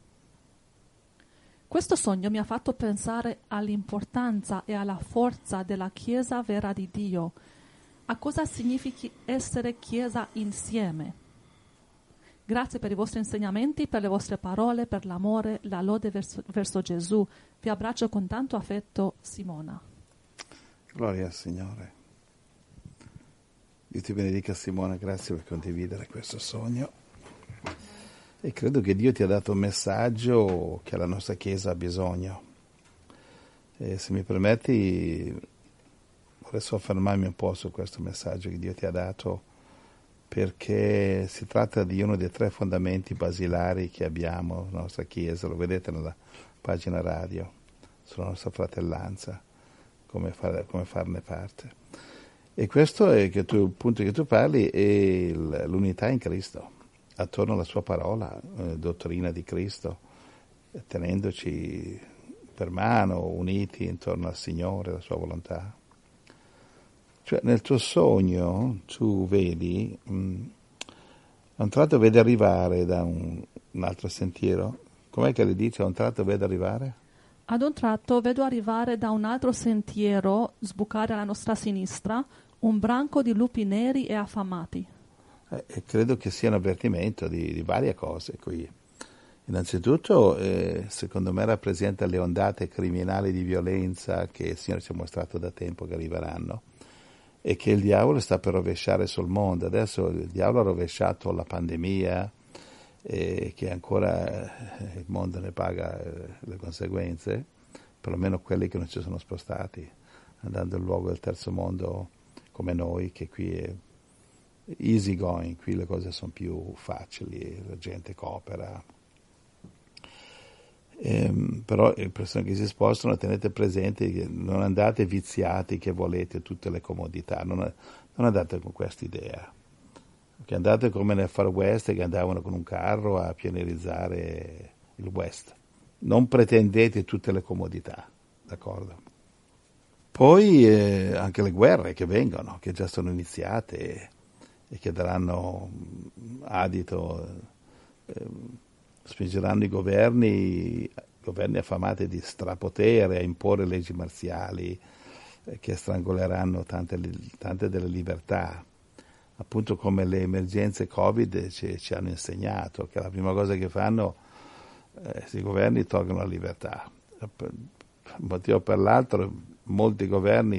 Questo sogno mi ha fatto pensare all'importanza e alla forza della Chiesa vera di Dio, a cosa significhi essere Chiesa insieme. Grazie per i vostri insegnamenti, per le vostre parole, per l'amore, la lode verso Gesù. Vi abbraccio con tanto affetto, Simona. Gloria al Signore. Dio ti benedica, Simona, grazie per condividere questo sogno. E credo che Dio ti ha dato un messaggio che la nostra Chiesa ha bisogno. E se mi permetti, vorrei soffermarmi un po' su questo messaggio che Dio ti ha dato, perché si tratta di uno dei 3 fondamenti basilari che abbiamo nella nostra Chiesa, lo vedete nella pagina radio, sulla nostra fratellanza, come farne parte. E questo è che il punto che tu parli è l'unità in Cristo, attorno alla sua parola, dottrina di Cristo, tenendoci per mano, uniti intorno al Signore, alla sua volontà. Cioè nel tuo sogno tu vedi, a un tratto vedi arrivare da un altro sentiero, com'è che le dice a un tratto vedi arrivare? Ad un tratto vedo arrivare da un altro sentiero, sbucare alla nostra sinistra, un branco di lupi neri e affamati. E credo che sia un avvertimento di varie cose qui. Innanzitutto, secondo me rappresenta le ondate criminali di violenza che il Signore ci ha mostrato da tempo che arriveranno e che il diavolo sta per rovesciare sul mondo. Adesso il diavolo ha rovesciato la pandemia, che ancora il mondo ne paga le conseguenze, perlomeno quelli che non ci sono spostati, andando al luogo del terzo mondo come noi, che qui è easy going, qui le cose sono più facili, la gente coopera. Però le persone che si spostano, tenete presente che non andate viziati che volete tutte le comodità, non andate con questa idea, che andate come nel Far West, che andavano con un carro a pianerizzare il West. Non pretendete tutte le comodità, d'accordo? Poi anche le guerre che vengono, che già sono iniziate e che daranno adito, spingeranno i governi affamati di strapotere a imporre leggi marziali che strangoleranno tante delle libertà. Appunto come le emergenze Covid ci hanno insegnato che la prima cosa che fanno i governi tolgono la libertà. Per un motivo o per l'altro molti governi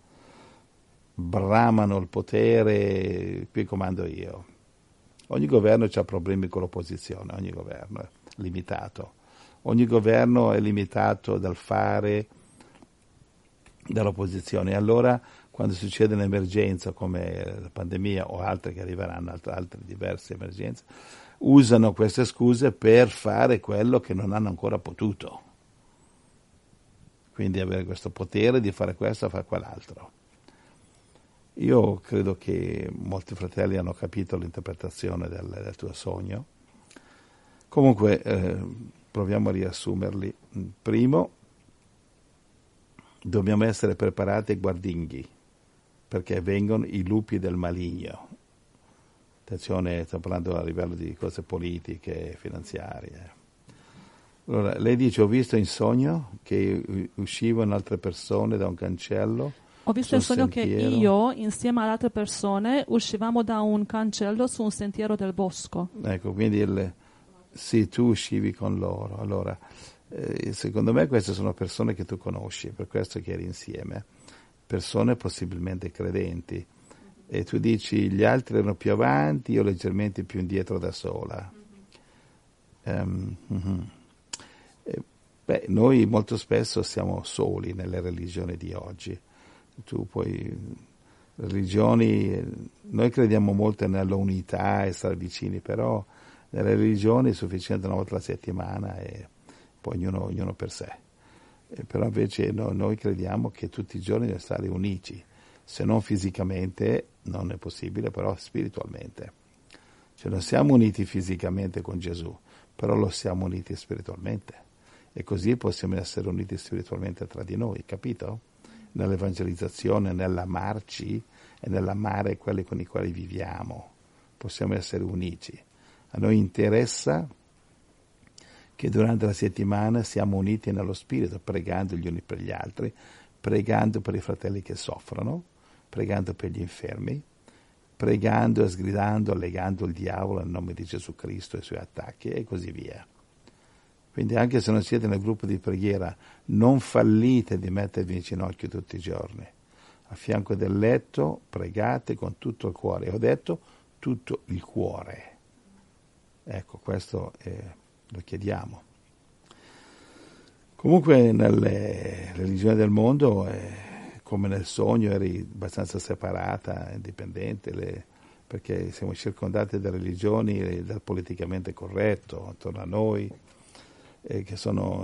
bramano il potere, qui comando io. Ogni governo ha problemi con l'opposizione, ogni governo è limitato. Ogni governo è limitato dal fare dall'opposizione. E allora, quando succede un'emergenza come la pandemia o altre che arriveranno, altre diverse emergenze, usano queste scuse per fare quello che non hanno ancora potuto. Quindi avere questo potere di fare questo o fare quell'altro. Io credo che molti fratelli hanno capito l'interpretazione del tuo sogno. Comunque, proviamo a riassumerli. Primo, dobbiamo essere preparati e guardinghi, perché vengono i lupi del maligno. Attenzione, sto parlando a livello di cose politiche, finanziarie. Allora, lei dice, ho visto in sogno che uscivano altre persone da un cancello. Ho visto il sogno che io, insieme ad altre persone, uscivamo da un cancello su un sentiero del bosco. Ecco, quindi sì, tu uscivi con loro. Allora, secondo me queste sono persone che tu conosci, per questo che eri insieme. Persone possibilmente credenti. E tu dici, gli altri erano più avanti, io leggermente più indietro da sola. Noi molto spesso siamo soli nelle religioni di oggi. Noi crediamo molto nella unità e stare vicini, però nelle religioni è sufficiente una volta alla settimana e poi ognuno per sé. Però invece noi crediamo che tutti i giorni dobbiamo stare uniti, se non fisicamente non è possibile, però spiritualmente. Cioè non siamo uniti fisicamente con Gesù, però lo siamo uniti spiritualmente. E così possiamo essere uniti spiritualmente tra di noi, capito? Nell'evangelizzazione, nell'amarci e nell'amare quelli con i quali viviamo. Possiamo essere uniti. A noi interessa che durante la settimana siamo uniti nello Spirito, pregando gli uni per gli altri, pregando per i fratelli che soffrono, pregando per gli infermi, pregando e sgridando, allegando il diavolo nel nome di Gesù Cristo e i suoi attacchi e così via. Quindi anche se non siete nel gruppo di preghiera, non fallite di mettervi in ginocchio tutti i giorni. A fianco del letto pregate con tutto il cuore. Ho detto tutto il cuore. Ecco, questo lo chiediamo. Comunque nelle religioni del mondo, come nel sogno, eri abbastanza separata, indipendente, perché siamo circondati da religioni e dal politicamente corretto attorno a noi, che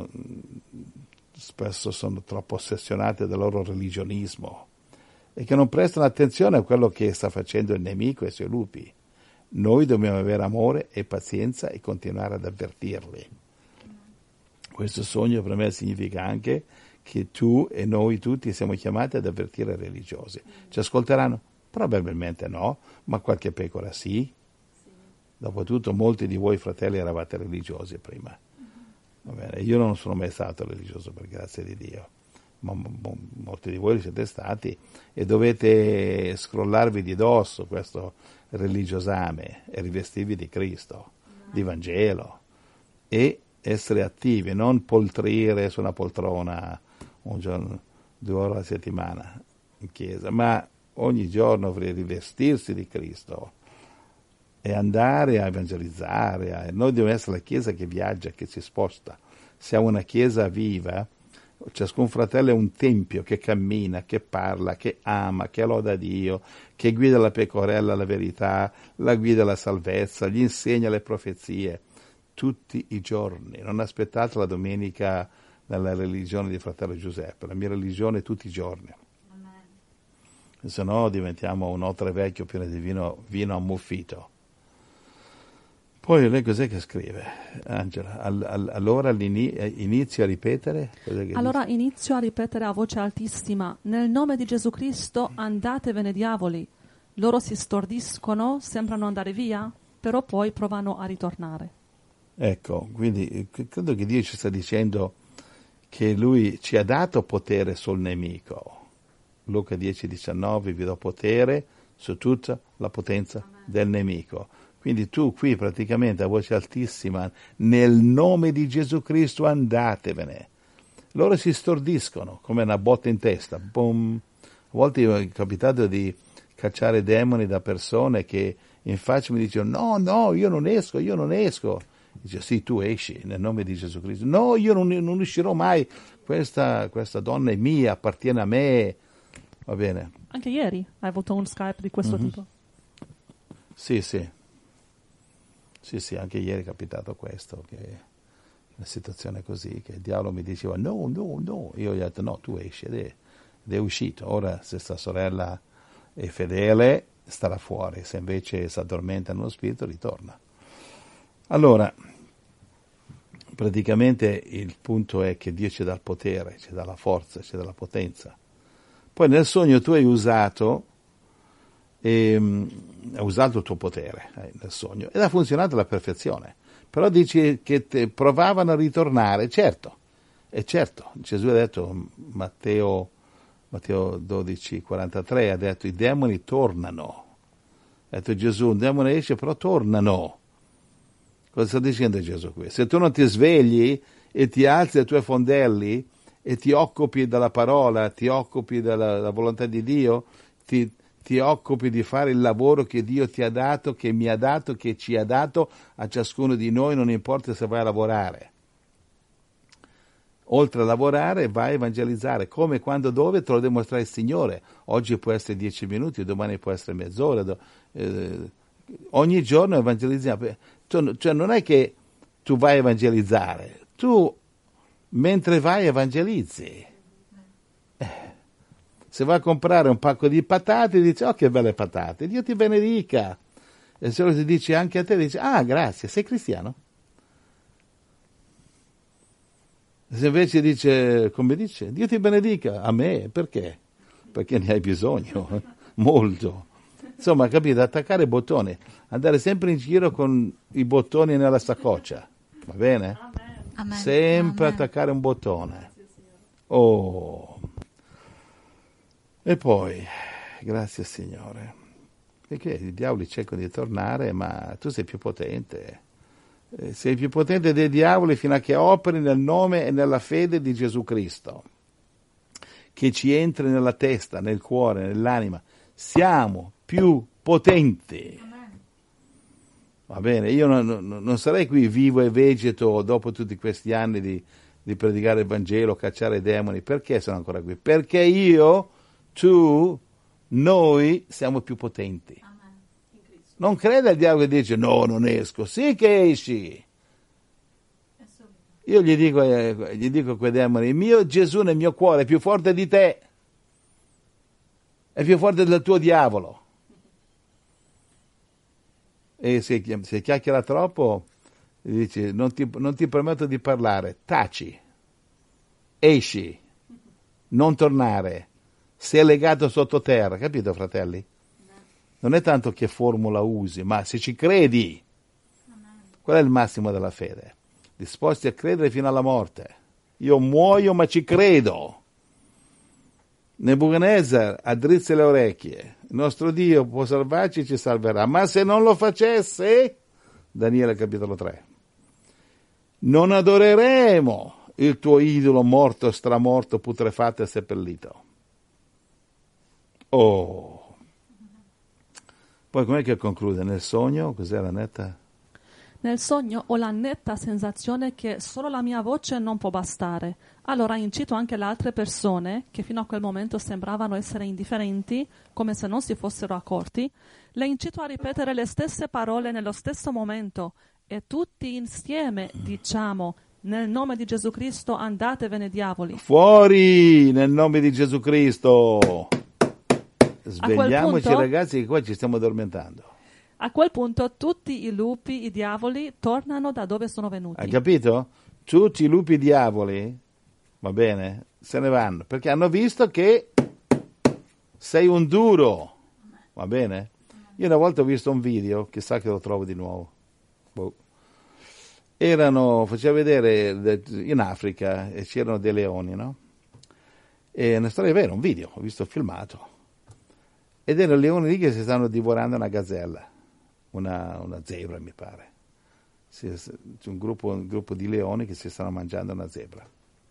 spesso sono troppo ossessionate dal loro religionismo e che non prestano attenzione a quello che sta facendo il nemico e i suoi lupi. Noi dobbiamo avere amore e pazienza e continuare ad avvertirli. Questo sogno per me significa anche che tu e noi tutti siamo chiamati ad avvertire i religiosi. Ci ascolteranno? Probabilmente no, ma qualche pecora sì. Dopotutto molti di voi fratelli eravate religiosi prima. Va bene, io non sono mai stato religioso, per grazia di Dio, ma molti di voi li siete stati e dovete scrollarvi di dosso questo religiosame e rivestirvi di Cristo, di Vangelo e essere attivi, non poltrire su una poltrona un giorno, 2 ore alla settimana in chiesa, ma ogni giorno rivestirsi di Cristo e andare a evangelizzare. Noi dobbiamo essere la Chiesa che viaggia, che si sposta. Siamo una Chiesa viva, ciascun fratello è un tempio che cammina, che parla, che ama, che loda Dio, che guida la pecorella alla verità, la guida alla salvezza, gli insegna le profezie tutti i giorni. Non aspettate la domenica nella religione di fratello Giuseppe, la mia religione è tutti i giorni. Se no diventiamo un otre vecchio pieno di vino ammuffito. Poi lei cos'è che scrive, Angela? Allora inizio a ripetere? Allora inizio a ripetere a voce altissima, nel nome di Gesù Cristo andatevene diavoli. Loro si stordiscono, sembrano andare via, però poi provano a ritornare. Ecco, quindi credo che Dio ci sta dicendo che Lui ci ha dato potere sul nemico. Luca 10,19, vi do potere su tutta la potenza del nemico. Quindi tu qui praticamente a voce altissima, nel nome di Gesù Cristo andatevene. Loro si stordiscono come una botta in testa. Boom. A volte è capitato di cacciare demoni da persone che in faccia mi dicono no, io non esco. Dice sì, tu esci nel nome di Gesù Cristo. No, io non uscirò mai, questa donna è mia, appartiene a me. Va bene. Anche ieri hai avuto un Skype di questo tipo? Sì, anche ieri è capitato questo, che una situazione così, che il diavolo mi diceva no, io gli ho detto no, tu esci, ed è uscito. Ora se sta sorella è fedele starà fuori, se invece si addormenta nello spirito ritorna. Allora, praticamente il punto è che Dio ci dà il potere, ci dà la forza, ci dà la potenza. Poi nel sogno tu hai usato il tuo potere nel sogno ed ha funzionato alla perfezione. Però dici che provavano a ritornare, certo, Gesù ha detto, Matteo 12,43, ha detto i demoni tornano. Ha detto Gesù, un demone esce però tornano. Cosa sta dicendo Gesù qui? Se tu non ti svegli e ti alzi dai tuoi fondelli e ti occupi della parola, ti occupi della volontà di Dio, ti occupi di fare il lavoro che Dio ti ha dato, che mi ha dato, che ci ha dato a ciascuno di noi, non importa se vai a lavorare. Oltre a lavorare vai a evangelizzare, come, quando, dove, te lo dimostra il Signore. Oggi può essere 10 minuti, domani può essere mezz'ora, ogni giorno evangelizziamo. Cioè non è che tu vai a evangelizzare, tu mentre vai evangelizzi. Se vai a comprare un pacco di patate, dici, oh che belle patate, Dio ti benedica. E se lo ti dice anche a te, dici, ah grazie, sei cristiano? Se invece dice, come dice, Dio ti benedica, a me, perché? Perché ne hai bisogno, molto. Insomma, capite, attaccare bottoni, andare sempre in giro con i bottoni nella saccoccia, va bene? Amen. Sempre Amen. attaccare un bottone. Oh. E poi, grazie Signore, perché i diavoli cercano di tornare, ma tu sei più potente. Sei più potente dei diavoli fino a che operi nel nome e nella fede di Gesù Cristo, che ci entri nella testa, nel cuore, nell'anima. Siamo più potenti. Va bene, io non sarei qui vivo e vegeto dopo tutti questi anni di predicare il Vangelo, cacciare demoni. Perché sono ancora qui? Perché io, tu, noi siamo più potenti. Non crede al diavolo che dice no, non esco. Sì che esci. Io gli dico a quei demoni, il mio Gesù nel mio cuore è più forte di te. È più forte del tuo diavolo. E se chiacchiera troppo, gli dice non ti permetto di parlare, taci, esci, non tornare, sei legato sottoterra, capito fratelli? Non è tanto che formula usi, ma se ci credi, qual è il massimo della fede? Disposti a credere fino alla morte. Io muoio ma ci credo. Nebuchadnezzar addrizza le orecchie. Il nostro Dio può salvarci e ci salverà. Ma se non lo facesse, Daniele capitolo 3, non adoreremo il tuo idolo morto, stramorto, putrefatto e seppellito. Oh. Poi com'è che conclude? Nel sogno, cos'è la netta? Nel sogno ho la netta sensazione che solo la mia voce non può bastare. Allora incito anche le altre persone, che fino a quel momento sembravano essere indifferenti, come se non si fossero accorti, le incito a ripetere le stesse parole nello stesso momento e tutti insieme diciamo: nel nome di Gesù Cristo andatevene diavoli. Fuori nel nome di Gesù Cristo. Svegliamoci punto, ragazzi, che qua ci stiamo addormentando. A quel punto tutti i lupi, i diavoli, tornano da dove sono venuti. Hai capito? Tutti i lupi diavoli, va bene, se ne vanno, perché hanno visto che sei un duro, va bene? Io una volta ho visto un video, chissà che lo trovo di nuovo. Faceva vedere in Africa e c'erano dei leoni, no? E una storia vera, un video, ho visto filmato. Ed erano leoni lì che si stanno divorando una gazzella, una zebra mi pare. C'è un gruppo di leoni che si stanno mangiando una zebra.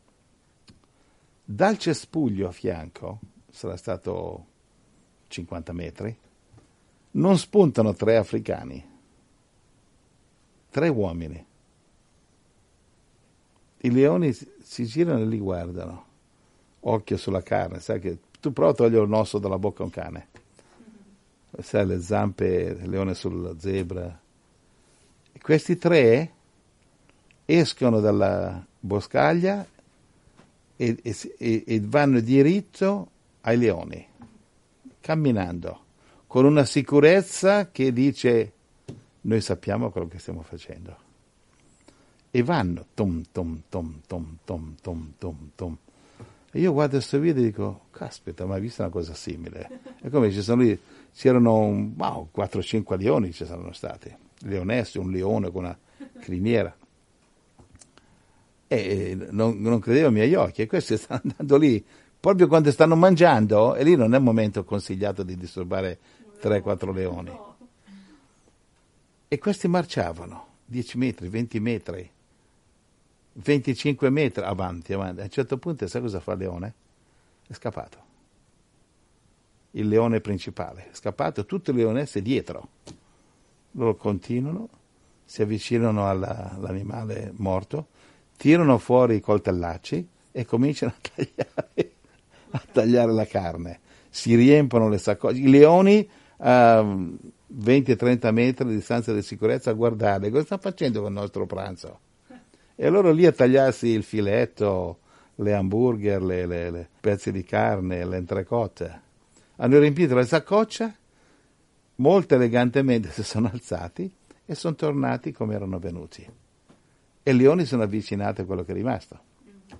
Dal cespuglio a fianco, sarà stato 50 metri, non spuntano 3 africani, 3 uomini. I leoni si girano e li guardano, occhio sulla carne, sai che tu prova a togliere un osso dalla bocca a un cane. Sai, le zampe, il leone sulla zebra. E questi 3 escono dalla boscaglia e vanno diritto ai leoni, camminando, con una sicurezza che dice: noi sappiamo quello che stiamo facendo. E vanno, tom, tom, tom, tom, tom, tom, tom, tom. E io guardo questo video e dico: caspita, mai visto una cosa simile? E come c'erano 4-5 leoni, ci saranno stati, leonesse, un leone con una criniera. E non credevo ai miei occhi, e questi stanno andando lì, proprio quando stanno mangiando, e lì non è il momento consigliato di disturbare 3-4 leoni. E questi marciavano 10 metri, 20 metri, 25 metri avanti. A un certo punto, sai cosa fa il leone? È scappato. Il leone principale è scappato, tutte le leonesse dietro. Loro continuano, si avvicinano all'animale morto, tirano fuori i coltellacci e cominciano a tagliare la carne. Si riempiono le saccocce. I leoni a 20-30 metri di distanza di sicurezza a guardare cosa sta facendo con il nostro pranzo. E loro lì a tagliarsi il filetto, le hamburger, le pezzi di carne, le entrecôte. Hanno riempito la saccoccia, molto elegantemente si sono alzati e sono tornati come erano venuti. E i leoni sono avvicinati a quello che è rimasto.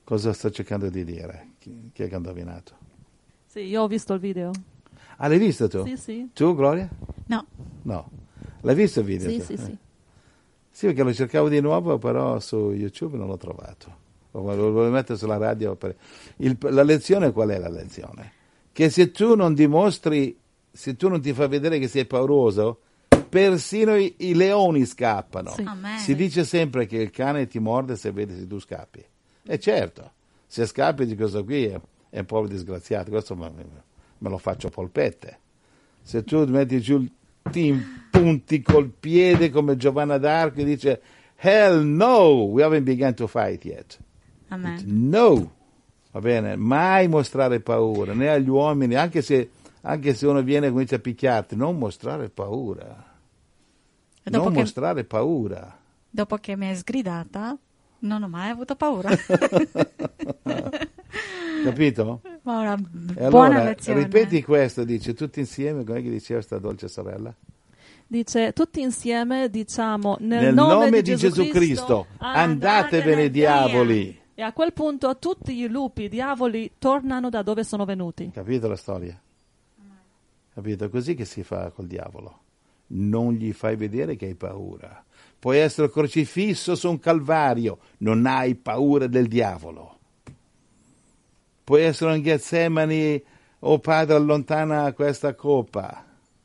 Cosa sto cercando di dire? Chi è che ha indovinato? Sì, io ho visto il video. Ah, l'hai visto tu? Sì. Tu, Gloria? No. No. L'hai visto il video? Sì, tu? sì. Sì, perché lo cercavo di nuovo, però su YouTube non l'ho trovato. Lo volevo mettere sulla radio. La lezione qual è la lezione? Che se tu non dimostri, se tu non ti fai vedere che sei pauroso, persino i leoni scappano. Sì. Amen. Si dice sempre che il cane ti morde se vede se tu scappi. E certo, se scappi di questo qui è un povero disgraziato, questo me lo faccio polpette. Se tu metti giù, ti impunti col piede come Giovanna d'Arco e dice hell no, we haven't begun to fight yet. Amen. No, va bene, mai mostrare paura, né agli uomini, anche se uno viene e comincia a picchiarti, non mostrare paura. Dopo Mostrare paura. Dopo che mi hai sgridata, non ho mai avuto paura. Capito? Ma una E buona allora, lezione. ripeti questo, dice, tutti insieme, come che diceva sta dolce sorella? Dice, tutti insieme diciamo, Nel nome di Gesù Cristo, andatevene diavoli. E a quel punto tutti i lupi, diavoli, tornano da dove sono venuti. Capito la storia? Capito? È così che si fa col diavolo. Non gli fai vedere che hai paura. Puoi essere crocifisso su un calvario, non hai paura del diavolo. Puoi essere in Getsemani, oh Padre, allontana questa coppa.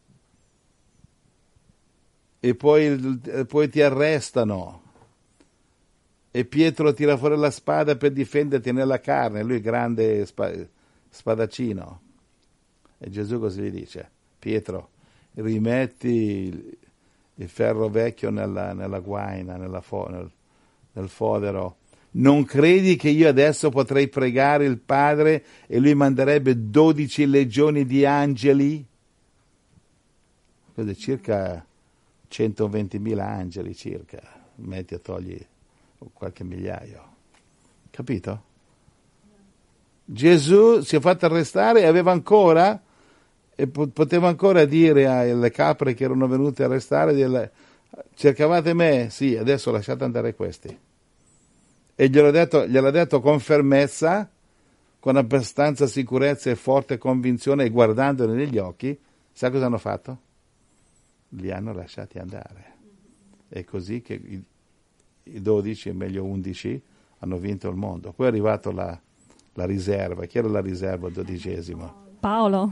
E poi ti arrestano. E Pietro tira fuori la spada per difenderti nella carne, lui è grande spadaccino. E Gesù cosa gli dice? Pietro, rimetti il ferro vecchio nella guaina, nel fodero. Non credi che io adesso potrei pregare il Padre e lui manderebbe 12 legioni di angeli? Cos'è, circa 120.000 angeli circa, metti e togli qualche migliaio. Capito? Gesù si è fatto arrestare e aveva ancora, e poteva ancora dire alle capre che erano venute a arrestare, cercavate me? Sì, adesso lasciate andare questi. E gliel'ha detto con fermezza, con abbastanza sicurezza e forte convinzione, e guardandoli negli occhi. Sa cosa hanno fatto? Li hanno lasciati andare. È così che i 12, meglio 11, hanno vinto il mondo. Poi è arrivato la riserva. Chi era la riserva, il 12°? Paolo.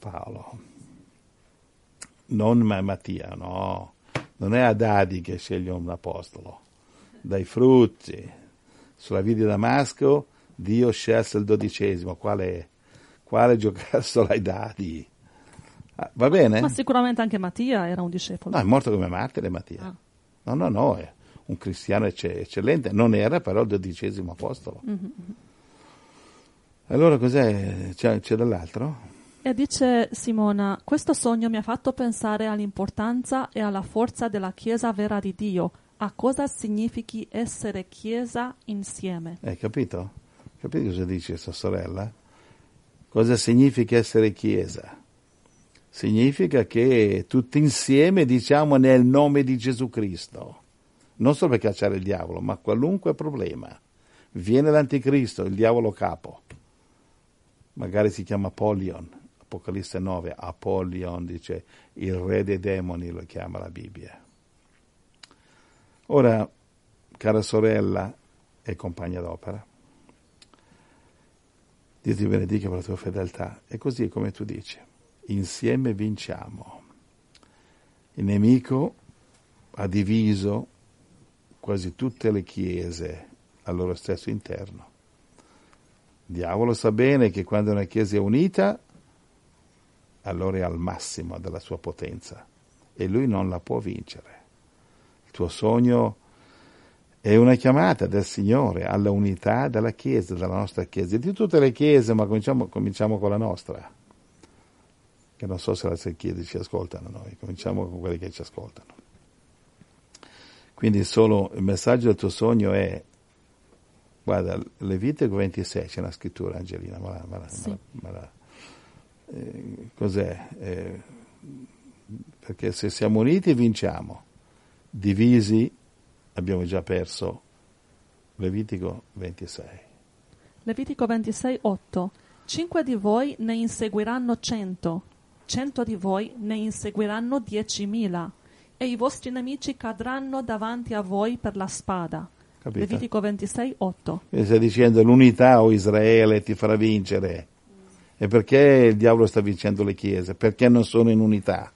Non Mattia, no. Non è Adadi che sceglie un apostolo. Dai frutti. Sulla via di Damasco Dio scelse il 12°. Quale giocassolo ai dadi? Va bene? Ma sicuramente anche Mattia era un discepolo. No, è morto come martire Mattia. No, è un cristiano eccellente. Non era però il 12° apostolo. Mm-hmm. Allora cos'è? C'è dell'altro? E dice Simona, questo sogno mi ha fatto pensare all'importanza e alla forza della Chiesa vera di Dio, a cosa significhi essere Chiesa insieme. Capito? Capito cosa dice sua sorella? Cosa significa essere Chiesa? Significa che tutti insieme diciamo nel nome di Gesù Cristo, non solo per cacciare il diavolo, ma qualunque problema. Viene l'anticristo, il diavolo capo, magari si chiama Apollyon, Apocalisse 9, Apollyon dice il re dei demoni, lo chiama la Bibbia. Ora, cara sorella e compagna d'opera, Dio ti benedica per la tua fedeltà, è così come tu dici. Insieme vinciamo. Il nemico ha diviso quasi tutte le chiese al loro stesso interno. Il diavolo sa bene che quando una chiesa è unita, allora è al massimo della sua potenza e lui non la può vincere. Il tuo sogno è una chiamata del Signore alla unità della chiesa, della nostra chiesa, di tutte le chiese, ma cominciamo con la nostra. Che non so se le altre chiese ci ascoltano noi, cominciamo con quelli che ci ascoltano. Quindi il messaggio del tuo sogno è, guarda, Levitico 26, c'è una scrittura, Angelina, cos'è? Perché se siamo uniti vinciamo, divisi abbiamo già perso. Levitico 26. Levitico 26:8. 5 di voi ne inseguiranno 100, 100 di voi ne inseguiranno 10.000, e i vostri nemici cadranno davanti a voi per la spada. Capito? Levitico 26:8. E sta dicendo l'unità, o Israele, ti farà vincere. E perché il diavolo sta vincendo le chiese? Perché non sono in unità.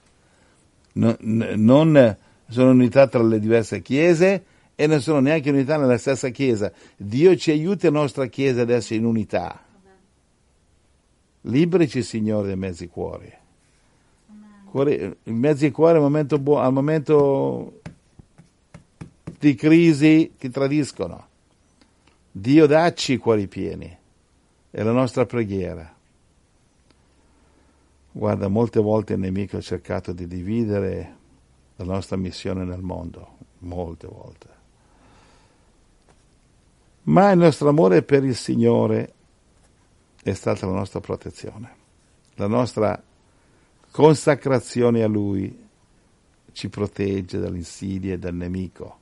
Non sono in unità tra le diverse chiese e non sono neanche in unità nella stessa chiesa. Dio ci aiuti la nostra chiesa ad essere in unità. Liberici, Signore, dai mezzi cuori. I mezzi cuori al momento di crisi ti tradiscono. Dio, dacci i cuori pieni. È la nostra preghiera. Guarda, molte volte il nemico ha cercato di dividere la nostra missione nel mondo, molte volte. Ma il nostro amore per il Signore è stata la nostra protezione. La nostra consacrazione a Lui ci protegge dalle insidie del nemico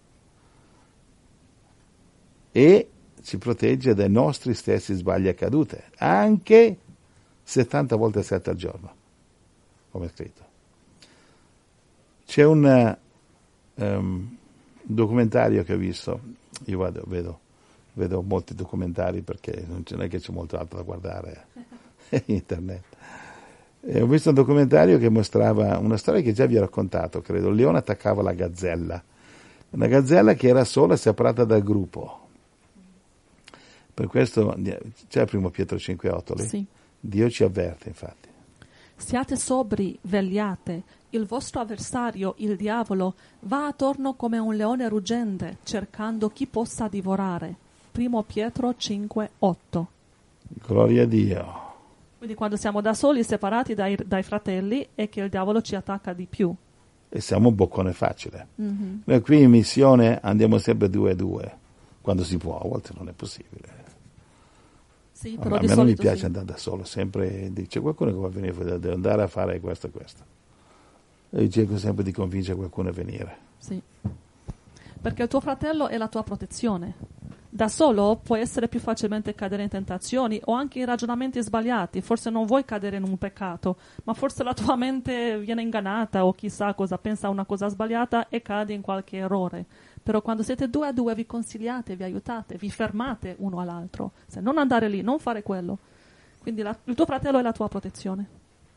e ci protegge dai nostri stessi sbagli e cadute, anche 70 volte 7 al giorno, come è scritto. C'è un documentario che ho visto, io vedo molti documentari perché non è che c'è molto altro da guardare in internet. E ho visto un documentario che mostrava una storia che già vi ho raccontato, credo. Il leone attaccava la gazzella, una gazzella che era sola, separata dal gruppo. Per questo c'è il primo Pietro 5,8 lì? Sì. Dio ci avverte, infatti. Siate sobri, vegliate. Il vostro avversario, il diavolo, va attorno come un leone ruggente, cercando chi possa divorare. Primo Pietro 5,8. Gloria a Dio. Quindi quando siamo da soli, separati dai fratelli, è che il diavolo ci attacca di più. E siamo un boccone facile. Mm-hmm. Noi qui in missione andiamo sempre 2 a 2, quando si può, a volte non è possibile. Sì, però a me non mi piace sì. andare da solo, sempre dice qualcuno che va a venire, deve andare a fare questo e questo. E io cerco sempre di convincere qualcuno a venire. Sì, perché il tuo fratello è la tua protezione. Da solo puoi essere più facilmente cadere in tentazioni o anche in ragionamenti sbagliati. Forse non vuoi cadere in un peccato, ma forse la tua mente viene ingannata o chissà cosa, pensa a una cosa sbagliata e cade in qualche errore. Però quando siete 2 a 2 vi consigliate, vi aiutate, vi fermate uno all'altro. Se non andare lì, non fare quello. Quindi il tuo fratello è la tua protezione.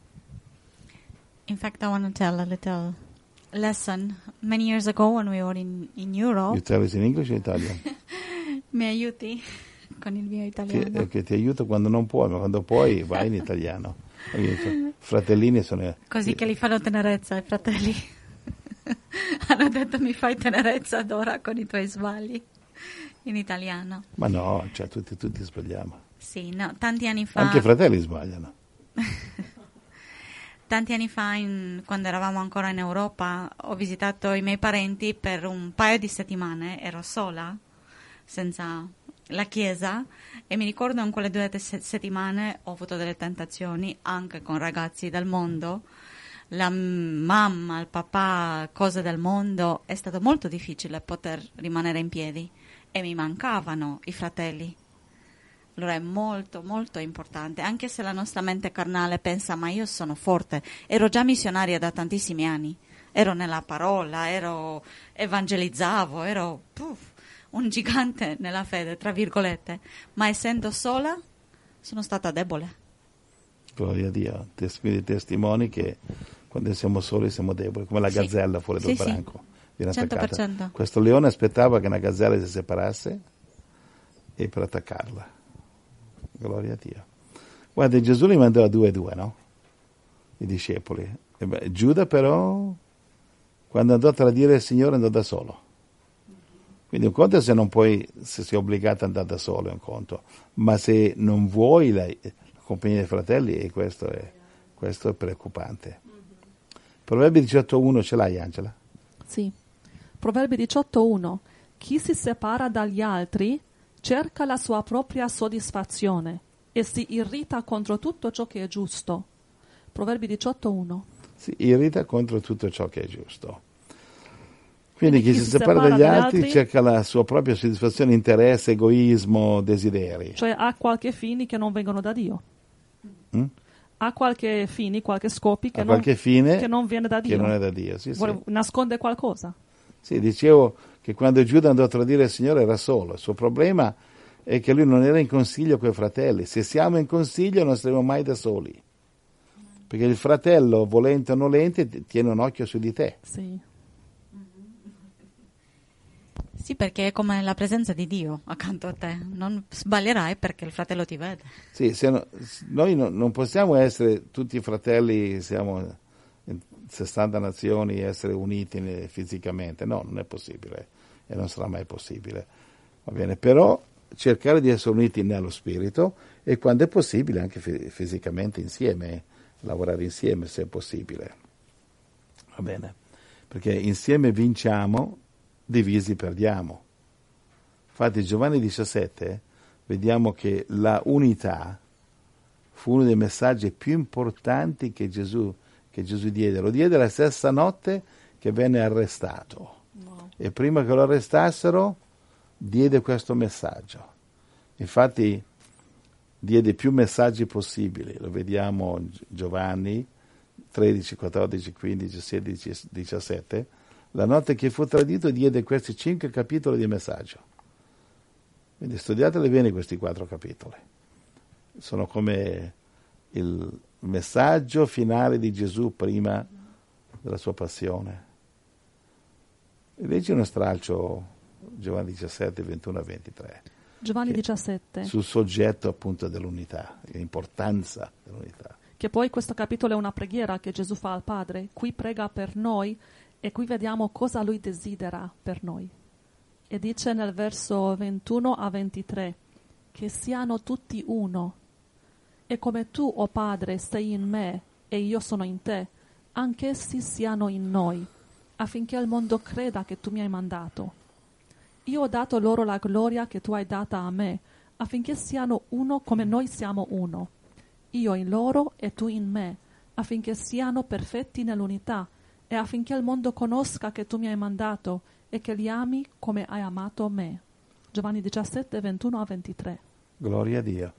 In fact, I want to tell a little lesson. Many years ago when we were in Europe. You tell it in English o in Italiano? Mi aiuti con il mio italiano? Che ti aiuto quando non puoi, ma quando puoi vai in italiano. Fratellini sono... Così che li fanno tenerezza i fratelli. Hanno detto mi fai tenerezza Dora con i tuoi sbagli in italiano. Ma no, cioè tutti sbagliamo. Sì, no, tanti anni fa. Anche i fratelli sbagliano. Tanti anni fa, quando eravamo ancora in Europa, ho visitato i miei parenti per un paio di settimane. Ero sola, senza la chiesa, e mi ricordo in quelle 2 settimane ho avuto delle tentazioni anche con ragazzi del mondo. La mamma, il papà, cose del mondo, è stato molto difficile poter rimanere in piedi e mi mancavano i fratelli. Allora è molto molto importante, anche se la nostra mente carnale pensa ma io sono forte, ero già missionaria da tantissimi anni, ero nella parola, evangelizzavo, ero un gigante nella fede, tra virgolette, ma essendo sola sono stata debole. Gloria a Dio, testimoni che quando siamo soli siamo deboli, come la gazzella fuori dal branco, viene attaccata. 100%. Questo leone aspettava che una gazzella si separasse e per attaccarla. Gloria a Dio. Guarda, Gesù li mandò a 2 a 2, no? I discepoli. Giuda però, quando andò a tradire il Signore, andò da solo. Quindi un conto è se non puoi, se sei obbligato ad andare da solo, è un conto. Ma se non vuoi la compagnia dei fratelli, e questo è preoccupante. Proverbi 18.1 ce l'hai, Angela? Sì. Proverbi 18.1. Chi si separa dagli altri cerca la sua propria soddisfazione e si irrita contro tutto ciò che è giusto. Proverbi 18.1. Si irrita contro tutto ciò che è giusto. Quindi chi si separa dagli altri cerca la sua propria soddisfazione, interesse, egoismo, desideri. Cioè ha qualche fini che non vengono da Dio. Ha qualche fini, qualche scopi che, che non viene da Dio. Che non è da Dio, sì, sì. Nasconde qualcosa. Sì, dicevo che quando Giuda andò a tradire il Signore era solo. Il suo problema è che lui non era in consiglio con i fratelli. Se siamo in consiglio non saremo mai da soli. Perché il fratello, volente o nolente, tiene un occhio su di te. Sì. Sì, perché è come la presenza di Dio accanto a te. Non sbaglierai perché il fratello ti vede. Sì, noi non possiamo essere tutti fratelli, siamo in 60 nazioni, essere uniti fisicamente. No, non è possibile e non sarà mai possibile. Va bene, però cercare di essere uniti nello spirito e quando è possibile anche fisicamente insieme, lavorare insieme se è possibile. Va bene, perché insieme vinciamo, divisi perdiamo. Infatti Giovanni 17 vediamo che la unità fu uno dei messaggi più importanti che Gesù diede. Lo diede la stessa notte che venne arrestato. Wow. E prima che lo arrestassero diede questo messaggio. Infatti diede più messaggi possibili. Lo vediamo Giovanni 13, 14, 15, 16, 17. La notte che fu tradito diede questi 5 capitoli di messaggio. Quindi studiateli bene questi 4 capitoli. Sono come il messaggio finale di Gesù prima della sua passione. E leggi uno stralcio, Giovanni 17, 21 a 23. Giovanni 17. Sul soggetto appunto dell'unità, l'importanza dell'unità. Che poi questo capitolo è una preghiera che Gesù fa al Padre. Qui prega per noi. E qui vediamo cosa lui desidera per noi. E dice nel verso 21 a 23 che siano tutti uno. E come tu, o Padre, sei in me e io sono in te, anch'essi siano in noi, affinché il mondo creda che tu mi hai mandato. Io ho dato loro la gloria che tu hai data a me, affinché siano uno come noi siamo uno. Io in loro e tu in me, affinché siano perfetti nell'unità, e affinché il mondo conosca che tu mi hai mandato e che li ami come hai amato me. Giovanni 17, 21 a 23. Gloria a Dio.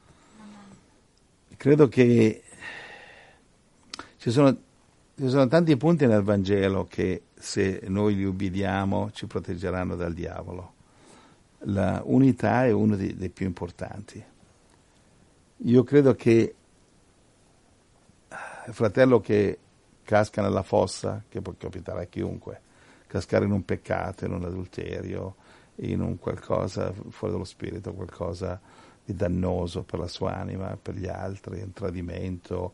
Credo che ci sono tanti punti nel Vangelo che se noi li ubbidiamo ci proteggeranno dal diavolo. La unità è uno dei più importanti. Io credo che il fratello che casca nella fossa, che può capitare a chiunque, cascare in un peccato, in un adulterio, in un qualcosa fuori dallo spirito, qualcosa di dannoso per la sua anima, per gli altri, un tradimento,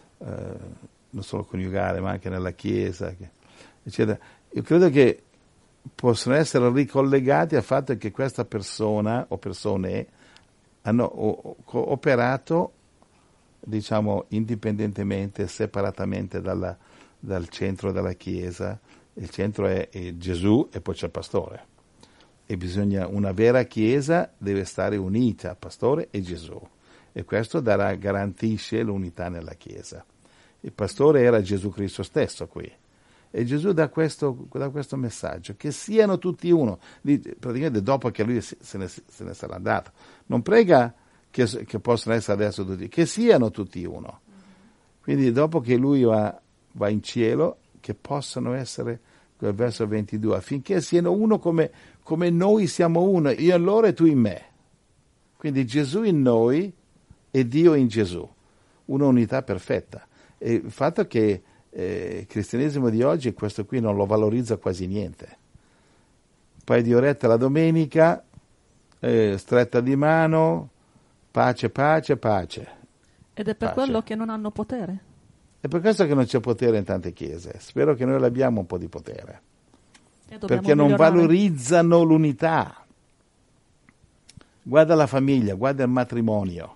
non solo coniugale, ma anche nella chiesa, eccetera. Io credo che possono essere ricollegati al fatto che questa persona o persone hanno operato, diciamo, indipendentemente, separatamente dal centro della Chiesa. Il centro è Gesù e poi c'è il pastore. E una vera Chiesa deve stare unita, pastore e Gesù. E questo garantisce l'unità nella Chiesa. Il pastore era Gesù Cristo stesso qui. E Gesù dà questo messaggio, che siano tutti uno. Praticamente dopo che lui se ne sarà andato. Non prega che possono essere adesso tutti, che siano tutti uno. Quindi dopo che lui va in cielo, che possano essere, quel verso 22, affinché siano uno come noi siamo uno, io in loro e tu in me. Quindi Gesù in noi e Dio in Gesù, una unità perfetta. E il fatto che il cristianesimo di oggi questo qui non lo valorizza quasi niente. Un paio di orette la domenica, stretta di mano, pace, pace, pace. Ed è per quello che non hanno potere. È per questo che non c'è potere in tante chiese. Spero che noi l'abbiamo un po' di potere. Perché non valorizzano l'unità. Guarda la famiglia, guarda il matrimonio.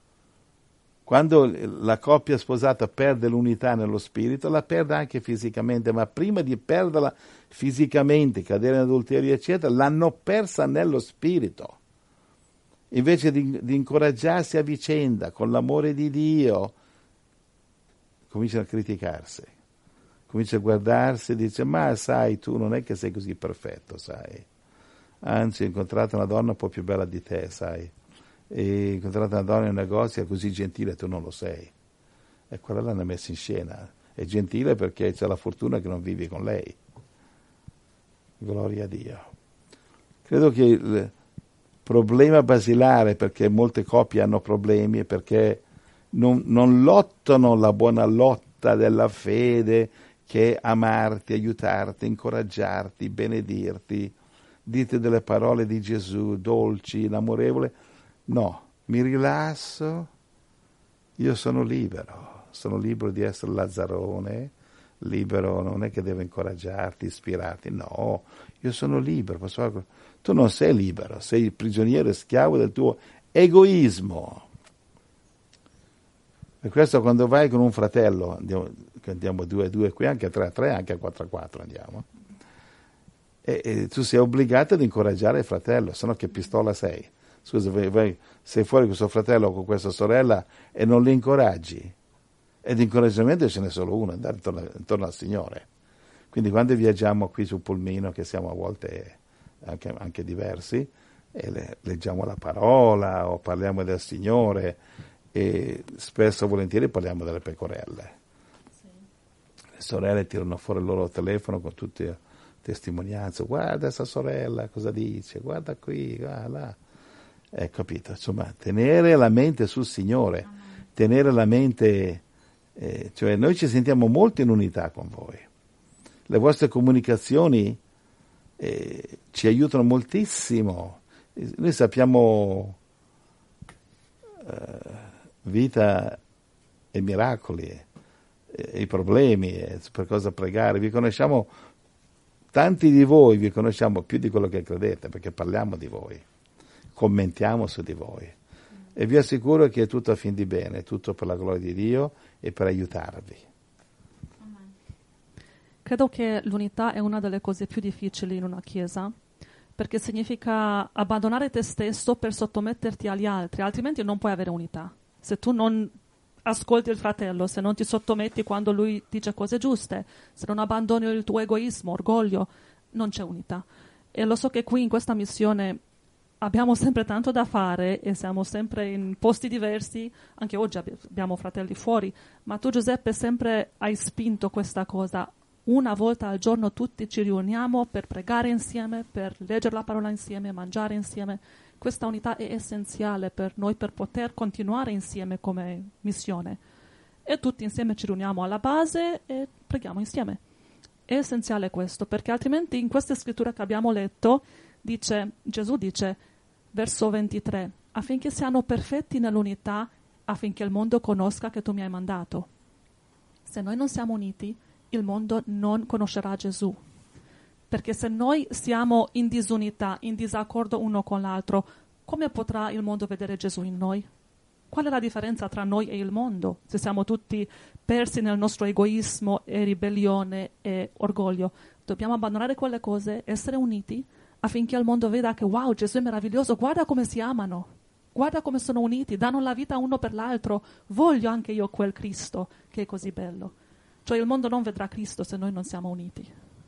Quando la coppia sposata perde l'unità nello spirito, la perde anche fisicamente, ma prima di perderla fisicamente, cadere in adulterio, eccetera, l'hanno persa nello spirito. Invece di incoraggiarsi a vicenda con l'amore di Dio, cominciano a criticarsi. comincia a guardarsi e dice: ma sai, tu non è che sei così perfetto, sai. Anzi, ho incontrato una donna un po' più bella di te, sai. E ho incontrato una donna in un negozio così gentile, tu non lo sei. E quella l'hanno messa in scena. È gentile perché c'è la fortuna che non vivi con lei. Gloria a Dio. Credo che il problema basilare, perché molte coppie hanno problemi, è perché non lottano la buona lotta della fede, che è amarti, aiutarti, incoraggiarti, benedirti, dite delle parole di Gesù, dolci, amorevole. No, mi rilasso, io sono libero di essere Lazzarone, libero, non è che devo incoraggiarti, ispirarti, no, io sono libero. Tu non sei libero, sei prigioniero e schiavo del tuo egoismo. Per questo quando vai con un fratello, andiamo 2 qui, anche 3, anche a 4 andiamo, e tu sei obbligato ad incoraggiare il fratello, se no che pistola sei? Scusa, sei fuori con suo fratello o con questa sorella e non li incoraggi. E di incoraggiamento ce n'è solo uno, andare intorno al Signore. Quindi quando viaggiamo qui sul pulmino, che siamo a volte anche diversi, e leggiamo la parola o parliamo del Signore, e spesso volentieri parliamo delle pecorelle. Sì. Le sorelle tirano fuori il loro telefono con tutte le testimonianze: guarda questa sorella cosa dice, guarda qui, guarda là. Capito? Insomma, tenere la mente sul Signore, tenere la mente, cioè noi ci sentiamo molto in unità con voi. Le vostre comunicazioni ci aiutano moltissimo. Noi sappiamo vita e miracoli, i problemi, per cosa pregare. Vi conosciamo, tanti di voi vi conosciamo più di quello che credete, perché parliamo di voi, commentiamo su di voi, e vi assicuro che è tutto a fin di bene, tutto per la gloria di Dio e per aiutarvi. Credo che l'unità è una delle cose più difficili in una chiesa, perché significa abbandonare te stesso per sottometterti agli altri, altrimenti non puoi avere unità. Se tu non ascolti il fratello, se non ti sottometti quando lui dice cose giuste, se non abbandoni il tuo egoismo, orgoglio, non c'è unità. E lo so che qui in questa missione abbiamo sempre tanto da fare e siamo sempre in posti diversi, anche oggi abbiamo fratelli fuori, ma tu, Giuseppe, sempre hai spinto questa cosa. Una volta al giorno tutti ci riuniamo per pregare insieme, per leggere la parola insieme, mangiare insieme. Questa unità è essenziale per noi per poter continuare insieme come missione. E tutti insieme ci riuniamo alla base e preghiamo insieme. È essenziale questo, perché altrimenti in queste scritture che abbiamo letto Gesù dice, verso 23, affinché siano perfetti nell'unità, affinché il mondo conosca che tu mi hai mandato. Se noi non siamo uniti, il mondo non conoscerà Gesù. Perché se noi siamo in disunità, in disaccordo uno con l'altro, come potrà il mondo vedere Gesù in noi? Qual è la differenza tra noi e il mondo? Se siamo tutti persi nel nostro egoismo e ribellione e orgoglio. Dobbiamo abbandonare quelle cose, essere uniti, affinché il mondo veda che wow, Gesù è meraviglioso, guarda come si amano, guarda come sono uniti, danno la vita uno per l'altro. Voglio anche io quel Cristo che è così bello. Cioè il mondo non vedrà Cristo se noi non siamo uniti.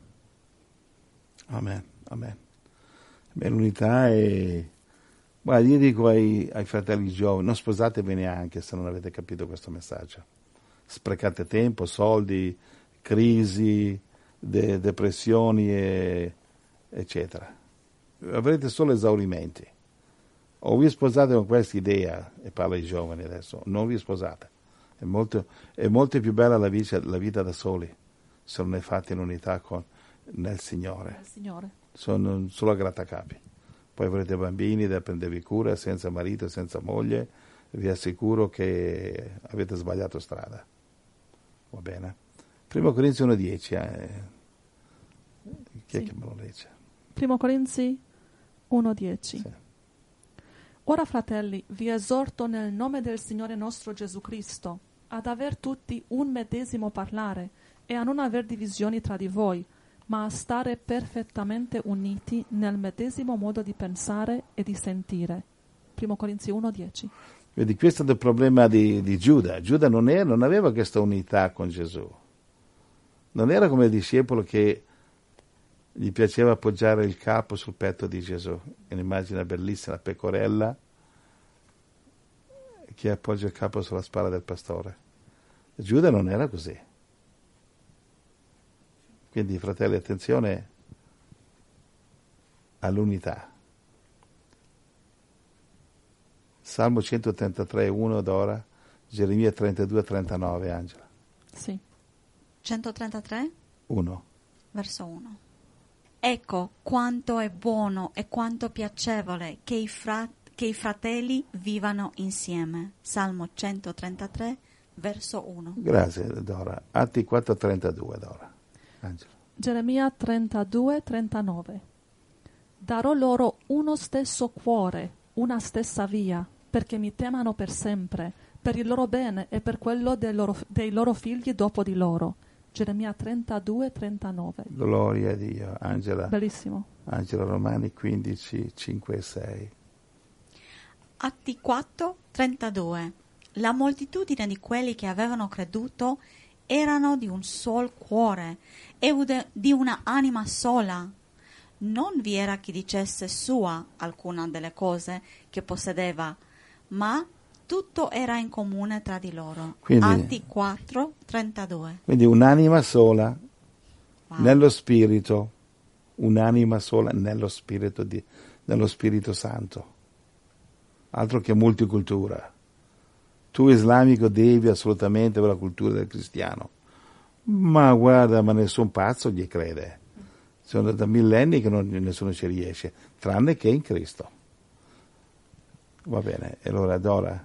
Amen, amen. L'unità è... Guarda, io dico ai fratelli giovani, non sposatevi neanche se non avete capito questo messaggio. Sprecate tempo, soldi, crisi, depressioni, eccetera. Avrete solo esaurimenti. O vi sposate con questa idea, e parlo ai giovani adesso, non vi sposate. È molto più bella la vita da soli, se non è fatta in unità nel Signore. Sono solo a grattacapi. Poi avrete bambini da prendervi cura, senza marito, senza moglie. Vi assicuro che avete sbagliato strada. Va bene? 1 Corinzi 1,10. Chi è che me lo legge? 1 Corinzi 1,10. Sì. Ora, fratelli, vi esorto nel nome del Signore nostro Gesù Cristo ad aver tutti un medesimo parlare e a non aver divisioni tra di voi, ma a stare perfettamente uniti nel medesimo modo di pensare e di sentire. 1 Corinzi 1,10. Vedi, questo è il problema di Giuda. Giuda non aveva questa unità con Gesù. Non era come il discepolo che gli piaceva appoggiare il capo sul petto di Gesù. È un'immagine bellissima, la pecorella che appoggia il capo sulla spalla del pastore. Giuda non era così. Quindi, fratelli, attenzione all'unità. Salmo 133:1 Dora, Geremia 32:39 Angela. Sì. 133, 1. verso 1. Ecco quanto è buono e quanto piacevole che i fratelli vivano insieme. Salmo 133, verso 1. Grazie Dora. Atti 4:32 Dora. Angela. Geremia 32:39. Darò loro uno stesso cuore, una stessa via, perché mi temano per sempre, per il loro bene e per quello dei loro figli dopo di loro. Geremia 32:39. Gloria a Dio. Angela. Bellissimo. Angela, Romani 15, 5 e 6. Atti 4:32. La moltitudine di quelli che avevano creduto erano di un sol cuore e di una anima sola. Non vi era chi dicesse sua alcuna delle cose che possedeva, ma tutto era in comune tra di loro. Quindi, Atti 4:32. Quindi un'anima sola Wow. nello Spirito, un'anima sola nello Spirito Santo. Altro che multicultura. Tu islamico devi assolutamente avere la cultura del cristiano. Ma guarda, ma nessun pazzo gli crede. Sono da millenni che nessuno ci riesce, tranne che in Cristo. Va bene, e allora Dora,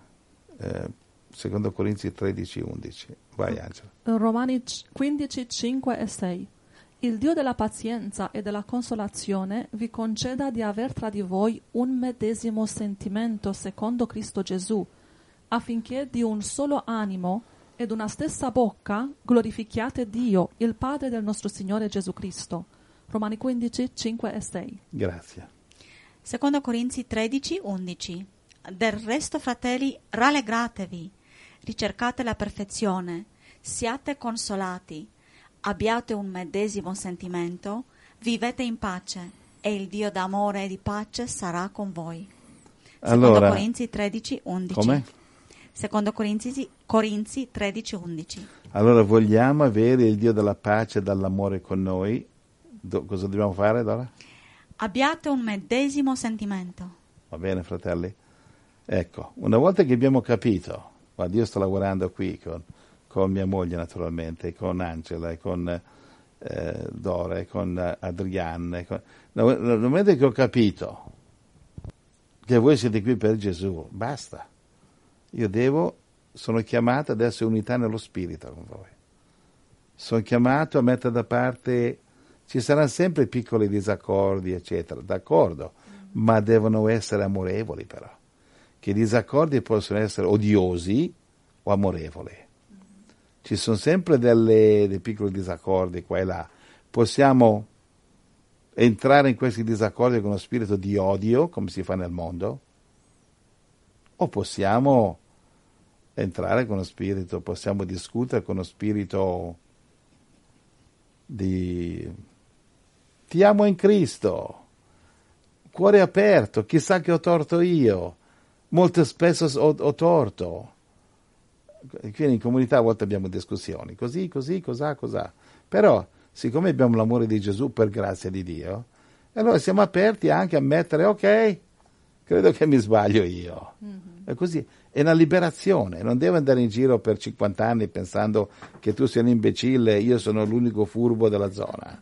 2 Corinzi 13:11. Vai Angela. Romani 15, 5 e 6. Il Dio della pazienza e della consolazione vi conceda di aver tra di voi un medesimo sentimento secondo Cristo Gesù, affinché di un solo animo ed una stessa bocca glorifichiate Dio, il Padre del nostro Signore Gesù Cristo. Romani 15, 5 e 6. Grazie. 2 Corinzi 13:11. Del resto, fratelli, rallegratevi, ricercate la perfezione, siate consolati, abbiate un medesimo sentimento, vivete in pace, e il Dio d'amore e di pace sarà con voi. 2 Corinzi 13:11. Come? 2 Corinzi 13:11. Allora vogliamo avere il Dio della pace e dell'amore con noi. Cosa dobbiamo fare, Dora? Abbiate un medesimo sentimento. Va bene, fratelli? Ecco, una volta che abbiamo capito, guarda, io sto lavorando qui con mia moglie naturalmente, con Angela, e con Dora, e con Adrianne. Nel momento che ho capito che voi siete qui per Gesù, basta. Sono chiamato ad essere unità nello spirito con voi. Sono chiamato a mettere da parte, ci saranno sempre piccoli disaccordi, eccetera, d'accordo, ma devono essere amorevoli però. Che i disaccordi possono essere odiosi o amorevoli. Ci sono sempre dei piccoli disaccordi qua e là. Possiamo entrare in questi disaccordi con uno spirito di odio, come si fa nel mondo, o possiamo entrare con uno spirito, possiamo discutere con uno spirito di ti amo in Cristo, cuore aperto, chissà che ho torto io, molto spesso ho torto. Quindi in comunità a volte abbiamo discussioni, così, cos'ha. Però, siccome abbiamo l'amore di Gesù per grazia di Dio, allora siamo aperti anche a mettere, ok, credo che mi sbaglio io. È così, è una liberazione, non devo andare in giro per 50 anni pensando che tu sei un imbecille, io sono l'unico furbo della zona.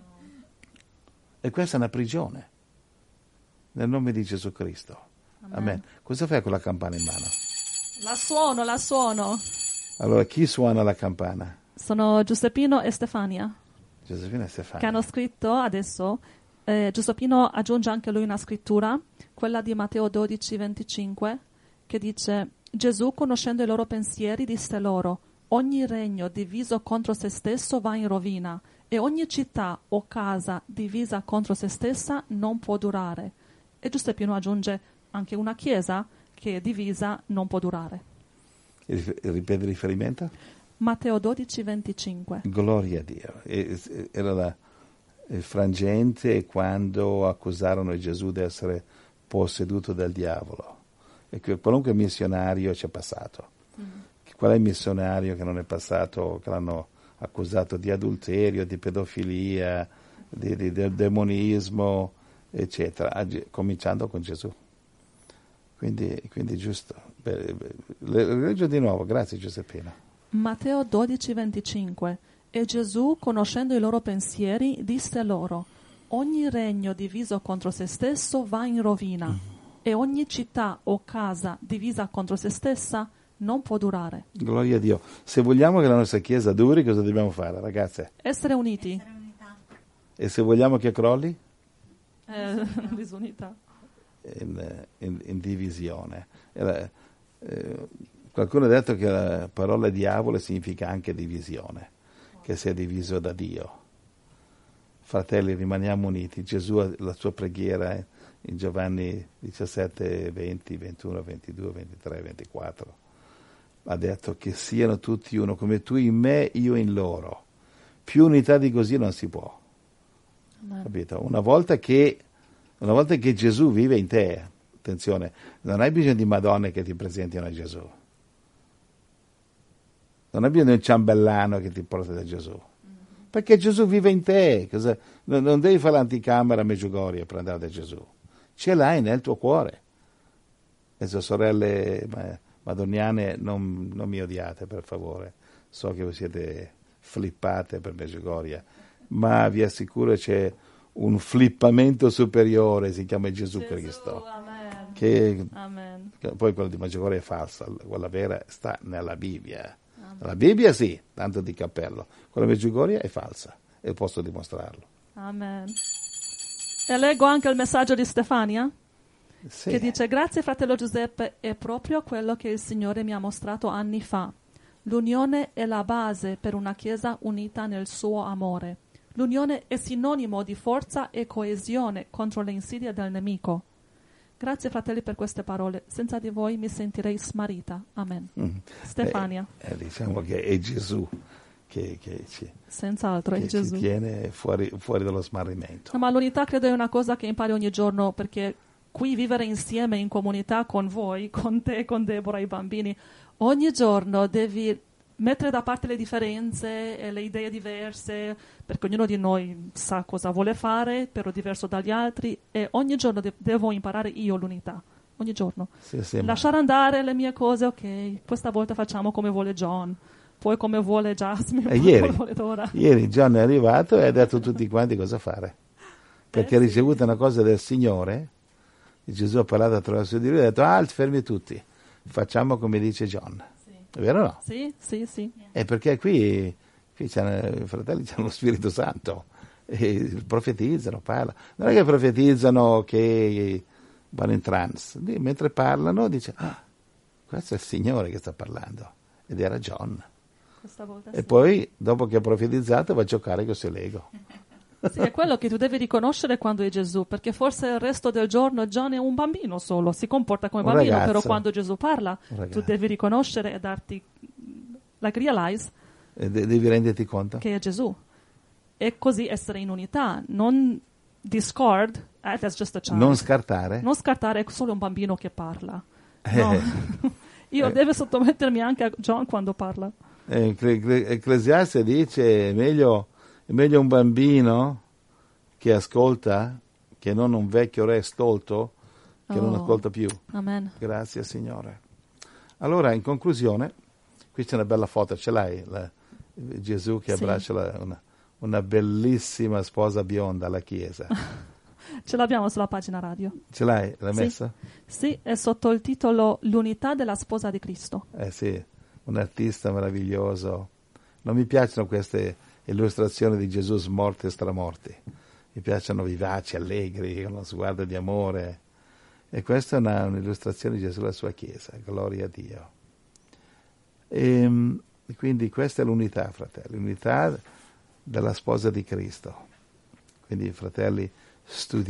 E questa è una prigione, nel nome di Gesù Cristo. Amen. Cosa fai con la campana in mano? La suono. Allora, chi suona la campana? Sono Giuseppino e Stefania. Giuseppina e Stefania. Che hanno scritto adesso, Giuseppino aggiunge anche lui una scrittura, quella di Matteo 12:25, che dice: Gesù, conoscendo i loro pensieri, disse loro: ogni regno diviso contro se stesso va in rovina, e ogni città o casa divisa contro se stessa non può durare. E Giuseppino aggiunge: anche una chiesa che è divisa non può durare. Ripete il riferimento? Matteo 12:25. Gloria a Dio. Era il frangente quando accusarono Gesù di essere posseduto dal diavolo. E che qualunque missionario c'è passato. Qual è il missionario che non è passato, che l'hanno accusato di adulterio, di pedofilia, di demonismo, eccetera, cominciando con Gesù. Quindi giusto. Leggo di nuovo, grazie Giuseppina. Matteo 12:25. E Gesù, conoscendo i loro pensieri, disse loro: ogni regno diviso contro se stesso va in rovina, e ogni città o casa divisa contro se stessa non può durare. Gloria a Dio. Se vogliamo che la nostra Chiesa duri, cosa dobbiamo fare, ragazze? Essere uniti. Essere unità. E se vogliamo che crolli? Disunità. In divisione. Qualcuno ha detto che la parola diavolo significa anche divisione, che sia diviso da Dio. Fratelli, rimaniamo uniti. Gesù, la sua preghiera in Giovanni 17, 20, 21, 22, 23, 24, ha detto che siano tutti uno, come tu in me, io in loro. Più unità di così non si può. Capito? Una volta che Gesù vive in te, attenzione, non hai bisogno di Madonne che ti presentino a Gesù. Non hai bisogno di un ciambellano che ti porta da Gesù. Perché Gesù vive in te. Non devi fare l'anticamera a Medjugorje per andare da Gesù. Ce l'hai nel tuo cuore. Le tue sorelle madoniane, non mi odiate, per favore. So che voi siete flippate per Medjugorje, ma vi assicuro c'è un flippamento superiore, si chiama Gesù Cristo. Amen. Amen. Poi quello di Medjugorje è falsa, quella vera sta nella Bibbia. La Bibbia sì, tanto di cappello. Quella di Medjugorje è falsa e posso dimostrarlo. Amen. E leggo anche il messaggio di Stefania, Sì. che dice: grazie fratello Giuseppe, è proprio quello che il Signore mi ha mostrato anni fa. L'unione è la base per una Chiesa unita nel suo amore. L'unione è sinonimo di forza e coesione contro le insidie del nemico. Grazie fratelli per queste parole. Senza di voi mi sentirei smarrita. Amen. Stefania. Diciamo che è Gesù che Senz'altro è Gesù. ci tiene fuori dallo smarrimento. No, ma l'unità credo è una cosa che impari ogni giorno, perché qui vivere insieme in comunità con voi, con te, con Deborah, i bambini, ogni giorno devi mettere da parte le differenze e le idee diverse, perché ognuno di noi sa cosa vuole fare, però diverso dagli altri, e ogni giorno devo imparare io l'unità, ogni giorno. Sì, Lasciare andare le mie cose, ok, questa volta facciamo come vuole John, poi come vuole Jasmine, poi come vuole Dora. Ieri John è arrivato e ha detto a tutti quanti cosa fare, perché ha ricevuto una cosa del Signore, e Gesù ha parlato attraverso di lui e ha detto: fermi tutti, facciamo come dice John. È vero o no? Sì. E perché qui i fratelli hanno lo Spirito Santo e profetizzano, parlano. Non è che profetizzano che vanno in trance, mentre parlano dice: questo è il Signore che sta parlando, ed era John. Questa volta E sì. poi dopo che ha profetizzato va a giocare con il suo Lego. Sì, è quello che tu devi riconoscere quando è Gesù, perché forse il resto del giorno John è un bambino solo, si comporta come Un bambino, ragazzo. però quando Gesù parla tu devi riconoscere e darti, realize E devi renderti conto. che è Gesù. E così essere in unità, non discard, that's just a child. Non scartare. Non scartare, è solo un bambino che parla. No. Io devo sottomettermi anche a John quando parla. Ecclesiaste dice: è meglio un bambino che ascolta che non un vecchio re stolto che non ascolta più. Amen. Grazie Signore. Allora, in conclusione, qui c'è una bella foto, ce l'hai? Gesù che Sì. abbraccia una bellissima sposa bionda alla chiesa. Ce l'abbiamo sulla pagina radio. Ce l'hai? L'hai Sì. messa? Sì, è sotto il titolo L'unità della sposa di Cristo. Sì, un artista meraviglioso. Non mi piacciono queste illustrazioni di Gesù smorti e stramorti. Mi piacciono vivaci, allegri, con uno sguardo di amore. E questa è un'illustrazione di Gesù alla sua Chiesa. Gloria a Dio. E quindi questa è l'unità, fratelli, l'unità della sposa di Cristo. Quindi, fratelli,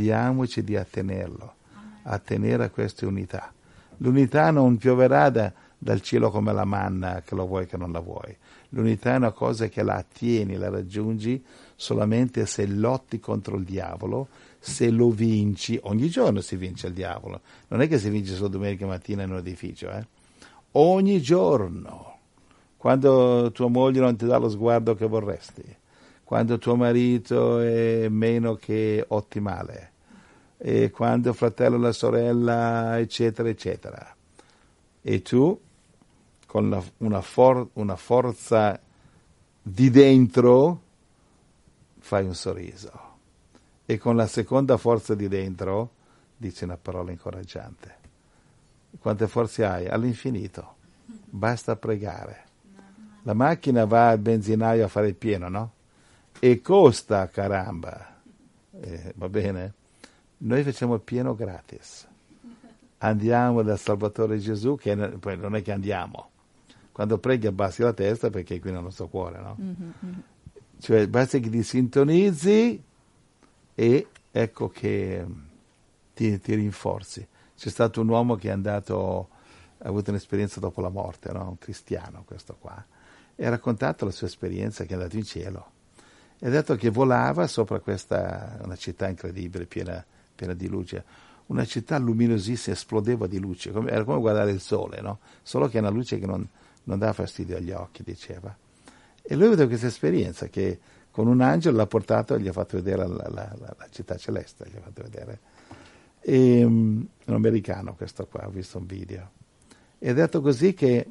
studiamoci di attenere a queste unità. L'unità non pioverà dal cielo come la manna, che lo vuoi che non la vuoi. L'unità è una cosa che la attieni, la raggiungi solamente se lotti contro il diavolo, se lo vinci. Ogni giorno si vince il diavolo, non è che si vince solo domenica mattina in un edificio, Ogni giorno, quando tua moglie non ti dà lo sguardo che vorresti, quando tuo marito è meno che ottimale, e quando il fratello e la sorella, eccetera, eccetera, e tu con una forza di dentro fai un sorriso, e con la seconda forza di dentro dici una parola incoraggiante. Quante forze hai? All'infinito. Basta pregare. La macchina va al benzinaio a fare il pieno, no? E costa, caramba. Va bene? Noi facciamo il pieno gratis. Andiamo dal Salvatore Gesù, che poi non è che andiamo. Quando preghi abbassi la testa perché è qui nel nostro cuore, no? Cioè basta che ti sintonizzi e ecco che ti rinforzi. C'è stato un uomo che ha avuto un'esperienza dopo la morte, no? Un cristiano questo qua, e ha raccontato la sua esperienza che è andato in cielo. E ha detto che volava sopra una città incredibile, piena di luce, una città luminosissima, esplodeva di luce, era come guardare il sole, no? Solo che è una luce che non dà fastidio agli occhi, diceva. E lui ha avuto questa esperienza che con un angelo l'ha portato e gli ha fatto vedere la città celeste, gli ha fatto vedere. E, un americano questo qua, ho visto un video. E ha detto così che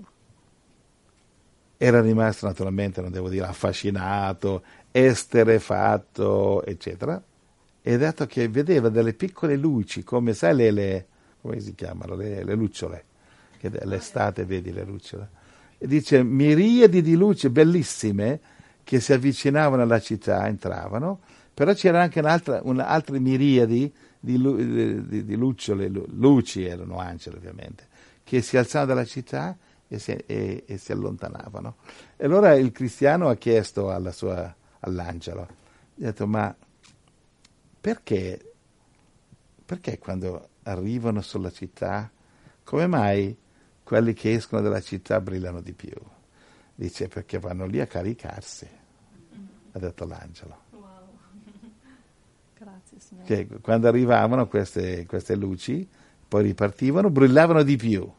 era rimasto naturalmente, non devo dire affascinato, esterefatto, eccetera. E ha detto che vedeva delle piccole luci, come sai come si chiamano, le lucciole, che l'estate vedi le lucciole. E dice miriadi di luci bellissime che si avvicinavano alla città, entravano, però c'era anche altre miriadi di lucciole, luci, erano angeli ovviamente, che si alzavano dalla città e si allontanavano. E allora il cristiano ha chiesto all'angelo, ha detto, ma perché quando arrivano sulla città, come mai quelli che escono dalla città brillano di più? Dice, perché vanno lì a caricarsi, ha detto l'angelo. Grazie, Signore. Che quando arrivavano queste luci, poi ripartivano, brillavano di più.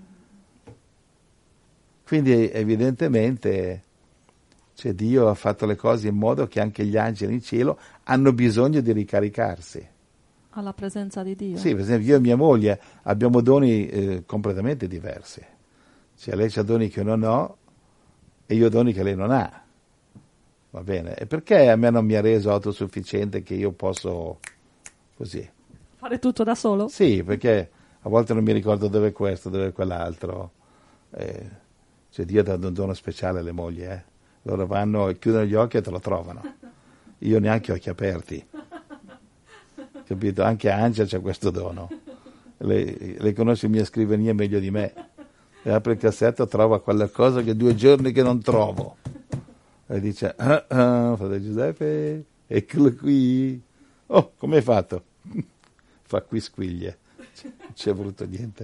Quindi evidentemente Dio ha fatto le cose in modo che anche gli angeli in cielo hanno bisogno di ricaricarsi. Alla presenza di Dio. Sì, per esempio io e mia moglie abbiamo doni completamente diversi. Cioè lei ha doni che io non ho e io doni che lei non ha. Va bene? E perché a me non mi ha reso autosufficiente che io posso così? Fare tutto da solo? Sì, perché a volte non mi ricordo dove è questo, dove è quell'altro. Dio dà un dono speciale alle mogli, Loro vanno e chiudono gli occhi e te lo trovano. Io neanche occhi aperti. Capito? Anche Angela c'ha questo dono. Lei conosce la mia scrivania meglio di me. E apre il cassetto, trova quella cosa che 2 giorni che non trovo. E dice, fratello Giuseppe, eccolo qui. Oh, come hai fatto? Fa qui squiglie. Non c'è voluto niente.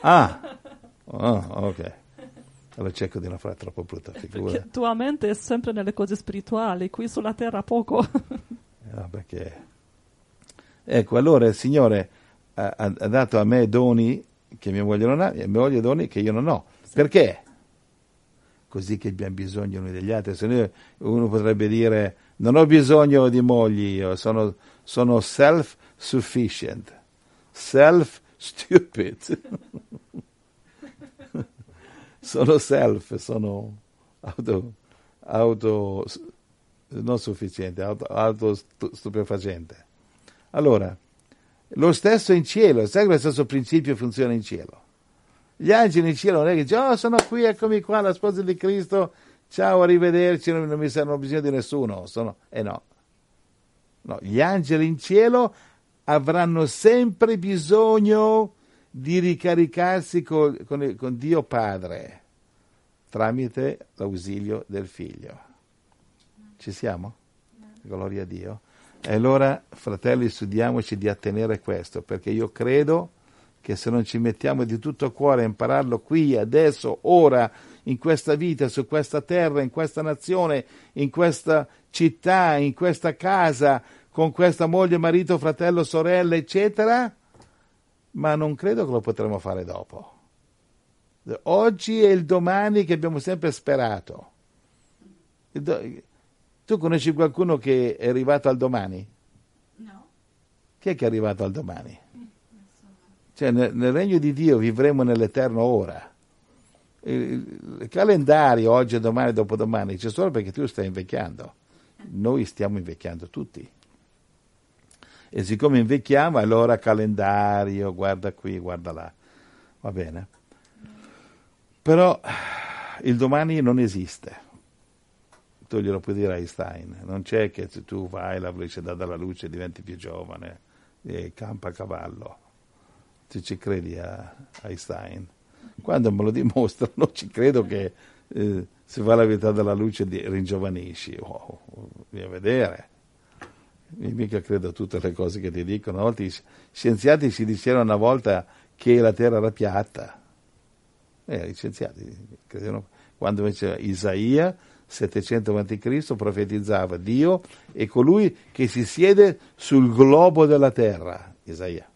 Ok. Allora cerco di non fare troppo brutta figura. Perché tua mente è sempre nelle cose spirituali, qui sulla terra poco. Perché... Ecco, allora il Signore ha dato a me doni che mia moglie non ha, e a mia moglie doni che io non ho. Sì. Perché? Così che abbiamo bisogno uno degli altri. Se uno potrebbe dire, non ho bisogno di mogli, io sono self-sufficient, self-stupid. sono auto non sufficiente, auto stupefacente. Allora, lo stesso in cielo, sai che lo stesso principio funziona in cielo. Gli angeli in cielo non è che dicono, sono qui, eccomi qua, la sposa di Cristo, ciao, arrivederci, non mi hanno bisogno di nessuno. No, gli angeli in cielo avranno sempre bisogno di ricaricarsi con Dio Padre tramite l'ausilio del Figlio. Ci siamo? Gloria a Dio. E allora, fratelli, studiamoci di attenere questo, perché io credo che se non ci mettiamo di tutto cuore a impararlo qui, adesso, ora, in questa vita, su questa terra, in questa nazione, in questa città, in questa casa, con questa moglie, marito, fratello, sorella, eccetera, ma non credo che lo potremo fare dopo. Oggi è il domani che abbiamo sempre sperato. Tu conosci qualcuno che è arrivato al domani? No. Chi è che è arrivato al domani? Cioè nel regno di Dio vivremo nell'eterno ora. Il calendario oggi, domani, dopodomani c'è solo perché tu stai invecchiando. Noi stiamo invecchiando tutti. E siccome invecchiamo, allora calendario, guarda qui, guarda là. Va bene. Però il domani non esiste. Tu glielo puoi dire a Einstein. Non c'è che se tu vai, la velocità della luce, diventi più giovane e campa a cavallo. Tu ci credi a Einstein? Quando me lo dimostrano, ci credo che se va la velocità della luce ringiovanisci. Oh, vieni a vedere. Io mica credo a tutte le cose che ti dicono. Una volta gli scienziati ci dicevano una volta che la Terra era piatta. Gli scienziati credevano. Quando invece Isaia, 700 a.C., profetizzava Dio è colui che si siede sul globo della terra. Isaia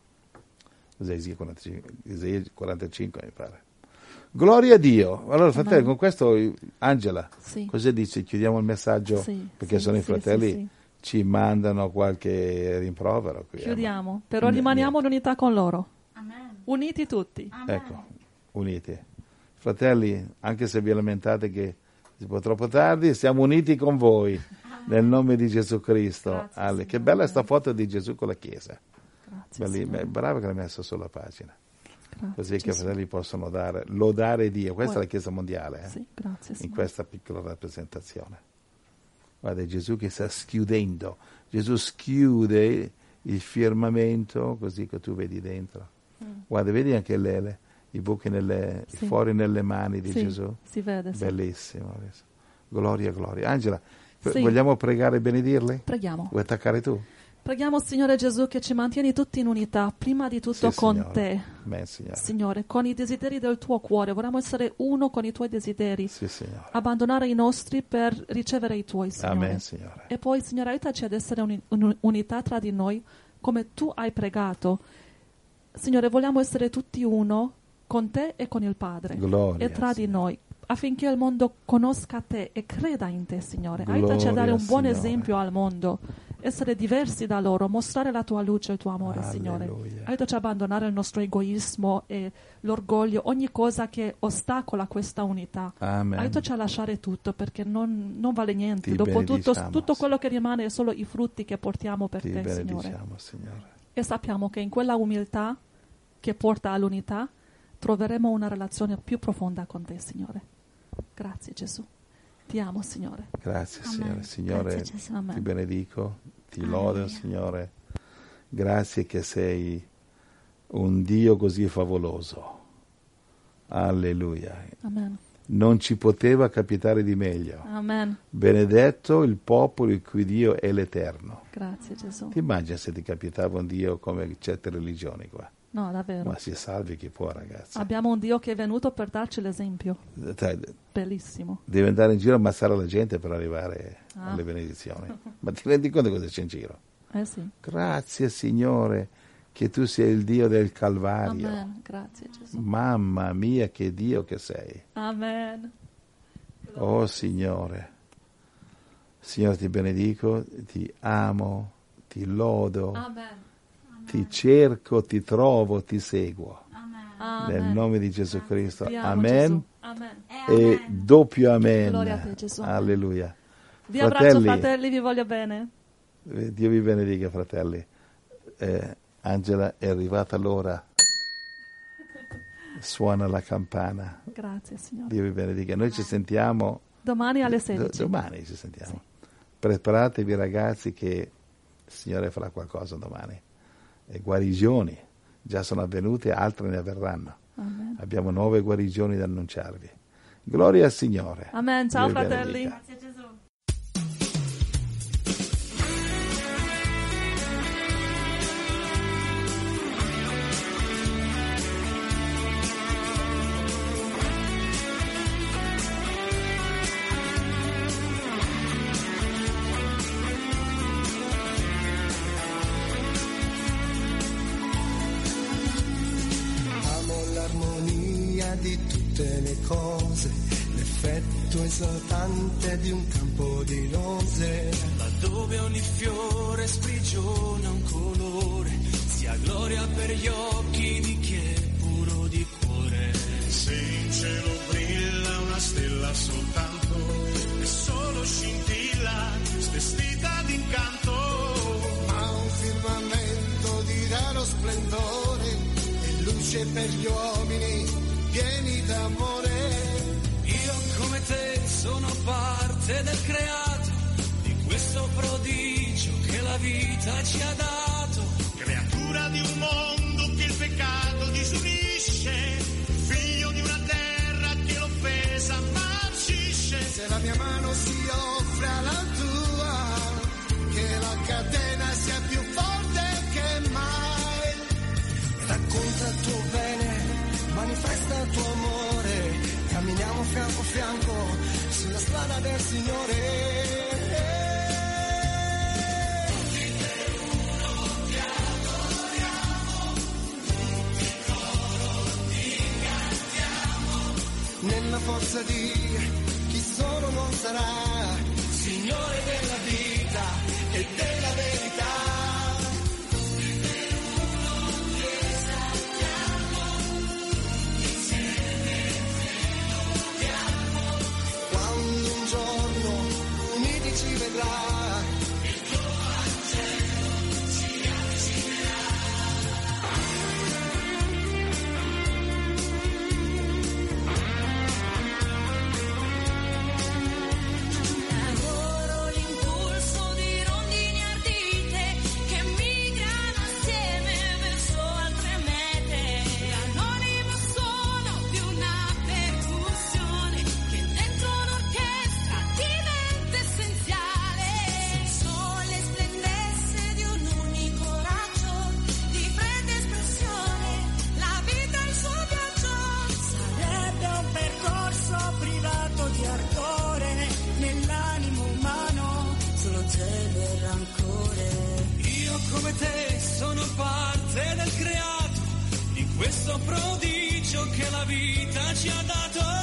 45 mi pare. Gloria a Dio. Allora fratelli, con questo Angela, sì. Cosa dici? Chiudiamo il messaggio? Sì, perché sì, sono i sì, fratelli sì. Ci mandano qualche rimprovero qui. Chiudiamo, però rimaniamo in unità con loro. Amen. Uniti tutti. Amen. Ecco, uniti. Fratelli, anche se vi lamentate che si può troppo tardi, siamo uniti con voi. Nel nome di Gesù Cristo. Grazie, che bella sta foto di Gesù con la Chiesa. Grazie, Brava che l'ha messa sulla pagina. Grazie, Così che i Gesù. fratelli possono lodare Dio. Questa è la Chiesa mondiale. Sì, grazie, in Signore. questa piccola rappresentazione. Guarda, è Gesù che sta schiudendo. Gesù schiude il firmamento così che tu vedi dentro. Guarda, vedi anche i buchi i fori nelle mani di Gesù. Si vede. Sì. Bellissimo. Gloria, gloria. Angela, Sì. vogliamo pregare e benedirle? Preghiamo. Vuoi attaccare tu? Preghiamo, Signore Gesù, che ci mantieni tutti in unità, prima di tutto Sì, con Signore. te. Amen, Signore. Signore, con i desideri del tuo cuore. Vogliamo essere uno con i tuoi desideri. Sì, Signore. Abbandonare i nostri per ricevere i tuoi, Signore. Amen, Signore. E poi, Signore, aiutaci ad essere unità tra di noi, come tu hai pregato. Signore, vogliamo essere tutti uno con te e con il Padre. Gloria, e tra di noi, affinché il mondo conosca te e creda in te, Signore. Gloria, Aiutaci a dare un buon Signore. esempio al mondo, essere diversi da loro, mostrare la tua luce e il tuo amore, Signore. Alleluia. Aiutaci a abbandonare il nostro egoismo e l'orgoglio, ogni cosa che ostacola questa unità. Amen. Aiutaci a lasciare tutto, perché non vale niente. Ti Dopo tutto benediciamo, quello che rimane è solo i frutti che portiamo per Ti te, Signore. benediciamo, Signore. E sappiamo che in quella umiltà che porta all'unità troveremo una relazione più profonda con te, Signore. Grazie, Gesù. Ti amo, Signore. Grazie, Amen. Signore. Signore, Grazie, Gesù. Amen. ti benedico, ti lodo, Alleluia. Signore. Grazie che sei un Dio così favoloso. Alleluia. Amen. Non ci poteva capitare di meglio. Amen. Benedetto il popolo il cui Dio è l'Eterno. Grazie, Gesù. Ti immagini se ti capitava un Dio come certe religioni qua? No, davvero. Ma si salvi chi può, ragazzi. Abbiamo un Dio che è venuto per darci l'esempio. Dai, Bellissimo. devi andare in giro a ammazzare la gente per arrivare Ah. alle benedizioni. Ma ti rendi conto cosa c'è in giro? Sì. Grazie, Signore, che tu sei il Dio del Calvario. Amen. Grazie, Gesù. Mamma mia, che Dio che sei. Amen. Oh, Signore. Signore, ti benedico, ti amo, ti lodo, Amen. ti cerco, ti trovo, ti seguo. Amen. Nel nome di Gesù Cristo. Ti amo, Amen. Gesù. Amen. E doppio amen. Gloria a te, Gesù. Alleluia. Vi abbraccio, fratelli, vi voglio bene. Dio vi benedica, fratelli. Angela, è arrivata l'ora. Suona la campana. Grazie, Signore. Dio vi benedica. Noi ci sentiamo Domani alle 16. domani. Ci sentiamo. Preparatevi, ragazzi, che il Signore farà qualcosa domani. E guarigioni già sono avvenute, altre ne avverranno. Amen. Abbiamo nuove guarigioni da annunciarvi. Gloria al Signore. Amen. Ciao, Dio vi fratelli. benedica. Grazie Gesù. di tutte le cose, l'effetto esaltante di un campo di rose, laddove ogni fiore sprigiona un colore, sia gloria per gli occhi di chi è puro di cuore. Se in cielo brilla una stella soltanto, e solo scintilla, svestita d'incanto, ha un firmamento di raro splendore e luce per gli uomini pieni d'amore. Io come te sono parte del creato, di questo prodigio che la vita ci ha dato, creatura di un mondo che il peccato disunisce, figlio di una terra che l'offesa marcisce. Se la mia mano si offre alla tua, che la catena sia più forte che mai, racconta il tuo bene, manifesta il tuo amore, camminiamo fianco a fianco sulla strada del Signore. Nella forza di chi solo non sarà, Signore della vita e della verità. Quando un giorno uniti ci vedrà, come te sono parte del creato, di questo prodigio che la vita ci ha dato.